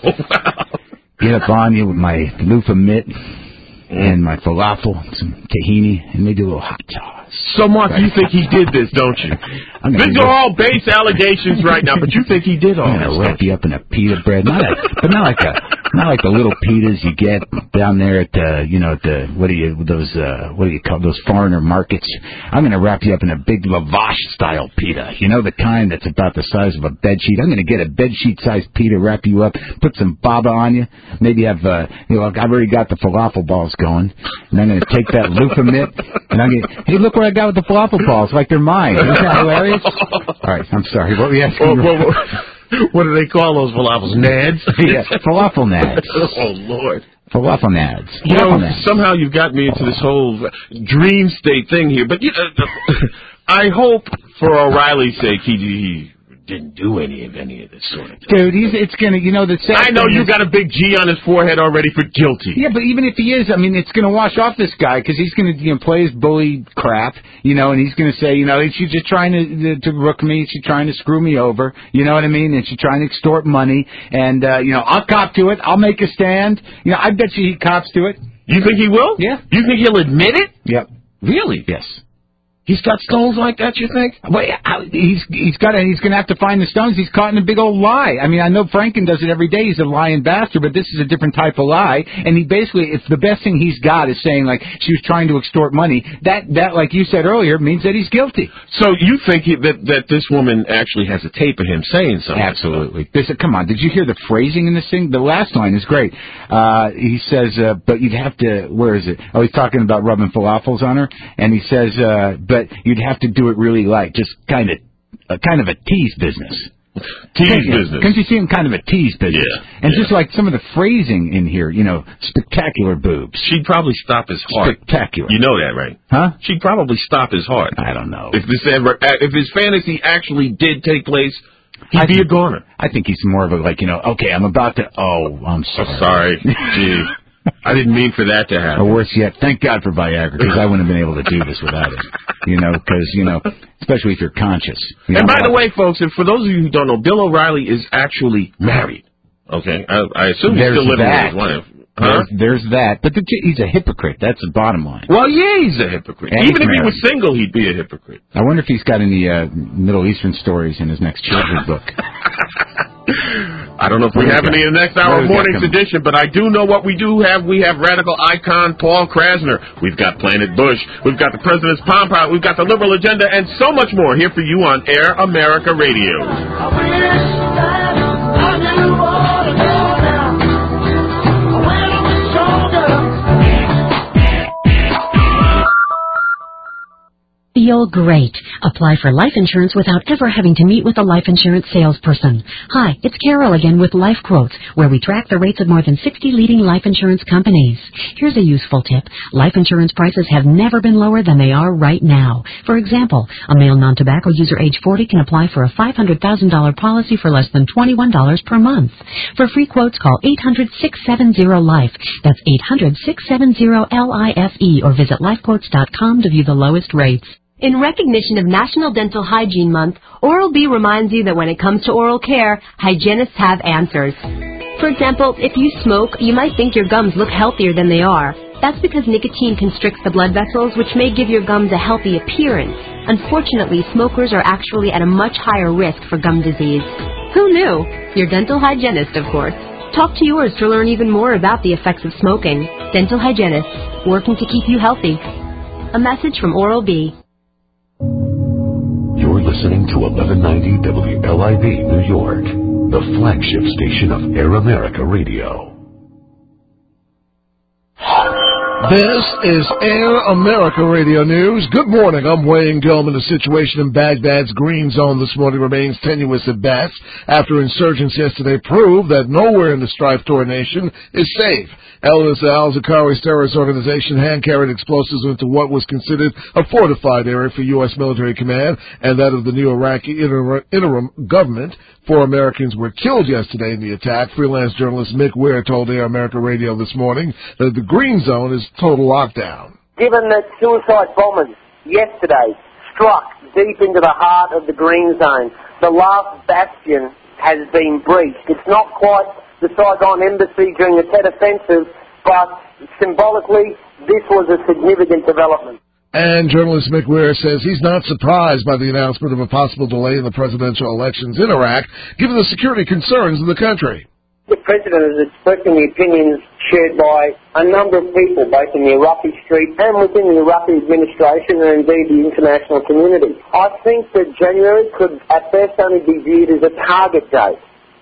get up on you with my loofah mitt and my falafel, some tahini, and maybe a little hot sauce. So, Mark, you think he did this, don't you? These are all base allegations right now, but you think he did all this? I'm going to wrap you up in a pita bread, not like the little pitas you get down there at what do you call those foreigner markets? I'm going to wrap you up in a big lavash style pita. You know, the kind that's about the size of a bed sheet. I'm going to get a bed sheet sized pita, wrap you up, put some baba on you. Maybe have I've already got the falafel balls going, and I'm going to take that loofah mitt, and I'm going to, hey, look what I got with the falafel balls, like they're mine. Isn't that hilarious? All right, I'm sorry. What were you asking? What do they call those falafels? Nads? Yeah, falafel nads. Oh, Lord. Falafel nads. You know, somehow you've got me into this whole dream state thing here. But I hope, for O'Reilly's sake, he didn't do any of this sort of thing. Dude, it's gonna, I know you got a big G on his forehead already for guilty. Yeah, but even if he is, I mean, it's gonna wash off this guy because he's gonna play his bully crap, and he's gonna say, she's just trying to rook me, she's trying to screw me over, you know what I mean, and she's trying to extort money, and I'll cop to it, I'll make a stand, I bet you he cops to it. You think he will? Yeah. You think he'll admit it? Yep. Really? Yes. He's got stones like that, you think? Well, he's going to have to find the stones. He's caught in a big old lie. I mean, I know Franken does it every day. He's a lying bastard, but this is a different type of lie. And he basically, it's the best thing he's got is saying, like, she was trying to extort money. That, like you said earlier, means that he's guilty. So you think that this woman actually has a tape of him saying something? Absolutely. Come on, did you hear the phrasing in this thing? The last line is great. He says, but you'd have to, where is it? Oh, he's talking about rubbing falafels on her. And he says, but you'd have to do it really light, just kind of a tease business. Business. Can't you see him kind of a tease business? Yeah. And just like some of the phrasing in here, spectacular boobs. She'd probably stop his heart. Spectacular. You know that, right? Huh? She'd probably stop his heart. I don't know. If his fantasy actually did take place, he'd be a goner. I think he's more of a okay, I'm about to. Oh, I'm sorry. Oh, sorry. Gee. I didn't mean for that to happen. Or worse yet, thank God for Viagra, because I wouldn't have been able to do this without it. Because, especially if you're conscious. And by the way, folks, and for those of you who don't know, Bill O'Reilly is actually married. Okay? I assume he's still living with his wife. Huh? There's that. But he's a hypocrite. That's the bottom line. Well, yeah, he's a hypocrite. And even if he was single, he'd be a hypocrite. I wonder if he's got any Middle Eastern stories in his next children's book. I don't know if we have any in the next hour of Morning's edition, but I do know what we do have. We have radical icon Paul Krasner. We've got Planet Bush. We've got the President's Pomp Out. We've got the Liberal Agenda, and so much more here for you on Air America Radio. Feel great. Apply for life insurance without ever having to meet with a life insurance salesperson. Hi, it's Carol again with Life Quotes, where we track the rates of more than 60 leading life insurance companies. Here's a useful tip. Life insurance prices have never been lower than they are right now. For example, a male non-tobacco user age 40 can apply for a $500,000 policy for less than $21 per month. For free quotes, call 800-670-LIFE. That's 800-670-LIFE, or visit lifequotes.com to view the lowest rates. In recognition of National Dental Hygiene Month, Oral-B reminds you that when it comes to oral care, hygienists have answers. For example, if you smoke, you might think your gums look healthier than they are. That's because nicotine constricts the blood vessels, which may give your gums a healthy appearance. Unfortunately, smokers are actually at a much higher risk for gum disease. Who knew? Your dental hygienist, of course. Talk to yours to learn even more about the effects of smoking. Dental hygienists, working to keep you healthy. A message from Oral-B. You're listening to 1190 WLIV New York, the flagship station of Air America Radio. This is Air America Radio News. Good morning. I'm Wayne Gilman. The situation in Baghdad's green zone this morning remains tenuous at best after insurgents yesterday proved that nowhere in the strife-torn nation is safe. Al-Zakari's terrorist organization hand-carried explosives into what was considered a fortified area for U.S. military command and that of the new Iraqi interim government. 4 Americans were killed yesterday in the attack. Freelance journalist Mick Weir told Air America Radio this morning that the green zone is total lockdown. Given that suicide bombers yesterday struck deep into the heart of the green zone, the last bastion has been breached. It's not quite the Saigon embassy during the Tet Offensive, but symbolically, this was a significant development. And journalist Mick Weir says he's not surprised by the announcement of a possible delay in the presidential elections in Iraq, given the security concerns in the country. The president is expressing the opinions shared by a number of people, both in the Iraqi street and within the Iraqi administration and indeed the international community. I think that January could at best only be viewed as a target date.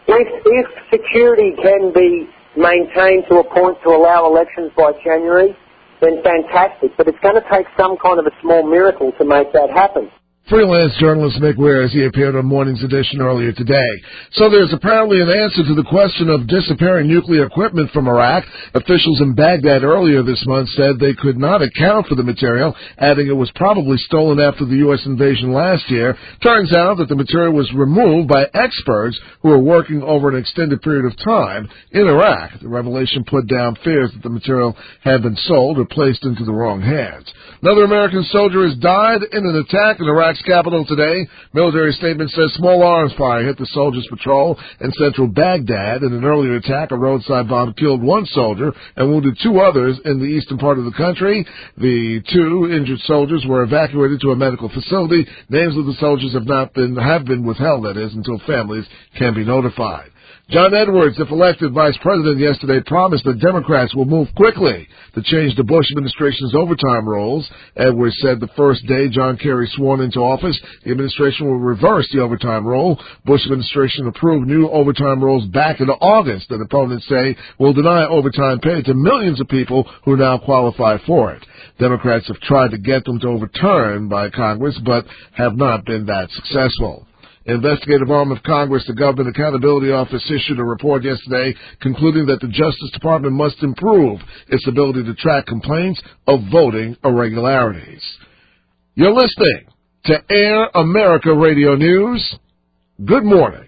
If security can be maintained to a point to allow elections by January, then fantastic. But it's going to take some kind of a small miracle to make that happen. Freelance journalist Mick Weir as he appeared on Morning's Edition earlier today. So there's apparently an answer to the question of disappearing nuclear equipment from Iraq. Officials in Baghdad earlier this month said they could not account for the material, adding it was probably stolen after the U.S. invasion last year. Turns out that the material was removed by experts who were working over an extended period of time in Iraq. The revelation put down fears that the material had been sold or placed into the wrong hands. Another American soldier has died in an attack in Iraq's capital today. Military statement says small arms fire hit the soldiers' patrol in central Baghdad. In an earlier attack, a roadside bomb killed 1 soldier and wounded 2 others in the eastern part of the country. The 2 injured soldiers were evacuated to a medical facility. Names of the soldiers have been withheld, that is, until families can be notified. John Edwards, if elected vice president yesterday, promised that Democrats will move quickly to change the Bush administration's overtime rules. Edwards said the first day John Kerry sworn into office, the administration will reverse the overtime rule. Bush administration approved new overtime rules back in August that opponents say will deny overtime pay to millions of people who now qualify for it. Democrats have tried to get them to overturn by Congress, but have not been that successful. Investigative arm of Congress, the Government Accountability Office, issued a report yesterday concluding that the Justice Department must improve its ability to track complaints of voting irregularities. You're listening to Air America Radio News. Good morning.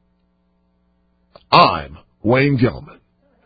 I'm Wayne Gilman.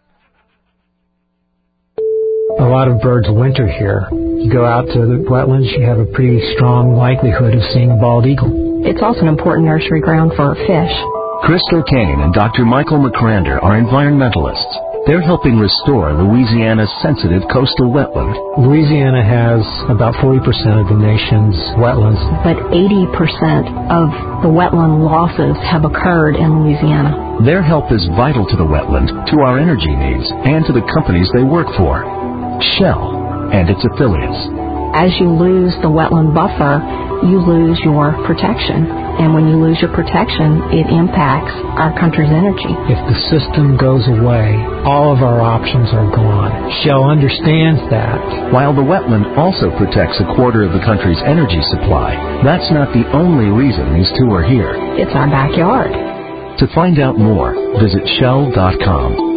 A lot of birds winter here. You go out to the wetlands, you have a pretty strong likelihood of seeing a bald eagle. It's also an important nursery ground for fish. Crystal Kane and Dr. Michael McCrander are environmentalists. They're helping restore Louisiana's sensitive coastal wetland. Louisiana has about 40% of the nation's wetlands. But 80% of the wetland losses have occurred in Louisiana. Their help is vital to the wetland, to our energy needs, and to the companies they work for. Shell and its affiliates. As you lose the wetland buffer, you lose your protection. And when you lose your protection, it impacts our country's energy. If the system goes away, all of our options are gone. Shell understands that. While the wetland also protects a quarter of the country's energy supply, that's not the only reason these two are here. It's our backyard. To find out more, visit Shell.com.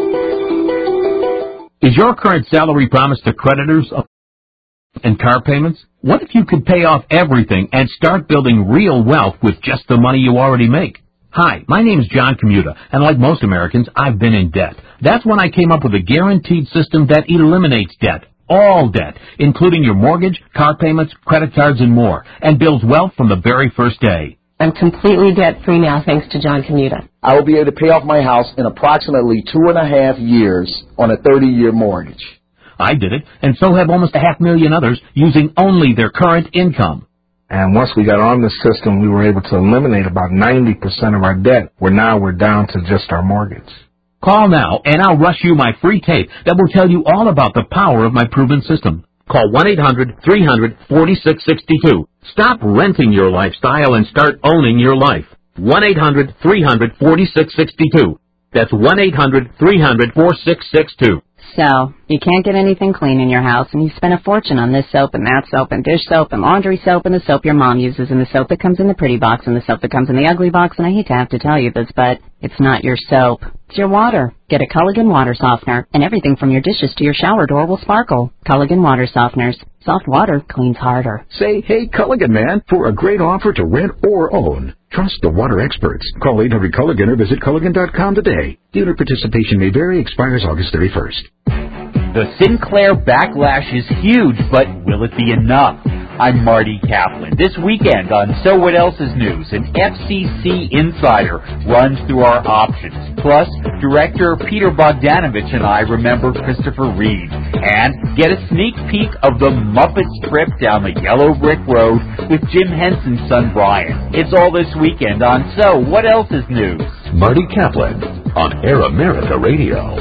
Is your current salary promised to creditors and car payments? What if you could pay off everything and start building real wealth with just the money you already make? Hi, my name is John Commuta, and like most Americans, I've been in debt. That's when I came up with a guaranteed system that eliminates debt. All debt, including your mortgage, car payments, credit cards, and more, and builds wealth from the very first day. I'm completely debt-free now thanks to John Commuta. I will be able to pay off my house in approximately 2.5 years on a 30-year mortgage. I did it, and so have almost 500,000 others using only their current income. And once we got on the system, we were able to eliminate about 90% of our debt, where now we're down to just our mortgage. Call now, and I'll rush you my free tape that will tell you all about the power of my proven system. Call 1-800-300-4662. Stop renting your lifestyle and start owning your life. 1-800-300-4662. That's 1-800-300-4662. So, you can't get anything clean in your house, and you spend a fortune on this soap and that soap and dish soap and laundry soap and the soap your mom uses and the soap that comes in the pretty box and the soap that comes in the ugly box, and I hate to have to tell you this, but it's not your soap. It's your water. Get a Culligan water softener, and everything from your dishes to your shower door will sparkle. Culligan water softeners. Soft water cleans harder. Say, hey, Culligan man, for a great offer to rent or own. Trust the water experts. Call 800-Culligan or visit Culligan.com today. Dealer participation may vary. Expires August 31st. The Sinclair backlash is huge, but will it be enough? I'm Marty Kaplan. This weekend on So What Else Is News, an FCC insider runs through our options. Plus, director Peter Bogdanovich and I remember Christopher Reeve and get a sneak peek of the Muppets trip down the yellow brick road with Jim Henson's son Brian. It's all this weekend on So What Else Is News. Marty Kaplan on Air America Radio.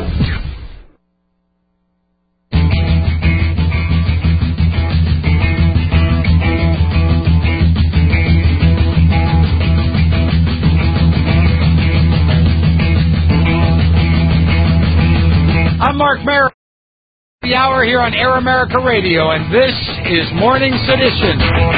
I'm Mark Mayer. The hour here on Air America Radio, and this is Morning Sedition.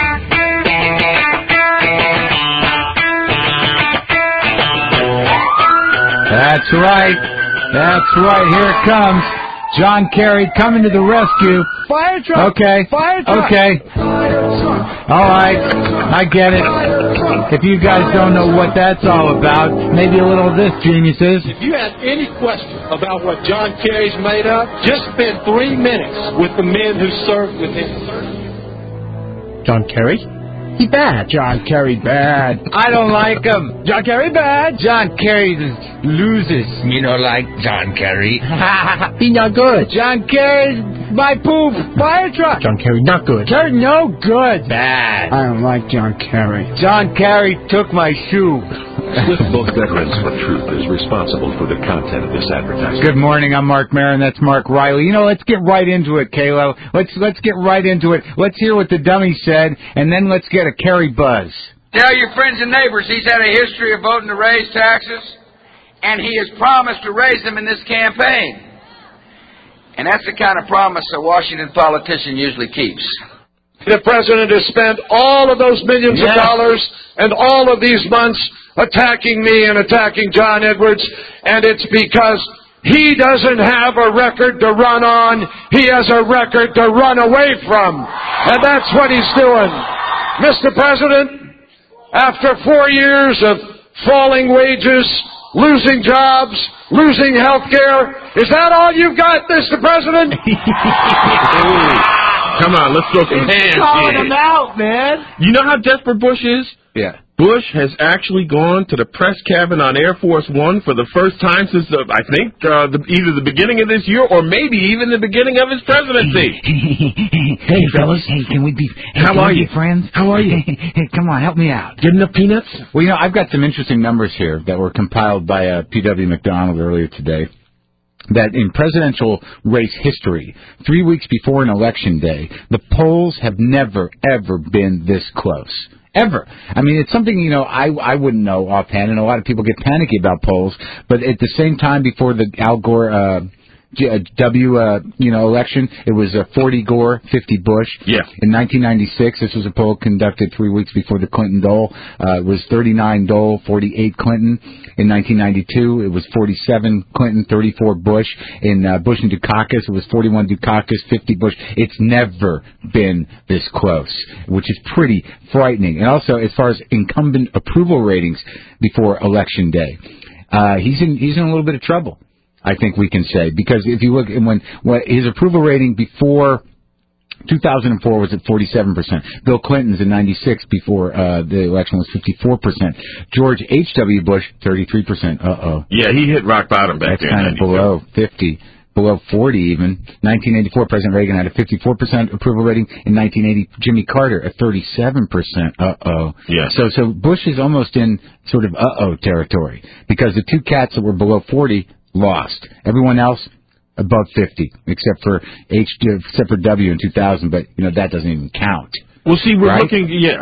That's right. That's right. Here it comes. John Kerry coming to the rescue. Fire truck. Okay. Fire truck. Okay. All right. I get it. If you guys don't know what that's all about, maybe a little of this, geniuses. If you have any question about what John Kerry's made of, just spend 3 minutes with the men who served with him. John Kerry? He bad. John Kerry bad. I don't like him. John Kerry bad. John Kerry loses. You know, like John Kerry. He not good. John Kerry's my poop. Fire truck. John Kerry not good. Kerry no good. Bad. I don't like John Kerry. John Kerry took my shoe. Both Veterans for Truth is responsible for the content of this advertisement. Good morning, I'm Mark Maron, that's Mark Riley. You know, let's get right into it, Kayla. Let's get right into it. Let's hear what the dummy said, and then let's get a Kerry buzz. Tell your friends and neighbors he's had a history of voting to raise taxes, and he has promised to raise them in this campaign. And that's the kind of promise a Washington politician usually keeps. The president has spent all of those millions of dollars and all of these months attacking me and attacking John Edwards, and it's because he doesn't have a record to run on. He has a record to run away from, and that's what he's doing. Mr. President, after 4 years of falling wages, losing jobs, losing health care, is that all you've got, Mr. President? Come on, let's throw some hands. Calling him out, man. You know how desperate Bush is? Yeah. Bush has actually gone to the press cabin on Air Force One for the first time since, I think, either the beginning of this year or maybe even the beginning of his presidency. Hey, fellas. Hey, can we be... How are you? Friends? How are you? Hey, come on, help me out. Getting enough peanuts? Well, you know, I've got some interesting numbers here that were compiled by P.W. McDonald earlier today. That in presidential race history, 3 weeks before an election day, the polls have never, ever been this close. Ever. I mean, it's something, you know, I wouldn't know offhand, and a lot of people get panicky about polls, but at the same time before the Al Gore election, it was 40 Gore, 50 Bush. Yeah. In 1996, this was a poll conducted 3 weeks before the Clinton-Dole. It was 39 Dole, 48 Clinton. In 1992, it was 47 Clinton, 34 Bush. In Bush and Dukakis, it was 41 Dukakis, 50 Bush. It's never been this close, which is pretty frightening. And also, as far as incumbent approval ratings before Election Day, he's in a little bit of trouble, I think we can say, because if you look at when his approval rating before 2004 was at 47%. Bill Clinton's in 96 before the election was 54%. George H.W. Bush 33%. Yeah, he hit rock bottom back there. That's kind of below 50. below 40 even. 1984, President Reagan had a 54% approval rating. In 1980, Jimmy Carter, a 37%. Uh-oh. Yeah. So Bush is almost in sort of uh-oh territory because the two cats that were below 40 lost. Everyone else above 50, except for W in 2000, but that doesn't even count. Well, see, we're right? looking. Yeah,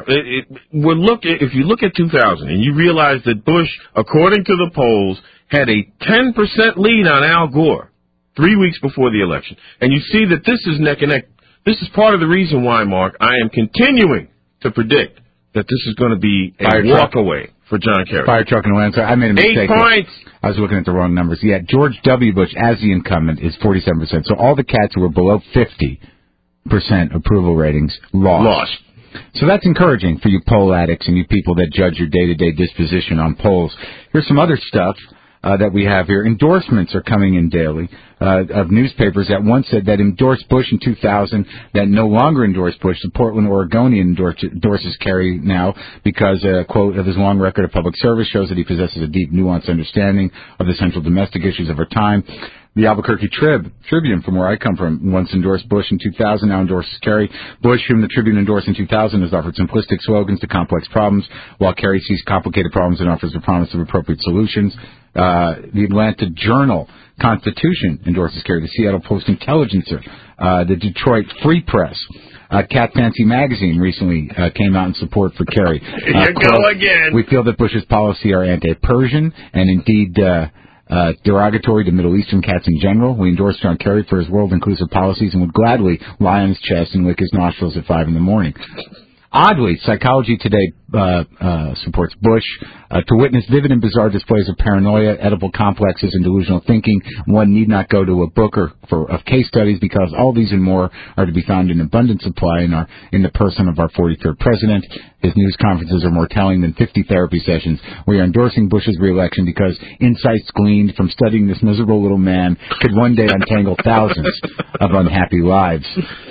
if you look at 2000 and you realize that Bush, according to the polls, had a 10% lead on Al Gore 3 weeks before the election, and you see that this is neck and neck. This is part of the reason why, Mark, I am continuing to predict that this is going to be a walkaway for John Kerry. Fire truck and Atlanta. I made a mistake. 8 points. I was looking at the wrong numbers. Yeah, George W. Bush, as the incumbent, is 47%. So all the cats who were below 50% approval ratings lost. So that's encouraging for you poll addicts and you people that judge your day-to-day disposition on polls. Here's some other stuff that we have here. Endorsements are coming in daily of newspapers that once said that endorsed Bush in 2000, that no longer endorse Bush. The Portland Oregonian endorses Kerry now because, quote, of his long record of public service shows that he possesses a deep, nuanced understanding of the central domestic issues of our time. The Albuquerque Tribune, from where I come from, once endorsed Bush in 2000, now endorses Kerry. Bush, whom the Tribune endorsed in 2000, has offered simplistic slogans to complex problems, while Kerry sees complicated problems and offers a promise of appropriate solutions. The Atlanta Journal-Constitution endorses Kerry. The Seattle Post-Intelligencer, the Detroit Free Press, Cat Fancy Magazine recently came out in support for Kerry. Here you go again. We feel that Bush's policy are anti-Persian and indeed derogatory to Middle Eastern cats in general. We endorse John Kerry for his world-inclusive policies and would gladly lie on his chest and lick his nostrils at 5 a.m. Oddly, Psychology Today supports Bush. To witness vivid and bizarre displays of paranoia, edible complexes, and delusional thinking, one need not go to a book of case studies because all these and more are to be found in abundant supply in the person of our 43rd president. His news conferences are more telling than 50 therapy sessions. We are endorsing Bush's re-election because insights gleaned from studying this miserable little man could one day untangle thousands of unhappy lives.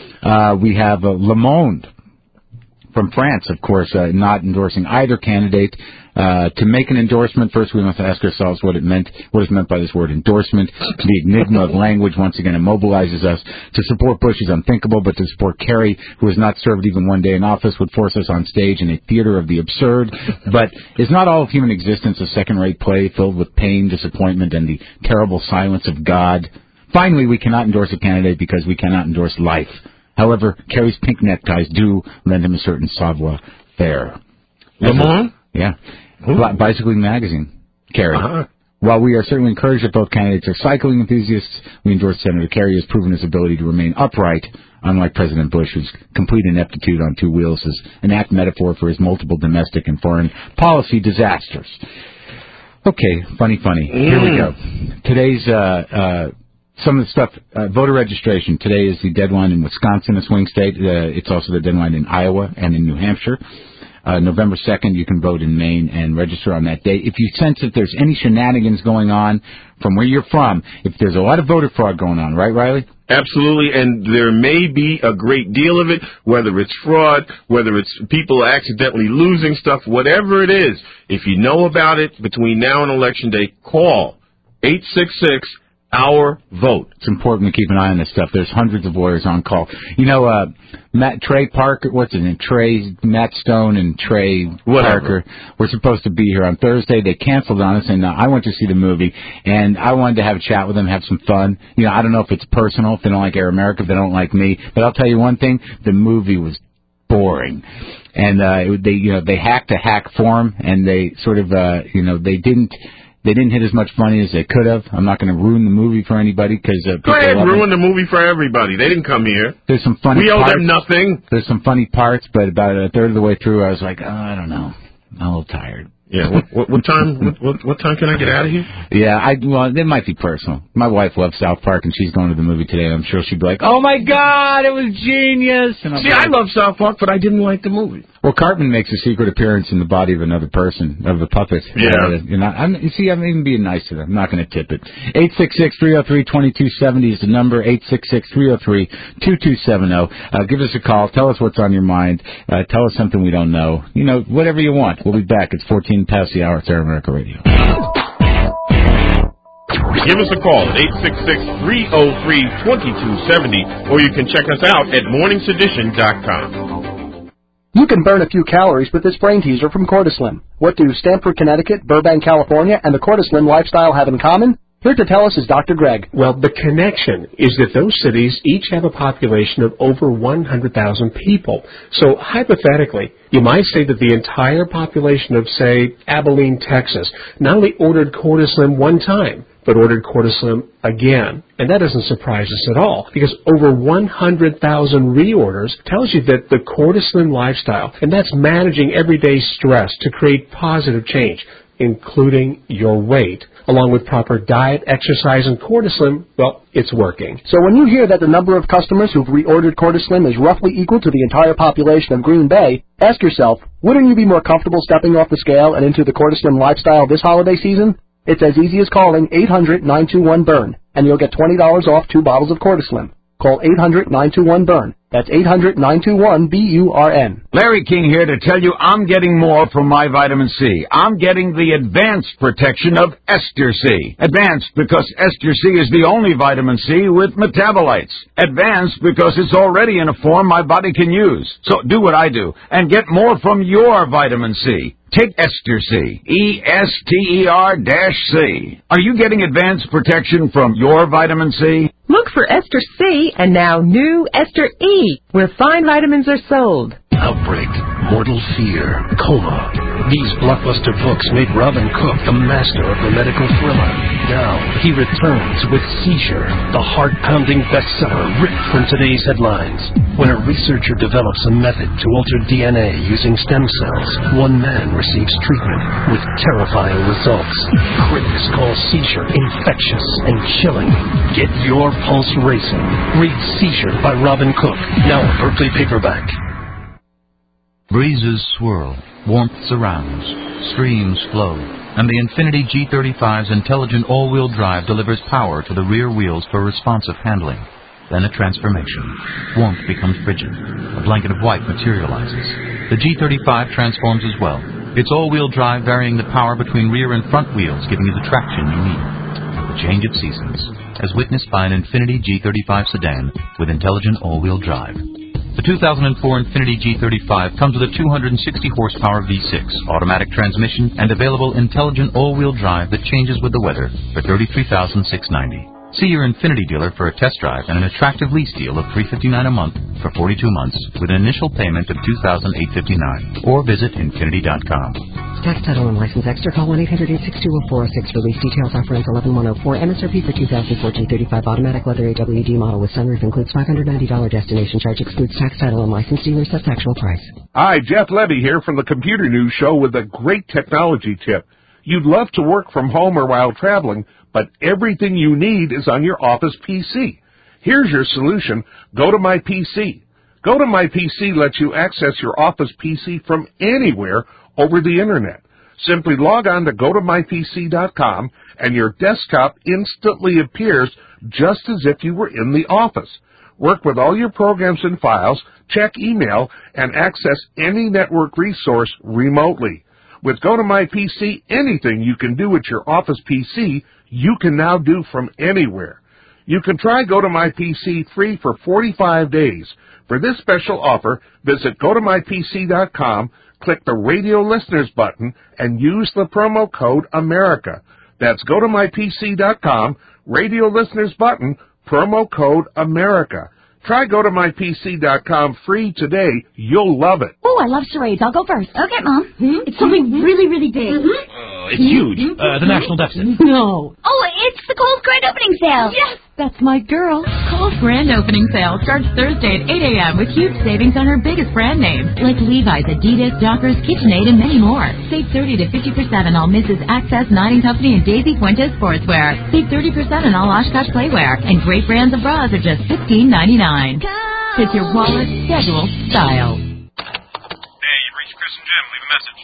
We have Le Monde from France, of course, not endorsing either candidate. To make an endorsement, first we must ask ourselves what is meant by this word endorsement. The enigma of language once again immobilizes us. To support Bush is unthinkable, but to support Kerry, who has not served even one day in office, would force us on stage in a theater of the absurd. But is not all of human existence a second-rate play filled with pain, disappointment, and the terrible silence of God? Finally, we cannot endorse a candidate because we cannot endorse life. However, Kerry's pink neckties do lend him a certain savoir-faire. Le Monde? Yeah. Bicycling Magazine, Kerry. Uh-huh. While we are certainly encouraged that both candidates are cycling enthusiasts, we endorse Senator Kerry has proven his ability to remain upright, unlike President Bush, whose complete ineptitude on two wheels is an apt metaphor for his multiple domestic and foreign policy disasters. Okay, funny. Here we go. Today's some of the stuff, voter registration. Today is the deadline in Wisconsin, a swing state. It's also the deadline in Iowa and in New Hampshire. November 2nd, you can vote in Maine and register on that day. If you sense that there's any shenanigans going on from where you're from, if there's a lot of voter fraud going on, right, Riley? Absolutely, and there may be a great deal of it, whether it's fraud, whether it's people accidentally losing stuff, whatever it is. If you know about it between now and Election Day, call 866 our vote. It's important to keep an eye on this stuff. There's hundreds of lawyers on call. You know, Trey Parker, what's his name? Matt Stone and Trey Parker were supposed to be here on Thursday. They canceled on us, and I went to see the movie, and I wanted to have a chat with them, have some fun. You know, I don't know if it's personal, if they don't like Air America, if they don't like me, but I'll tell you one thing, the movie was boring. And they hacked a hack form, and they sort of, they didn't hit as much money as they could have. I'm not going to ruin the movie for anybody because go ahead, ruin the movie for everybody. They didn't come here. There's some funny. We owe them nothing. There's some funny parts, but about a third of the way through, I was like, I don't know, I'm a little tired. Yeah. What time? What time can I get out of here? Yeah. Well, it might be personal. My wife loves South Park, and she's going to the movie today. I'm sure she'd be like, "Oh my God, it was genius!" And I love South Park, but I didn't like the movie. Well, Cartman makes a secret appearance in the body of another person, of a puppet. Yeah. I'm even being nice to them. I'm not going to tip it. 866-303-2270 is the number. 866-303-2270. Give us a call. Tell us what's on your mind. Tell us something we don't know. You know, whatever you want. We'll be back. It's 14 past the hour. It's Air America Radio. Give us a call at 866-303-2270, or you can check us out at morningsedition.com. You can burn a few calories with this brain teaser from Cortislim. What do Stamford, Connecticut, Burbank, California, and the Cortislim lifestyle have in common? Here to tell us is Dr. Greg. Well, the connection is that those cities each have a population of over 100,000 people. So hypothetically, you might say that the entire population of, say, Abilene, Texas, not only ordered Cortislim one time, but ordered Cortislim again. And that doesn't surprise us at all, because over 100,000 reorders tells you that the Cortislim lifestyle, and that's managing everyday stress to create positive change, including your weight, along with proper diet, exercise, and Cortislim, well, it's working. So when you hear that the number of customers who've reordered Cortislim is roughly equal to the entire population of Green Bay, ask yourself, wouldn't you be more comfortable stepping off the scale and into the Cortislim lifestyle this holiday season? It's as easy as calling 800-921-BURN, and you'll get $20 off 2 bottles of Cortislim. Call 800-921-BURN. That's 800-921-BURN. Larry King here to tell you I'm getting more from my vitamin C. I'm getting the advanced protection of Ester C. Advanced because Ester C is the only vitamin C with metabolites. Advanced because it's already in a form my body can use. So do what I do and get more from your vitamin C. Take Ester C. ESTER-C. Are you getting advanced protection from your vitamin C? Look for Ester C and now new Ester E, where fine vitamins are sold. Outbreak, Mortal Fear, Coma. These blockbuster books made Robin Cook the master of the medical thriller. Now he returns with Seizure, the heart-pounding bestseller ripped from today's headlines. When a researcher develops a method to alter DNA using stem cells, one man receives treatment with terrifying results. Critics call Seizure infectious and chilling. Get your pulse racing. Read Seizure by Robin Cook, now a Berkeley paperback. Breezes swirl, warmth surrounds, streams flow, and the Infiniti G35's intelligent all-wheel drive delivers power to the rear wheels for responsive handling. Then a transformation. Warmth becomes frigid. A blanket of white materializes. The G35 transforms as well. Its all-wheel drive varying the power between rear and front wheels, giving you the traction you need. The change of seasons, as witnessed by an Infiniti G35 sedan with intelligent all-wheel drive. The 2004 Infiniti G35 comes with a 260-horsepower V6, automatic transmission, and available intelligent all-wheel drive that changes with the weather for $33,690. See your Infiniti dealer for a test drive and an attractive lease deal of $359 a month for 42 months with an initial payment of $2,859. Or visit Infiniti.com. Tax, title, and license extra. Call 1-800-862-0406 for lease details. Offer ends 11/104. MSRP for 2014 35 automatic leather AWD model with sunroof includes $590 destination charge. Excludes tax, title, and license. Dealer sets actual price. Hi, Jeff Levy here from the Computer News Show with a great technology tip. You'd love to work from home or while traveling, but everything you need is on your office PC. Here's your solution. Go to My PC. Go to My PC lets you access your office PC from anywhere over the Internet. Simply log on to gotomypc.com and your desktop instantly appears just as if you were in the office. Work with all your programs and files, check email, and access any network resource remotely. With GoToMyPC, anything you can do with your office PC, you can now do from anywhere. You can try GoToMyPC free for 45 days. For this special offer, visit GoToMyPC.com, click the Radio Listeners button, and use the promo code AMERICA. That's GoToMyPC.com, Radio Listeners button, promo code AMERICA. Try GoToMyPC.com free today. You'll love it. Oh, I love charades. I'll go first. Okay, Mom. It's something really, really big. It's huge. The national deficit. No. Oh, it's the Kohl's Grand Opening Sale. Yes, that's my girl. Kohl's Grand Opening Sale starts Thursday at 8 a.m. with huge savings on her biggest brand names, like Levi's, Adidas, Dockers, KitchenAid, and many more. Save 30 to 50% on all Mrs. Access, Nine Company, and Daisy Fuentes sportswear. Save 30% on all Oshkosh playwear. And great brands of bras are just $15.99. Fits your wallet, schedule, style. Hey, you've reached Chris and Jim. Leave a message.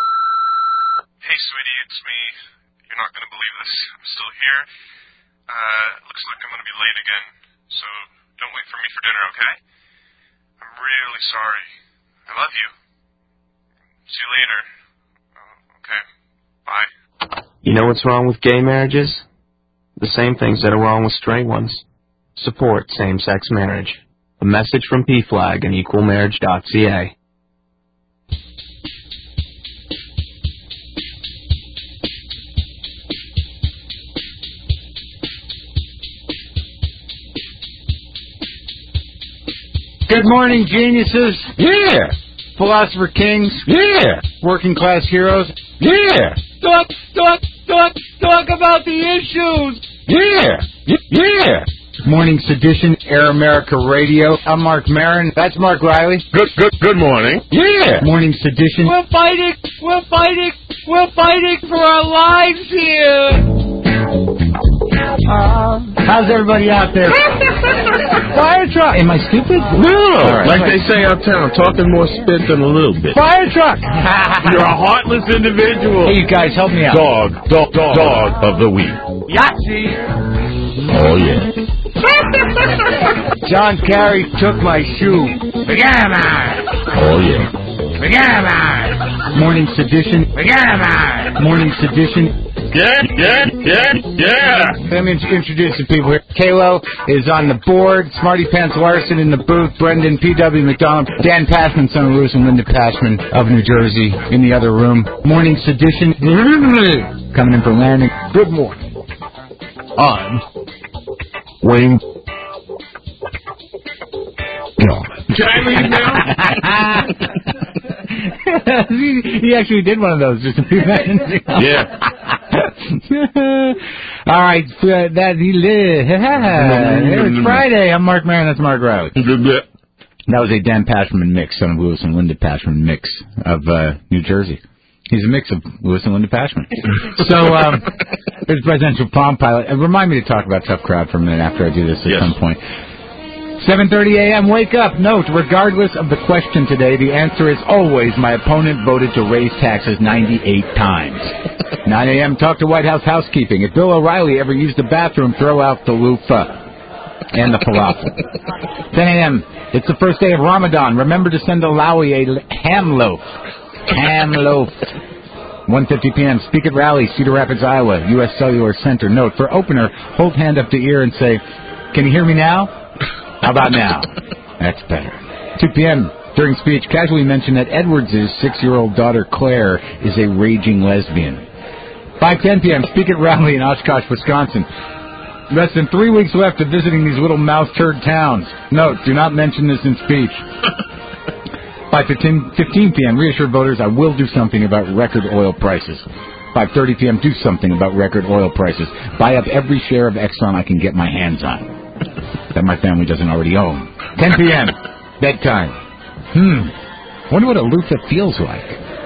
Hey, sweetie, it's me. You're not going to believe this. I'm still here. Looks like I'm going to be late again, so don't wait for me for dinner, okay? I'm really sorry. I love you. See you later. Okay. Bye. You know what's wrong with gay marriages? the same things that are wrong with stray ones. Support same-sex marriage. A message from PFLAG and equalmarriage.ca. Good morning, geniuses. Yeah. Philosopher kings. Yeah. Working class heroes. Yeah. Talk about the issues. Yeah. Yeah. Morning Sedition, Air America Radio. I'm Mark Maron. That's Mark Riley. Good morning. Yeah. Morning Sedition. We're fighting for our lives here. How's everybody out there? Fire truck. Am I stupid? No. Right. Like they say uptown, talking more spit than a little bit. Fire truck. You're a heartless individual. Hey, you guys, help me out. Dog of the week. Yahtzee. Oh, yeah. John Kerry took my shoe. Oh, yeah. Morning Sedition. Morning Sedition. Yeah. Let me introduce the people here. Kalo is on the board. Smarty Pants Larson in the booth. Brendan P.W. McDonald. Dan Passman, son of Lewis and Linda Passman of New Jersey in the other room. Morning Sedition. Coming in for landing. Good morning. I'm Wayne. Can I leave now? He actually did one of those just a few minutes ago. Yeah. All right, it's Friday. I'm Mark Maron. That's Mark Riley. That was a Dan Passman mix, son of Lewis and Linda Passman mix of New Jersey. He's a mix of Lewis and Linda Passman. So, there's Presidential Palm Pilot. Remind me to talk about Tough Crowd for a minute after I do this at some point. 7:30 a.m. Wake up. Note, regardless of the question today, the answer is always my opponent voted to raise taxes 98 times. 9 a.m. Talk to White House housekeeping. If Bill O'Reilly ever used the bathroom, throw out the loofah and the falafel. 10 a.m. It's the first day of Ramadan. Remember to send Alawi a ham loaf. Ham loaf. 1:50 p.m. Speak at rally, Cedar Rapids, Iowa, U.S. Cellular Center. Note, for opener, hold hand up to ear and say, "Can you hear me now?" How about now? That's better. 2 p.m. During speech, casually mentioned that Edwards' 6-year-old daughter, Claire, is a raging lesbian. 5:10 p.m. Speak at rally in Oshkosh, Wisconsin. Less than 3 weeks left of visiting these little mouse turd towns. Note, do not mention this in speech. 5:15 p.m. Reassure voters I will do something about record oil prices. 5:30 p.m. Do something about record oil prices. Buy up every share of Exxon I can get my hands on that my family doesn't already own. 10 p.m. Bedtime. Wonder what a loofah feels like.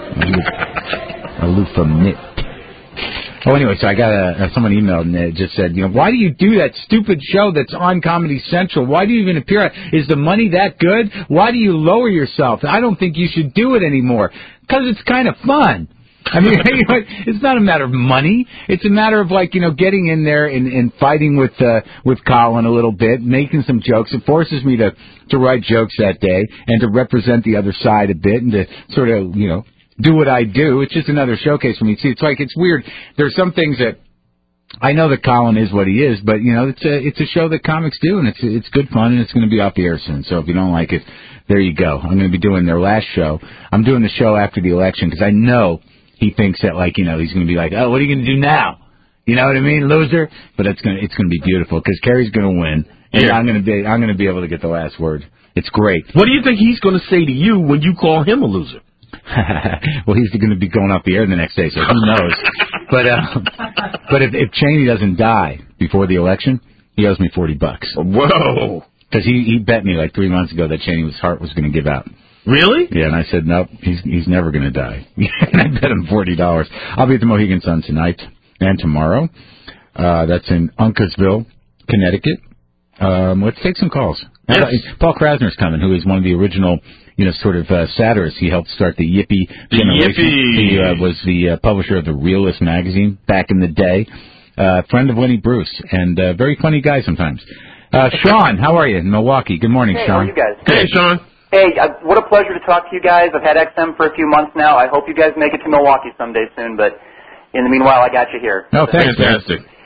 A loofah mitt. Oh, anyway, so I got someone emailed and it just said, why do you do that stupid show that's on Comedy Central? Why do you even appear? Is the money that good? Why do you lower yourself? I don't think you should do it anymore. Because it's kind of fun. I mean, it's not a matter of money. It's a matter of getting in there and fighting with Colin a little bit, making some jokes. It forces me to write jokes that day and to represent the other side a bit and to sort of, do what I do. It's just another showcase for me. See, it's weird. There's some things that I know that Colin is what he is, but it's a show that comics do, and it's good fun, and it's going to be off the air soon. So if you don't like it, there you go. I'm going to be doing their last show. I'm doing the show after the election because I know he thinks that he's going to be like, oh, what are you going to do now? You know what I mean, loser? But it's going to be beautiful because Kerry's going to win, and I'm going to be able to get the last word. It's great. What do you think he's going to say to you when you call him a loser? Well, he's going to be going off the air the next day, so who knows? But if Cheney doesn't die before the election, he owes me $40. Whoa! Because he bet me 3 months ago that Cheney's heart was going to give out. Really? Yeah, and I said nope, he's never going to die. And I bet him $40. I'll be at the Mohegan Sun tonight and tomorrow. That's in Uncasville, Connecticut. Let's take some calls. Yes. Paul Krasner's coming, who is one of the original, satirists. He helped start the Yippie generation. He was the publisher of the Realist magazine back in the day. Friend of Lenny Bruce, and very funny guy sometimes. Sean, how are you in Milwaukee? Good morning, Sean. Sean. How are you guys? Hey, Sean. Hey, what a pleasure to talk to you guys. I've had XM for a few months now. I hope you guys make it to Milwaukee someday soon, but in the meanwhile, I got you here. Oh, thanks. Fantastic.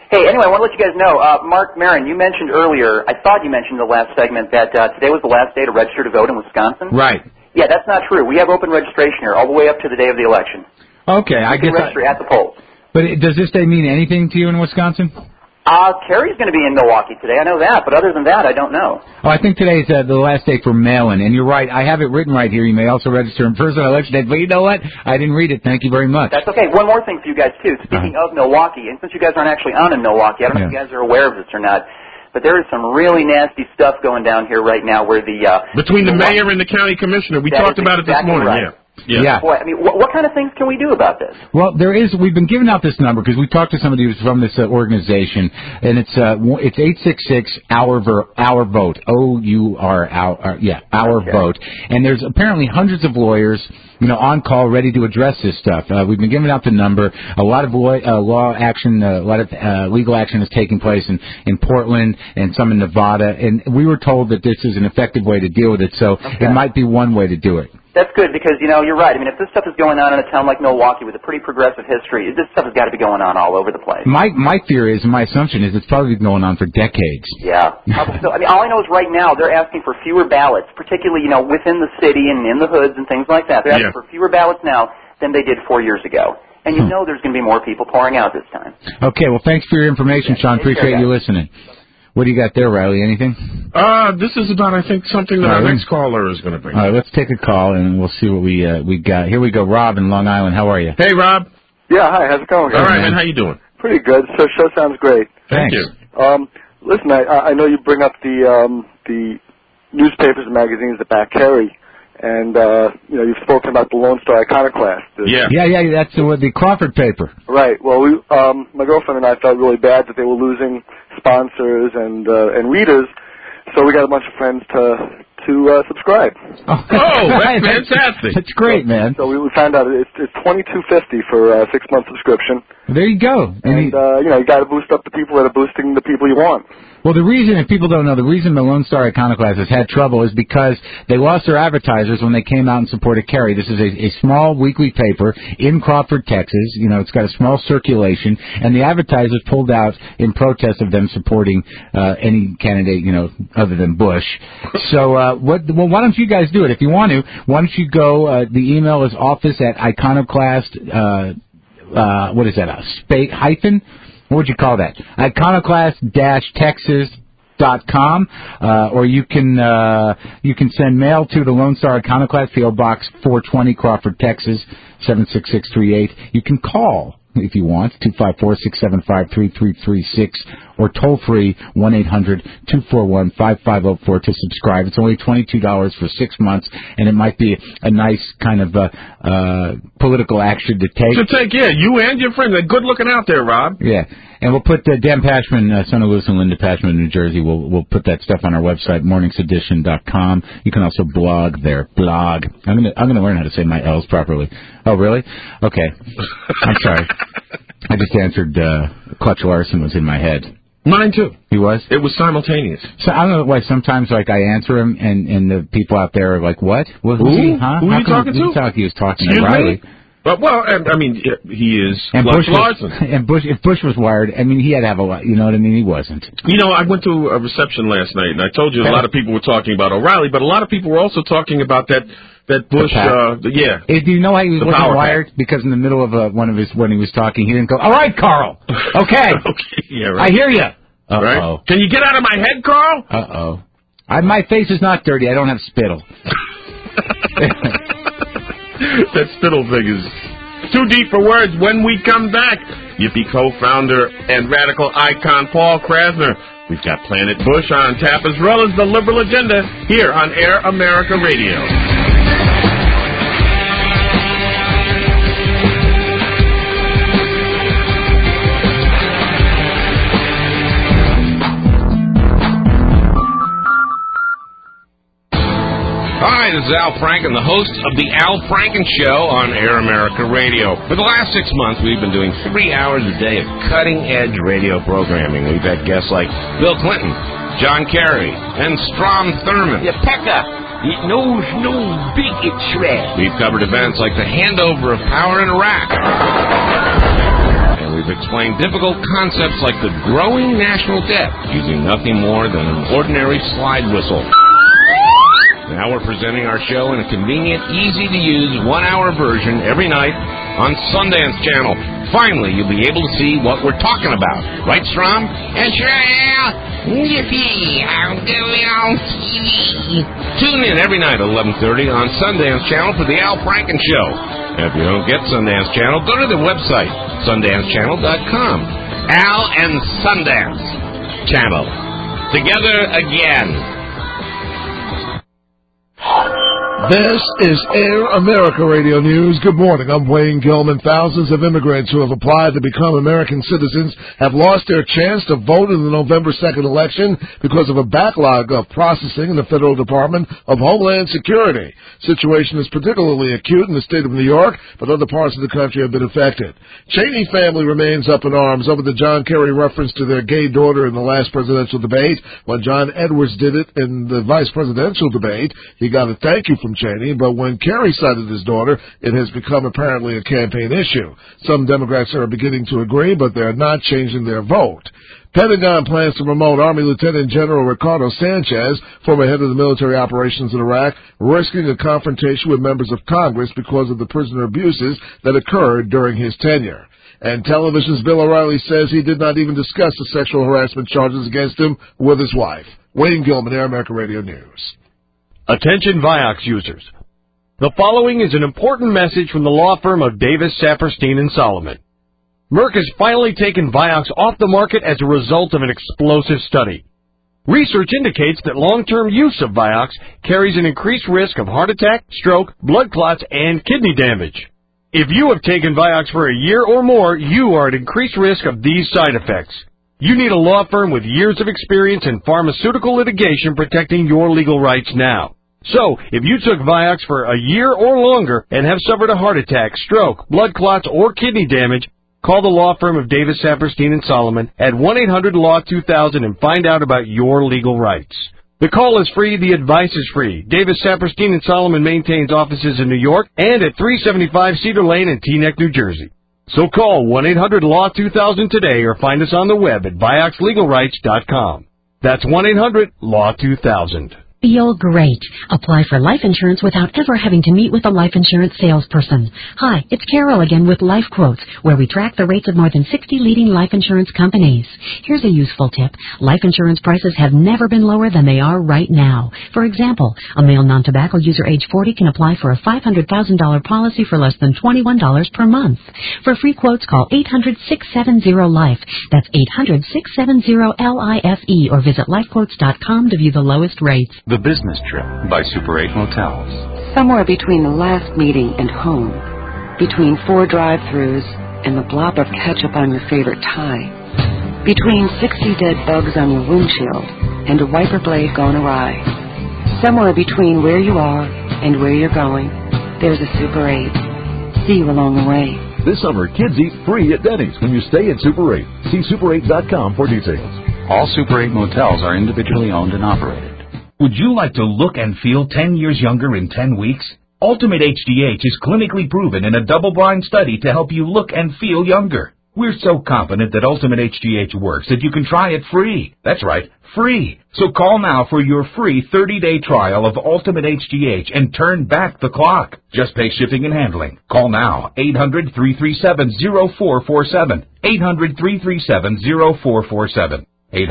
Hey, anyway, I want to let you guys know, Mark Maron, you mentioned earlier, I thought you mentioned in the last segment that today was the last day to register to vote in Wisconsin. Right. Yeah, that's not true. We have open registration here all the way up to the day of the election. Okay, I You can guess. register at the polls. But does this day mean anything to you in Wisconsin? Kerry's going to be in Milwaukee today. I know that, but other than that, I don't know. Oh, I think today's the last day for mail-in, and you're right. I have it written right here. You may also register in person on election day. But you know what? I didn't read it. Thank you very much. That's okay. One more thing for you guys, too. Speaking of Milwaukee, and since you guys aren't actually on in Milwaukee, I don't know if you guys are aware of this or not, but there is some really nasty stuff going down here right now where the... Between the mayor and the county commissioner. We talked about it this morning, right. Yeah. Boy, I mean, what kind of things can we do about this? Well, we've been giving out this number because we talked to somebody who's from this organization, and it's 866 our vote, our vote, and there's apparently hundreds of lawyers, on call ready to address this stuff. We've been giving out the number. A lot of law action, a lot of legal action is taking place in Portland and some in Nevada, and we were told that this is an effective way to deal with it. So it might be one way to do it. That's good because, you're right. I mean, if this stuff is going on in a town like Milwaukee with a pretty progressive history, this stuff has got to be going on all over the place. My theory is, my assumption is, it's probably been going on for decades. Yeah. So, I mean, all I know is right now they're asking for fewer ballots, particularly, within the city and in the hoods and things like that. They're asking for fewer ballots now than they did 4 years ago. And there's going to be more people pouring out this time. Okay, well, thanks for your information, Sean. Appreciate you listening. What do you got there, Riley? Anything? This is about, I think, something that our next caller is going to bring. All right, let's take a call, and we'll see what we got. Here we go. Rob in Long Island. How are you? Hey, Rob. Yeah, hi. How's it going, guys? All right, man. How you doing? Pretty good. So, show sounds great. Thank you. Listen, I know you bring up the newspapers and magazines that back Kerry, and you've spoken about the Lone Star Iconoclast. Yeah. That's the Crawford paper. Right. Well, my girlfriend and I felt really bad that they were losing sponsors and readers, so we got a bunch of friends to subscribe. Oh, that's fantastic! That's great, man. So we found out it's $22.50 for a 6-month subscription. There you go. And you got to boost up the people that are boosting the people you want. Well, the reason, if people don't know, the reason the Lone Star Iconoclast has had trouble is because they lost their advertisers when they came out and supported Kerry. This is a small weekly paper in Crawford, Texas. It's got a small circulation, and the advertisers pulled out in protest of them supporting any candidate, other than Bush. So, why don't you guys do it? If you want to, why don't you go, the email is office@iconoclast, what is that, hyphen? What would you call that? Iconoclast-texas.com, or you can send mail to the Lone Star Iconoclast, P.O. Box 420, Crawford, Texas 76638. You can call if you want 254-675-3336, or toll free 1-800-241-5504 to subscribe. It's only $22 for 6 months, and it might be a nice kind of political action to take. You and your friend. They're good looking out there, Rob. Yeah. And we'll put Dan Pashman, son of Lewis and Linda Pashman, New Jersey. We'll put that stuff on our website, morningsedition.com. You can also blog there. Blog. I'm gonna learn how to say my L's properly. Oh, really? Okay. I'm sorry. I just answered. Clutch Larson was in my head. Mine too. He was? It was simultaneous. So I don't know why sometimes I answer him and the people out there are like, what? Well, who's he? Huh? Who are you talking to? He thought he was talking to Riley. Well, he is Clutch Larson. And if Bush was wired, he had to have a lot, you know what I mean? He wasn't. I went to a reception last night, and I told you a lot of people were talking about O'Reilly, but a lot of people were also talking about that Bush, Do you know why he wasn't wired? Because in the middle of when he was talking, he didn't go, all right, Carl. Okay. Yeah, right. I hear you. Uh-oh. Right? Can you get out of my head, Carl? Uh-oh. My face is not dirty. I don't have spittle. That spittle thing is too deep for words. When we come back, Yippee co-founder and radical icon Paul Krasner. We've got Planet Bush on tap, as well as the liberal agenda, here on Air America Radio. Hi, this is Al Franken, the host of The Al Franken Show on Air America Radio. For the last 6 months, we've been doing 3 hours a day of cutting-edge radio programming. We've had guests like Bill Clinton, John Kerry, and Strom Thurmond. Yeah, Pecker, it knows no bigot shred. We've covered events like the handover of power in Iraq. And we've explained difficult concepts like the growing national debt using nothing more than an ordinary slide whistle. Now we're presenting our show in a convenient, easy-to-use 1-hour version every night on Sundance Channel. Finally, you'll be able to see what we're talking about. Right, Strom? And sure, yippee, I'm going on TV. Tune in every night at 11:30 on Sundance Channel for The Al Franken Show. If you don't get Sundance Channel, go to the website, sundancechannel.com. Al and Sundance Channel. Together again. This is Air America Radio News. Good morning. I'm Wayne Gilman. Thousands of immigrants who have applied to become American citizens have lost their chance to vote in the November 2nd election because of a backlog of processing in the Federal Department of Homeland Security. Situation is particularly acute in the state of New York, but other parts of the country have been affected. Cheney family remains up in arms over the John Kerry reference to their gay daughter in the last presidential debate. When John Edwards did it in the vice presidential debate, he got a thank you from Cheney, but when Kerry cited his daughter, it has become apparently a campaign issue. Some Democrats are beginning to agree, but they're not changing their vote. Pentagon plans to promote Army Lieutenant General Ricardo Sanchez, former head of the military operations in Iraq, risking a confrontation with members of Congress because of the prisoner abuses that occurred during his tenure. And television's Bill O'Reilly says he did not even discuss the sexual harassment charges against him with his wife. Wayne Gilman, Air America Radio News. Attention Vioxx users. The following is an important message from the law firm of Davis, Saperstein & Solomon. Merck has finally taken Vioxx off the market as a result of an explosive study. Research indicates that long-term use of Vioxx carries an increased risk of heart attack, stroke, blood clots, and kidney damage. If you have taken Vioxx for a year or more, you are at increased risk of these side effects. You need a law firm with years of experience in pharmaceutical litigation protecting your legal rights now. So, if you took Vioxx for a year or longer and have suffered a heart attack, stroke, blood clots, or kidney damage, call the law firm of Davis, Saperstein & Solomon at 1-800-LAW-2000 and find out about your legal rights. The call is free. The advice is free. Davis, Saperstein & Solomon maintains offices in New York and at 375 Cedar Lane in Teaneck, New Jersey. So call 1-800-LAW-2000 today or find us on the web at VioxxLegalRights.com. That's 1-800-LAW-2000. Feel great. Apply for life insurance without ever having to meet with a life insurance salesperson. Hi, it's Carol again with Life Quotes, where we track the rates of more than 60 leading life insurance companies. Here's a useful tip. Life insurance prices have never been lower than they are right now. For example, a male non-tobacco user age 40 can apply for a $500,000 policy for less than $21 per month. For free quotes, call 800-670-LIFE. That's 800-670-LIFE or visit lifequotes.com to view the lowest rates. The Business Trip by Super 8 Motels. Somewhere between the last meeting and home, between 4 drive-thrus and the blob of ketchup on your favorite tie, between 60 dead bugs on your windshield and a wiper blade gone awry, somewhere between where you are and where you're going, there's a Super 8. See you along the way. This summer, kids eat free at Denny's when you stay at Super 8. See super8.com for details. All Super 8 motels are individually owned and operated. Would you like to look and feel 10 years younger in 10 weeks? Ultimate HGH is clinically proven in a double-blind study to help you look and feel younger. We're so confident that Ultimate HGH works that you can try it free. That's right, free. So call now for your free 30-day trial of Ultimate HGH and turn back the clock. Just pay shipping and handling. Call now, 800-337-0447. 800-337-0447.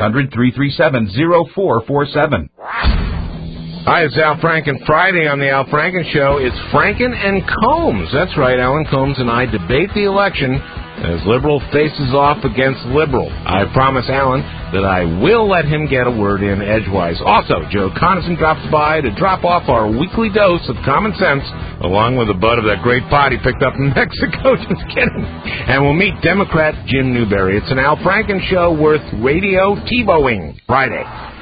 800-337-0447. Hi, it's Al Franken. Friday on the Al Franken Show, it's Franken and Combs. That's right, Alan Combs and I debate the election as liberal faces off against liberal. I promise Alan that I will let him get a word in edgewise. Also, Joe Conason drops by to drop off our weekly dose of common sense, along with a bud of that great pot he picked up in Mexico. Just kidding. And we'll meet Democrat Jim Newberry. It's an Al Franken Show worth radio TiVoing Friday.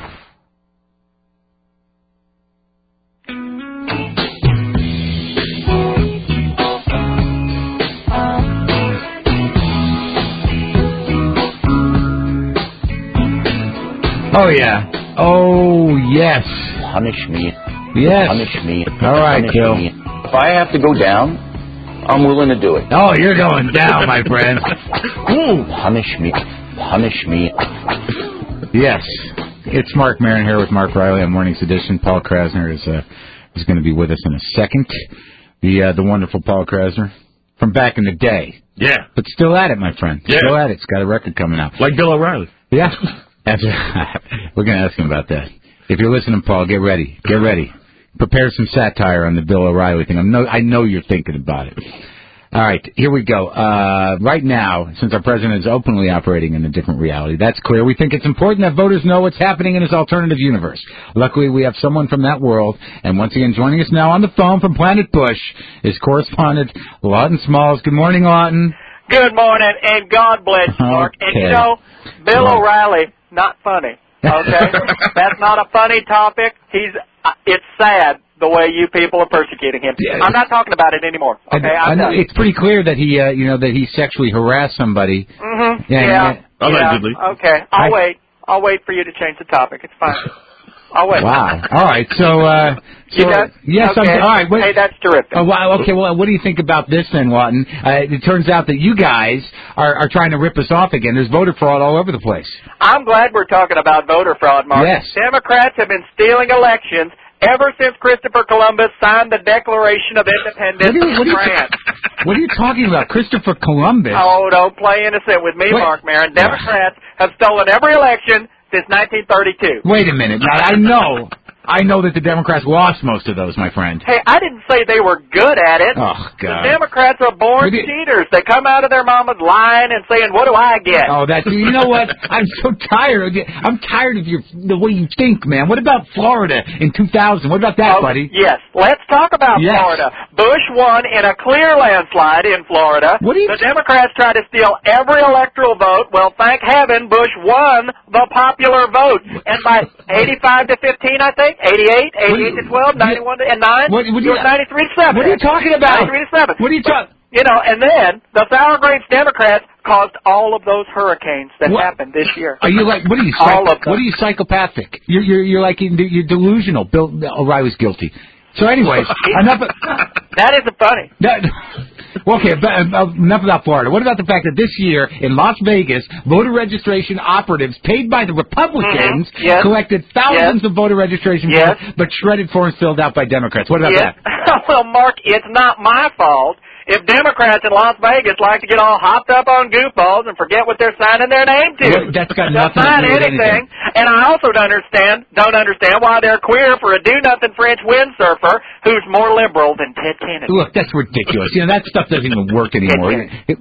Oh, yeah. Oh, yes. Punish me. Yes. Punish me. All right, Punish Gil. me. If I have to go down I'm willing to do it. Oh, you're going down, my friend. Punish me. Punish me. Yes. It's Mark Maron here with Mark Riley on Morning's Edition. Paul Krasner is going to be with us in a second. The wonderful Paul Krasner from back in the day. Yeah. But still at it, my friend. Yeah. Still at it. It's got a record coming out. Like Bill O'Reilly. Yeah. We're going to ask him about that. If you're listening, Paul, get ready. Get ready. Prepare some satire on the Bill O'Reilly thing. I know you're thinking about it. All right, here we go. Right now, since our president is openly operating in a different reality, that's clear. We think it's important that voters know what's happening in his alternative universe. Luckily, we have someone from that world. And once again, joining us now on the phone from Planet Bush is correspondent Lawton Smalls. Good morning, Lawton. Good morning, and God bless you, Mark. Okay. And you know, Bill O'Reilly, not funny. Okay, that's not a funny topic. It's sad the way you people are persecuting him. Yeah. I'm not talking about it anymore. Okay, I know it's pretty clear that he, that he sexually harassed somebody. Mm-hmm. Yeah. Allegedly. Yeah. Okay, I'll wait for you to change the topic. It's fine. I'll wait. Wow. All right. You done? Yes. Okay. All right. Hey, that's terrific. Wow. Okay. Well, what do you think about this then, Lawton? It turns out that you guys are trying to rip us off again. There's voter fraud all over the place. I'm glad we're talking about voter fraud, Mark. Yes. Democrats have been stealing elections ever since Christopher Columbus signed the Declaration of Independence of France. What are you talking about? Christopher Columbus? Oh, don't play innocent with me, Mark Maron. Democrats have stolen every election since 1932. Wait a minute. Now, I know that the Democrats lost most of those, my friend. Hey, I didn't say they were good at it. Oh, God. The Democrats are born cheaters. They come out of their mama's lying and saying, what do I get? Oh, you know what? I'm so tired of you. I'm tired of the way you think, man. What about Florida in 2000? What about that, buddy? Yes. Let's talk about Florida. Bush won in a clear landslide in Florida. The Democrats tried to steal every electoral vote. Well, thank heaven, Bush won the popular vote. And by 85 to 15, I think, 88 to 12, 91 to 9, 93 to 7. What are you talking about? 93 to 7. What are you talking? You know, and then the Sour Grapes Democrats caused all of those hurricanes that happened this year. Are you like? What are you? All of them. What are you, psychopathic? You're like you're delusional. Bill O'Reilly's guilty. So, anyways, enough. That isn't funny. Okay, enough about Florida. What about the fact that this year in Las Vegas, voter registration operatives paid by the Republicans collected thousands of voter registration forms, but shredded forms filled out by Democrats? What about that? Well, Mark, it's not my fault if Democrats in Las Vegas like to get all hopped up on goofballs and forget what they're signing their name to. Well, that's got nothing to sign do with anything. And I also don't understand why they're queer for a do-nothing French windsurfer who's more liberal than Ted Kennedy. Look, that's ridiculous. That stuff doesn't even work anymore.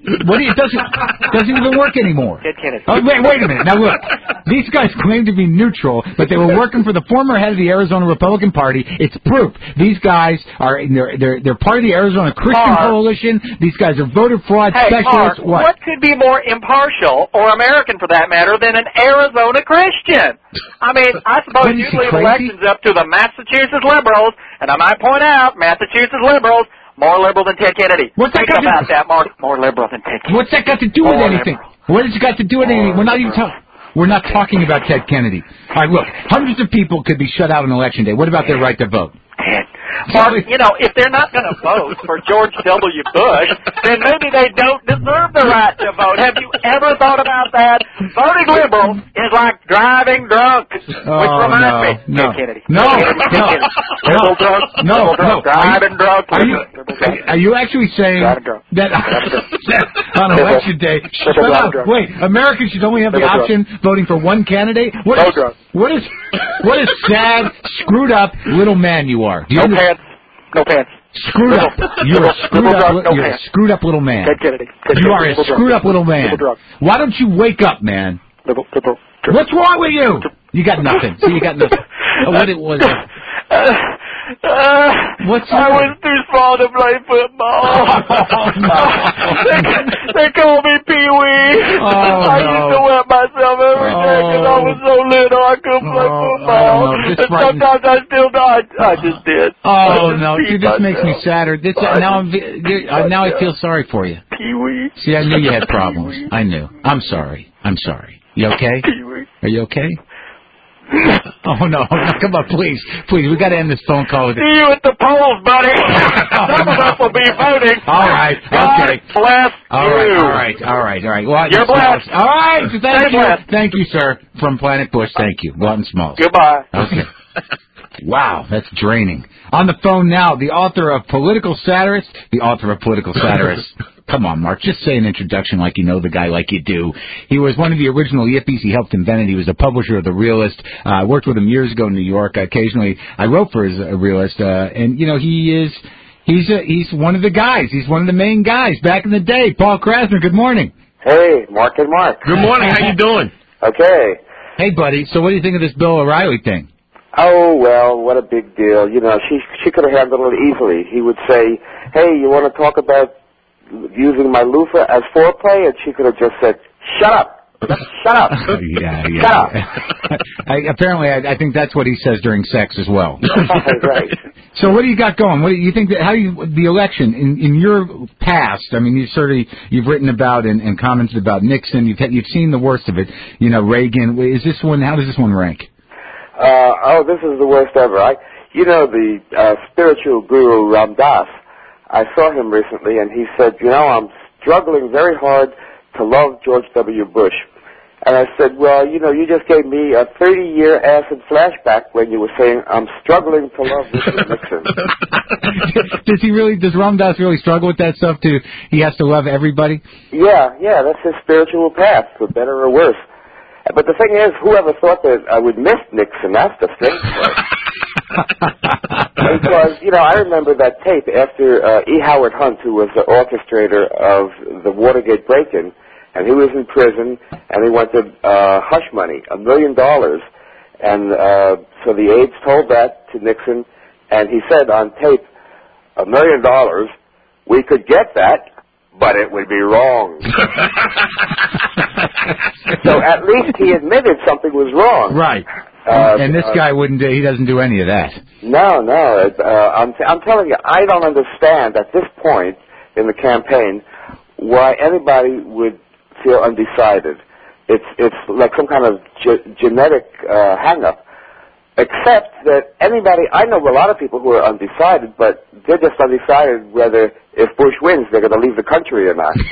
It doesn't even work anymore. Ted Kennedy. Oh, wait a minute. Now look, these guys claim to be neutral, but they were working for the former head of the Arizona Republican Party. It's proof. These guys are they're part of the Arizona Christian Coalition. These guys are voter fraud specialists. Mark, what could be more impartial, or American for that matter, than an Arizona Christian? I mean, I suppose you leave elections up to the Massachusetts liberals, and I might point out, Massachusetts liberals, more liberal than Ted Kennedy. What's that Think about that, Mark. More liberal than Ted Kennedy. What's that got to do with anything? What has it got to do with anything? We're not even talking. We're not talking about Ted Kennedy. All right, look, hundreds of people could be shut out on Election Day. What about their right to vote? Mark, if they're not going to vote for George W. Bush, then maybe they don't deserve the right to vote. Have you ever thought about that? Voting liberal is like driving drunk, which reminds me, Ted Kennedy. Driving drunk. Are you actually saying that on Election Day, wait, Americans should only have the option voting for one candidate? What a sad, screwed up little man you are. No pants. Screwed up. You're a screwed up little man. Ted Kennedy. You are a screwed up little man. Why don't you wake up, man? What's wrong with you? You got nothing. See, you got nothing. What it was. I was too small to play football. They call me Pee-wee. I used to wet myself every day because I was so little I couldn't play football. And sometimes I still do. I just did. Oh, no. It just makes me sadder. Now I feel sorry for you. Pee-wee. See, I knew you had problems. I knew. I'm sorry. You okay? Pee-wee. Are you okay? Oh, no. Come on, please. Please, we got to end this phone call with See you at the polls, buddy. Some of us will be voting. All right. Okay. God bless you. All right. Well, You're blessed. All right. Thank you. blessed. Thank you, sir. From Planet Bush. Thank you. Lawton Smalls. Goodbye. Okay. Wow, that's draining. On the phone now, the author of Political Satirist. Come on, Mark, just say an introduction like you know the guy like you do. He was one of the original Yippies. He helped invent it. He was a publisher of The Realist. I worked with him years ago in New York. Occasionally, I wrote for his Realist, and you know he's one of the guys. He's one of the main guys back in the day. Paul Krasner. Good morning. Hey, Mark and Mark. Good morning. How you doing? Okay. Hey, buddy. So, what do you think of this Bill O'Reilly thing? Oh, well, what a big deal. You know, she could have handled it easily. He would say, hey, you want to talk about using my loofah as foreplay? And she could have just said, shut up. Shut up. Yeah. Shut up. Apparently, I think that's what he says during sex as well. Right. So what do you got going? What do you think that the election in your past? I mean, you've written about and commented about Nixon. You've seen the worst of it. You know, Reagan. How does this one rank? This is the worst ever. The spiritual guru Ram Dass, I saw him recently, and he said, I'm struggling very hard to love George W. Bush. And I said, well, you just gave me a 30-year acid flashback when you were saying, I'm struggling to love Richard Nixon. Does Ram Dass really struggle with that stuff too? He has to love everybody? Yeah, that's his spiritual path, for better or worse. But the thing is, whoever thought that I would miss Nixon? That's the strange part. Because, I remember that tape after E. Howard Hunt, who was the orchestrator of the Watergate break-in, and he was in prison, and he wanted hush money, $1 million. And so the aides told that to Nixon, and he said on tape, $1 million, we could get that, but it would be wrong. So at least he admitted something was wrong. Right. And this guy he doesn't do any of that. No. I'm telling you, I don't understand at this point in the campaign why anybody would feel undecided. It's like some kind of genetic hang-up. Except that I know a lot of people who are undecided, but they're just undecided whether if Bush wins, they're going to leave the country or not.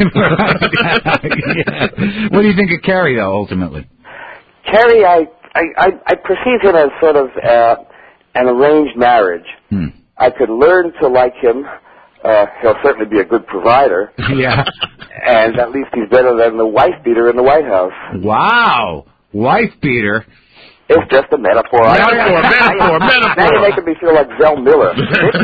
Yeah. What do you think of Kerry, though, ultimately? Kerry, I perceive him as sort of an arranged marriage. I could learn to like him. He'll certainly be a good provider. Yeah. And at least he's better than the wife beater in the White House. Wow. Wife beater. It's just a metaphor. Metaphor. Now you're making me feel like Zell Miller.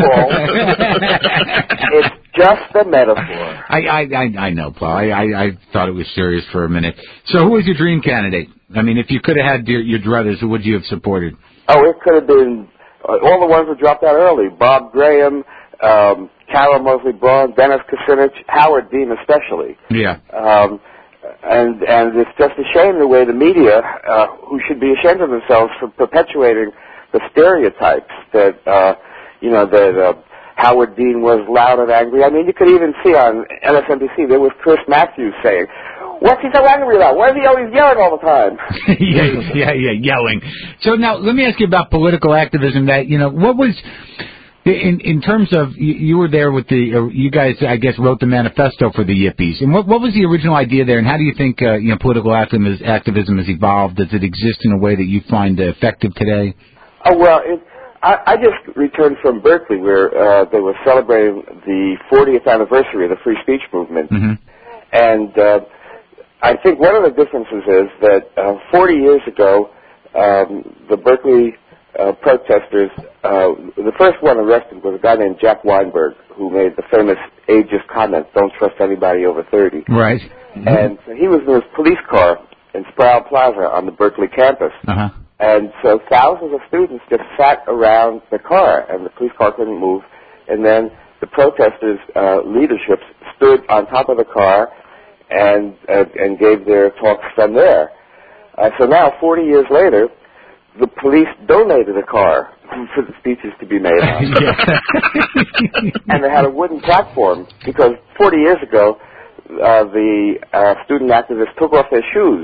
It's just a metaphor. I know, Paul. I thought it was serious for a minute. So who was your dream candidate? I mean, if you could have had your druthers, who would you have supported? Oh, it could have been all the ones who dropped out early. Bob Graham, Carol Moseley Braun, Dennis Kucinich, Howard Dean especially. Yeah. And it's just a shame the way the media, who should be ashamed of themselves for perpetuating the stereotypes that, that Howard Dean was loud and angry. I mean, you could even see on MSNBC, there was Chris Matthews saying, what's he so angry about? Why is he always yelling all the time? yeah, yelling. So now, let me ask you about political activism. What was... In terms of, you were there with you guys, I guess, wrote the manifesto for the Yippies. And what was the original idea there, and how do you think, political activism has evolved? Does it exist in a way that you find effective today? Oh, well, I just returned from Berkeley where they were celebrating the 40th anniversary of the free speech movement. Mm-hmm. And I think one of the differences is that 40 years ago, the Berkeley protesters, the first one arrested was a guy named Jack Weinberg, who made the famous ageist comment, don't trust anybody over 30. Right. Mm-hmm. And so he was in his police car in Sproul Plaza on the Berkeley campus. Uh-huh. And so thousands of students just sat around the car, and the police car couldn't move. And then the protesters' leaderships stood on top of the car and gave their talks from there. So now, 40 years later, the police donated a car for the speeches to be made on. And they had a wooden platform because 40 years ago, the student activists took off their shoes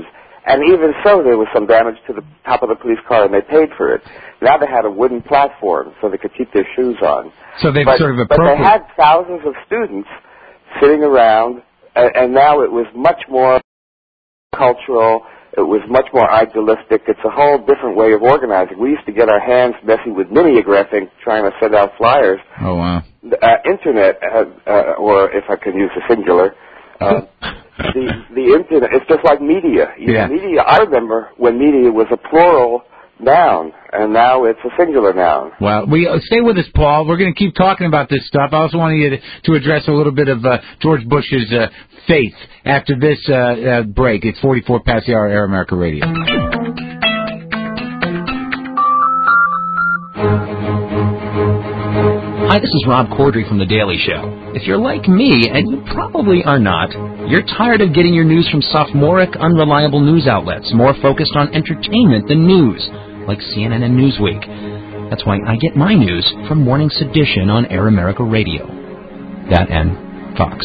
And even so, there was some damage to the top of the police car, and they paid for it. Now they had a wooden platform so they could keep their shoes on. So they've but, sort of But they had thousands of students sitting around, and now it was much more cultural. It was much more idealistic. It's a whole different way of organizing. We used to get our hands messy with mimeographing, trying to send out flyers. Oh, wow. Internet, or if I can use a singular, the internet, it's just like media. Media, I remember when media was a plural noun, and now it's a singular noun. Well, stay with us, Paul. We're going to keep talking about this stuff. I also wanted you to address a little bit of George Bush's faith after this break. It's 44 past the hour, Air America Radio. Hi, this is Rob Corddry from The Daily Show. If you're like me, and you probably are not, you're tired of getting your news from sophomoric, unreliable news outlets, more focused on entertainment than news, like CNN and Newsweek. That's why I get my news from Morning Sedition on Air America Radio. That and Fox.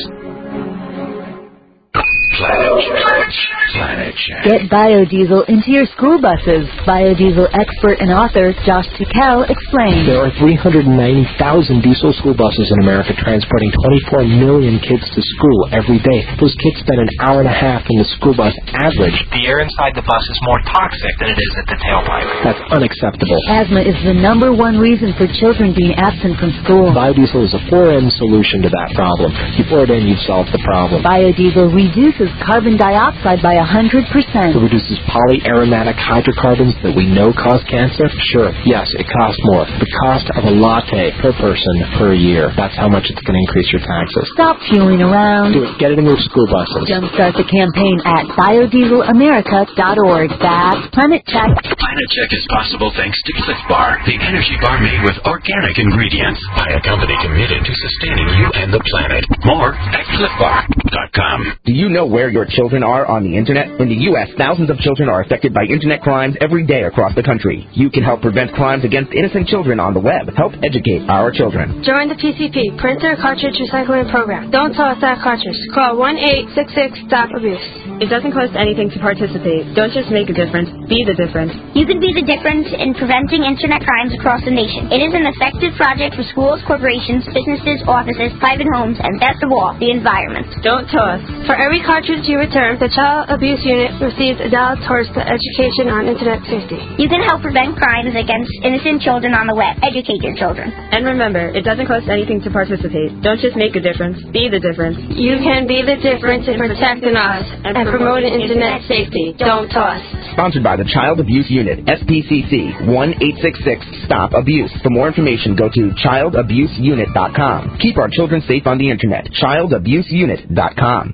Planet Check. Get biodiesel into your school buses. Biodiesel expert and author Josh Tukel explains. There are 390,000 diesel school buses in America transporting 24 million kids to school every day. Those kids spend an hour and a half in the school bus average. The air inside the bus is more toxic than it is at the tailpipe. That's unacceptable. Asthma is the #1 reason for children being absent from school. Biodiesel is a 4M solution to that problem. You pour it in, you've solved the problem. Biodiesel reduces carbon dioxide by 100%. It reduces polyaromatic hydrocarbons that we know cause cancer? Sure, yes, it costs more. The cost of a latte per person per year. That's how much it's going to increase your taxes. Stop fueling around. Do it. Get it in your school buses. Jumpstart the campaign at biodieselamerica.org. That's Planet Check. Planet Check is possible thanks to Cliff Bar, the energy bar made with organic ingredients by a company committed to sustaining you and the planet. More at cliffbar.com. Do you know where your children are on the Internet? In the U.S., thousands of children are affected by Internet crimes every day across the country. You can help prevent crimes against innocent children on the web. Help educate our children. Join the PCP, Printer Cartridge Recycling Program. Don't toss that cartridge. Call 1-866-STOP-ABUSE. It doesn't cost anything to participate. Don't just make a difference. Be the difference. You can be the difference in preventing Internet crimes across the nation. It is an effective project for schools, corporations, businesses, offices, private homes, and best of all, the environment. Don't toss. For every cartridge you return, the Child Abuse Unit receives $1 towards the education on Internet safety. You can help prevent crimes against innocent children on the web. Educate your children. And remember, it doesn't cost anything to participate. Don't just make a difference. Be the difference. You can be the difference in protecting us and promoting Internet safety. Don't toss. Sponsored by the Child Abuse Unit, SPCC, 1-866-STOP-ABUSE. For more information, go to childabuseunit.com. Keep our children safe on the Internet. childabuseunit.com.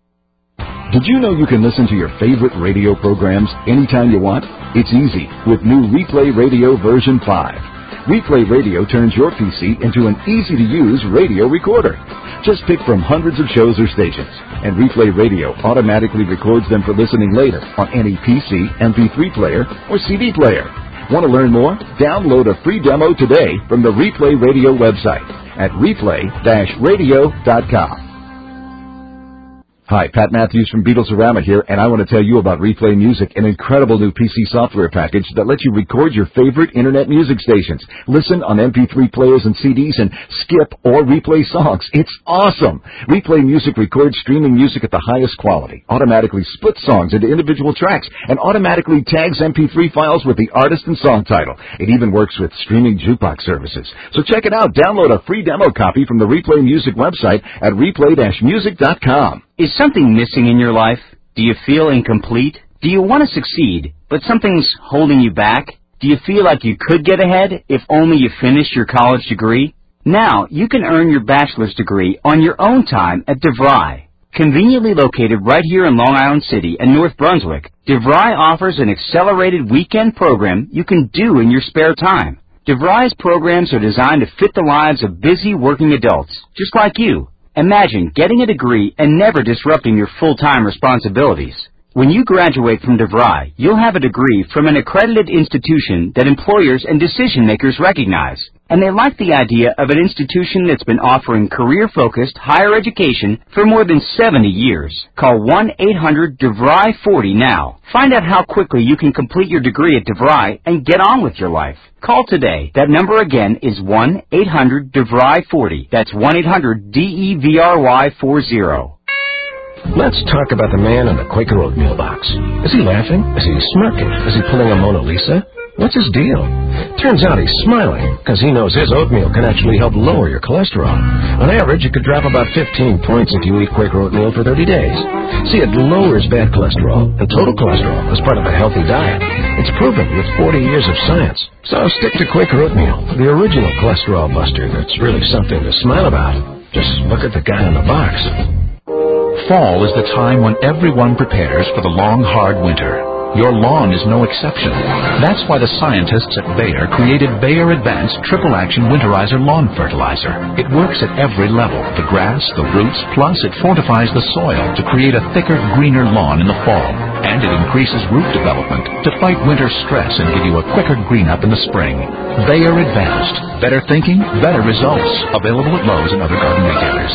Did you know you can listen to your favorite radio programs anytime you want? It's easy with new Replay Radio version 5. Replay Radio turns your PC into an easy-to-use radio recorder. Just pick from hundreds of shows or stations, and Replay Radio automatically records them for listening later on any PC, MP3 player, or CD player. Want to learn more? Download a free demo today from the Replay Radio website at replay-radio.com. Hi, Pat Matthews from Beatlesorama here, and I want to tell you about Replay Music, an incredible new PC software package that lets you record your favorite Internet music stations, listen on MP3 players and CDs, and skip or replay songs. It's awesome! Replay Music records streaming music at the highest quality, automatically splits songs into individual tracks, and automatically tags MP3 files with the artist and song title. It even works with streaming jukebox services. So check it out. Download a free demo copy from the Replay Music website at replay-music.com. Is something missing in your life? Do you feel incomplete? Do you want to succeed, but something's holding you back? Do you feel like you could get ahead if only you finished your college degree? Now, you can earn your bachelor's degree on your own time at DeVry. Conveniently located right here in Long Island City and North Brunswick, DeVry offers an accelerated weekend program you can do in your spare time. DeVry's programs are designed to fit the lives of busy working adults, just like you. Imagine getting a degree and never disrupting your full-time responsibilities. When you graduate from DeVry, you'll have a degree from an accredited institution that employers and decision-makers recognize. And they like the idea of an institution that's been offering career-focused higher education for more than 70 years. Call 1-800-DeVry-40 now. Find out how quickly you can complete your degree at DeVry and get on with your life. Call today. That number again is 1-800-DeVry-40. That's 1-800-DEVRY-40. Let's talk about the man in the Quaker oatmeal box. Is he laughing? Is he smirking? Is he pulling a Mona Lisa? What's his deal? Turns out he's smiling because he knows his oatmeal can actually help lower your cholesterol. On average, it could drop about 15 points if you eat Quaker oatmeal for 30 days. See, it lowers bad cholesterol and total cholesterol as part of a healthy diet. It's proven with 40 years of science. So stick to Quaker oatmeal, the original cholesterol buster that's really something to smile about. Just look at the guy in the box. Fall is the time when everyone prepares for the long, hard winter. Your lawn is no exception. That's why the scientists at Bayer created Bayer Advanced Triple Action Winterizer Lawn Fertilizer. It works at every level, the grass, the roots, plus it fortifies the soil to create a thicker, greener lawn in the fall. And it increases root development to fight winter stress and give you a quicker green up in the spring. Bayer Advanced. Better thinking, better results. Available at Lowe's and other garden retailers.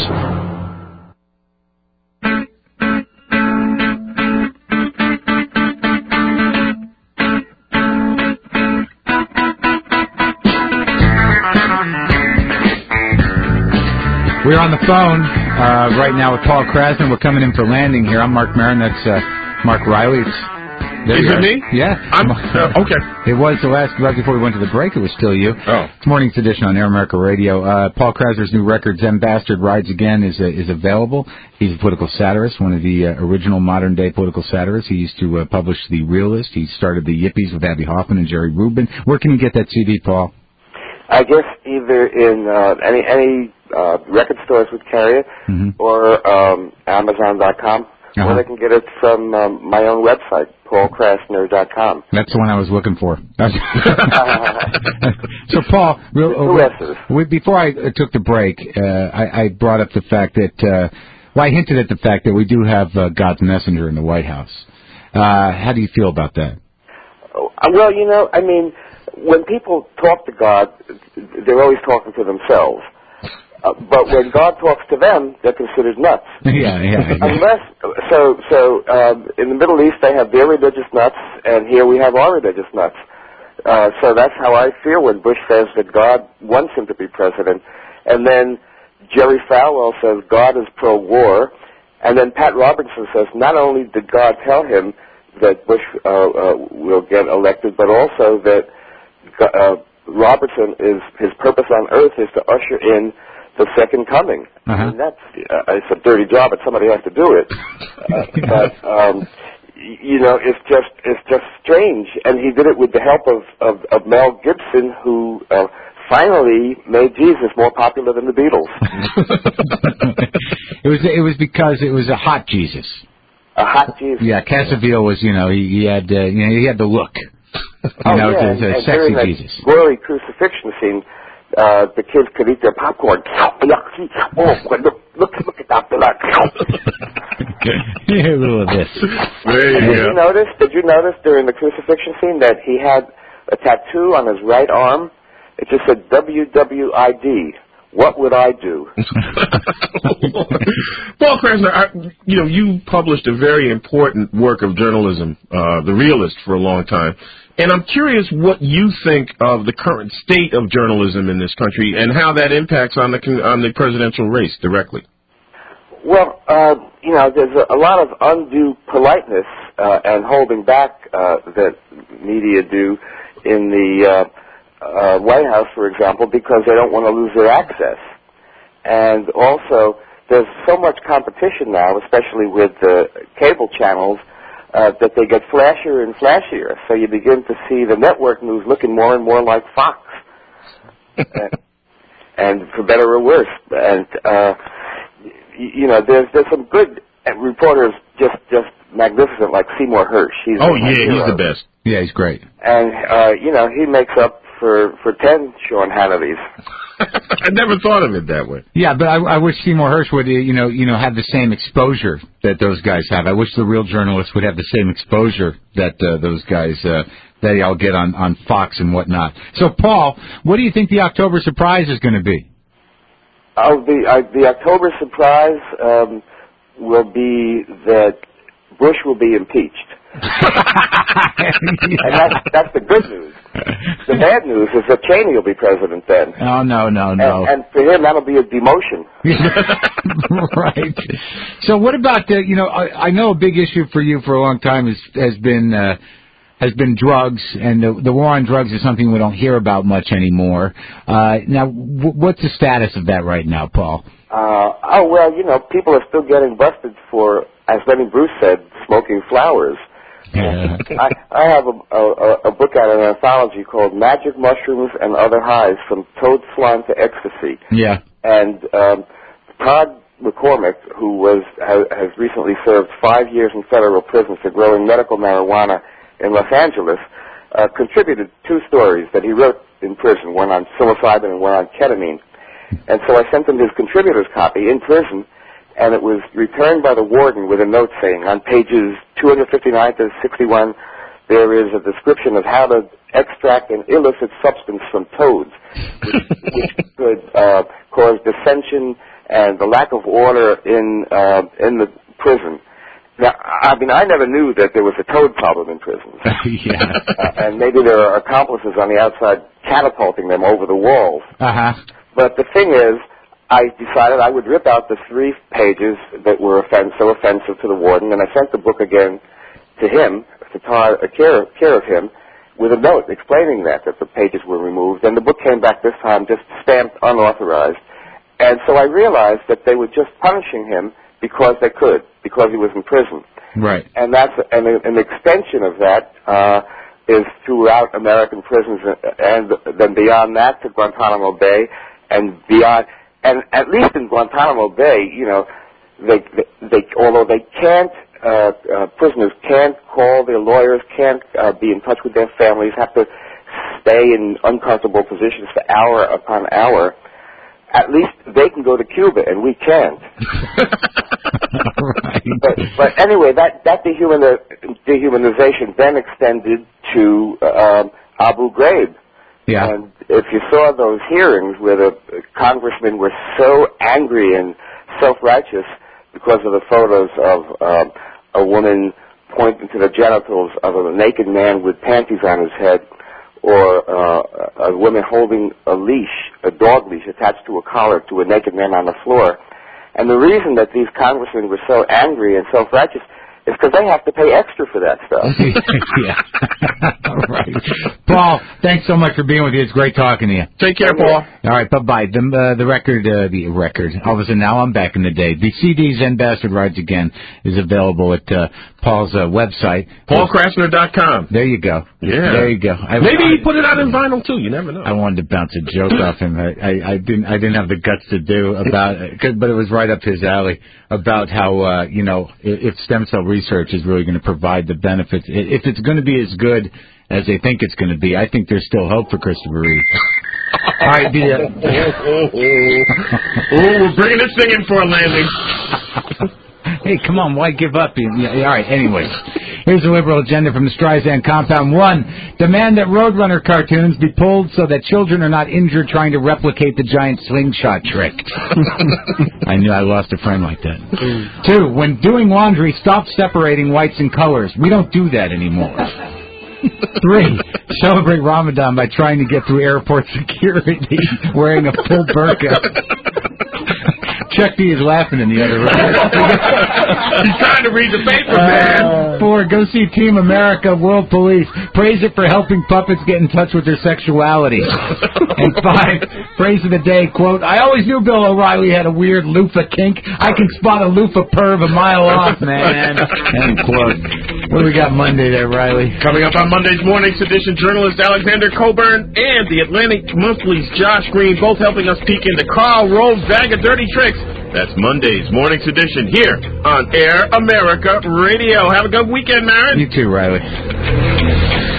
We're on the phone right now with Paul Krasner. We're coming in for landing here. I'm Mark Maron. That's Mark Riley. Is it me? Yeah. Okay. It was the last, right before we went to the break, it was still you. Oh. It's Morning's edition on Air America Radio. Paul Krasner's new record, Zen Bastard Rides Again, is available. He's a political satirist, one of the original modern-day political satirists. He used to publish The Realist. He started the Yippies with Abby Hoffman and Jerry Rubin. Where can you get that CD, Paul? I guess either in any record stores would carry it, or Amazon.com, or they can get it from my own website, paulkrasner.com. That's the one I was looking for. So, Paul, before I took the break, I brought up the fact that, I hinted at the fact that we do have God's messenger in the White House. How do you feel about that? Well, when people talk to God, they're always talking to themselves. But when God talks to them, they're considered nuts. Yeah. In the Middle East, they have their religious nuts, and here we have our religious nuts. So that's how I feel when Bush says that God wants him to be president. And then Jerry Falwell says God is pro-war. And then Pat Robertson says not only did God tell him that Bush will get elected, but also that Robertson his purpose on earth is to usher in the second coming. I mean, that's it's a dirty job, but somebody has to do it. But it's just strange. And he did it with the help of Mel Gibson, who finally made Jesus more popular than the Beatles. It was because it was a hot Jesus. A hot Jesus. Yeah, Casaville was, he had the look. It's a sexy Jesus. Gory crucifixion scene. The kids could eat their popcorn. Look at that blood. Hear a little of this. Did you notice during the crucifixion scene that he had a tattoo on his right arm? It just said WWID. What would I do? Paul Krasner, you published a very important work of journalism, The Realist, for a long time. And I'm curious what you think of the current state of journalism in this country and how that impacts on the presidential race directly. Well, there's a lot of undue politeness and holding back that media do in the White House, for example, because they don't want to lose their access. And also, there's so much competition now, especially with the cable channels, that they get flashier and flashier. So you begin to see the network news looking more and more like Fox, and for better or worse. And there's some good reporters, just magnificent, like Seymour Hersh. He's the best. Yeah, he's great. And he makes up for 10 Sean Hannitys. I never thought of it that way. Yeah, but I wish Seymour Hersh would, have the same exposure that those guys have. I wish the real journalists would have the same exposure that those guys that y'all get on Fox and whatnot. So, Paul, what do you think the October surprise is going to be? Oh, the October surprise will be that Bush will be impeached. And that's the good news. The bad news is that Cheney will be president then. Oh, no. And for him, that'll be a demotion. Right. So what about the, I know a big issue for you for a long time has been drugs, and the war on drugs is something we don't hear about much anymore. Now, what's the status of that right now, Paul? People are still getting busted for, as Lenny Bruce said, smoking flowers. Yeah. I have a book out, an anthology called Magic Mushrooms and Other Highs, From Toad Slime to Ecstasy. Yeah. And Todd McCormick, who has recently served 5 years in federal prison for growing medical marijuana in Los Angeles, contributed 2 stories that he wrote in prison, one on psilocybin and one on ketamine. And so I sent him his contributor's copy in prison, and it was returned by the warden with a note saying, on pages 259 to 61, there is a description of how to extract an illicit substance from toads, which could cause dissension and the lack of order in the prison. Now, I never knew that there was a toad problem in prisons. And maybe there are accomplices on the outside catapulting them over the walls. Uh-huh. But the thing is, I decided I would rip out the 3 pages that were so offensive to the warden, and I sent the book again to him, to care of him, with a note explaining that the pages were removed. And the book came back this time just stamped unauthorized. And so I realized that they were just punishing him because they could, because he was in prison. Right. And that's an extension of that is throughout American prisons, and then beyond that to Guantanamo Bay, and beyond. And at least in Guantanamo Bay, although they can't, prisoners can't call their lawyers, can't be in touch with their families, have to stay in uncomfortable positions for hour upon hour. At least they can go to Cuba, and we can't. Right. But anyway, that dehumanization then extended to Abu Ghraib. Yeah. And if you saw those hearings where the congressmen were so angry and self-righteous because of the photos of a woman pointing to the genitals of a naked man with panties on his head, or a woman holding a dog leash attached to a collar to a naked man on the floor. And the reason that these congressmen were so angry and self-righteous is because they have to pay extra for that stuff. Yeah. Right. Paul, thanks so much for being with you. It's great talking to you. Take care, Paul. All right, bye-bye. The record, all of a sudden now I'm back in the day. The CD Zen Bastard Rides Again is available at Paul's website. PaulKrasner.com. There you go. Yeah. There you go. Maybe he put it out in vinyl, too. You never know. I wanted to bounce a joke off him. I didn't have the guts to do about it, but it was right up his alley about how, if stem cell research is really going to provide the benefits. If it's going to be as good as they think it's going to be, I think there's still hope for Christopher Reeve. All right, we're bringing this thing in for a landing. Hey, come on, why give up? All right, anyways. Here's the liberal agenda from the Streisand compound. 1, demand that Roadrunner cartoons be pulled so that children are not injured trying to replicate the giant slingshot trick. I knew I lost a friend like that. 2, when doing laundry, stop separating whites and colors. We don't do that anymore. 3, celebrate Ramadan by trying to get through airport security wearing a full burqa. Chuck D is laughing in the other room. He's trying to read the paper, man. 4, go see Team America World Police. Praise it for helping puppets get in touch with their sexuality. And 5, phrase of the day, quote, I always knew Bill O'Reilly had a weird loofah kink. I can spot a loofah perv a mile off, man. End quote. What do we got Monday there, Riley? Coming up on Monday's Morning's Edition, journalist Alexander Coburn and the Atlantic Monthly's Josh Green, both helping us peek into Karl Rove's bag of dirty tricks. That's Monday's Morning's Edition here on Air America Radio. Have a good weekend, Marin. You too, Riley.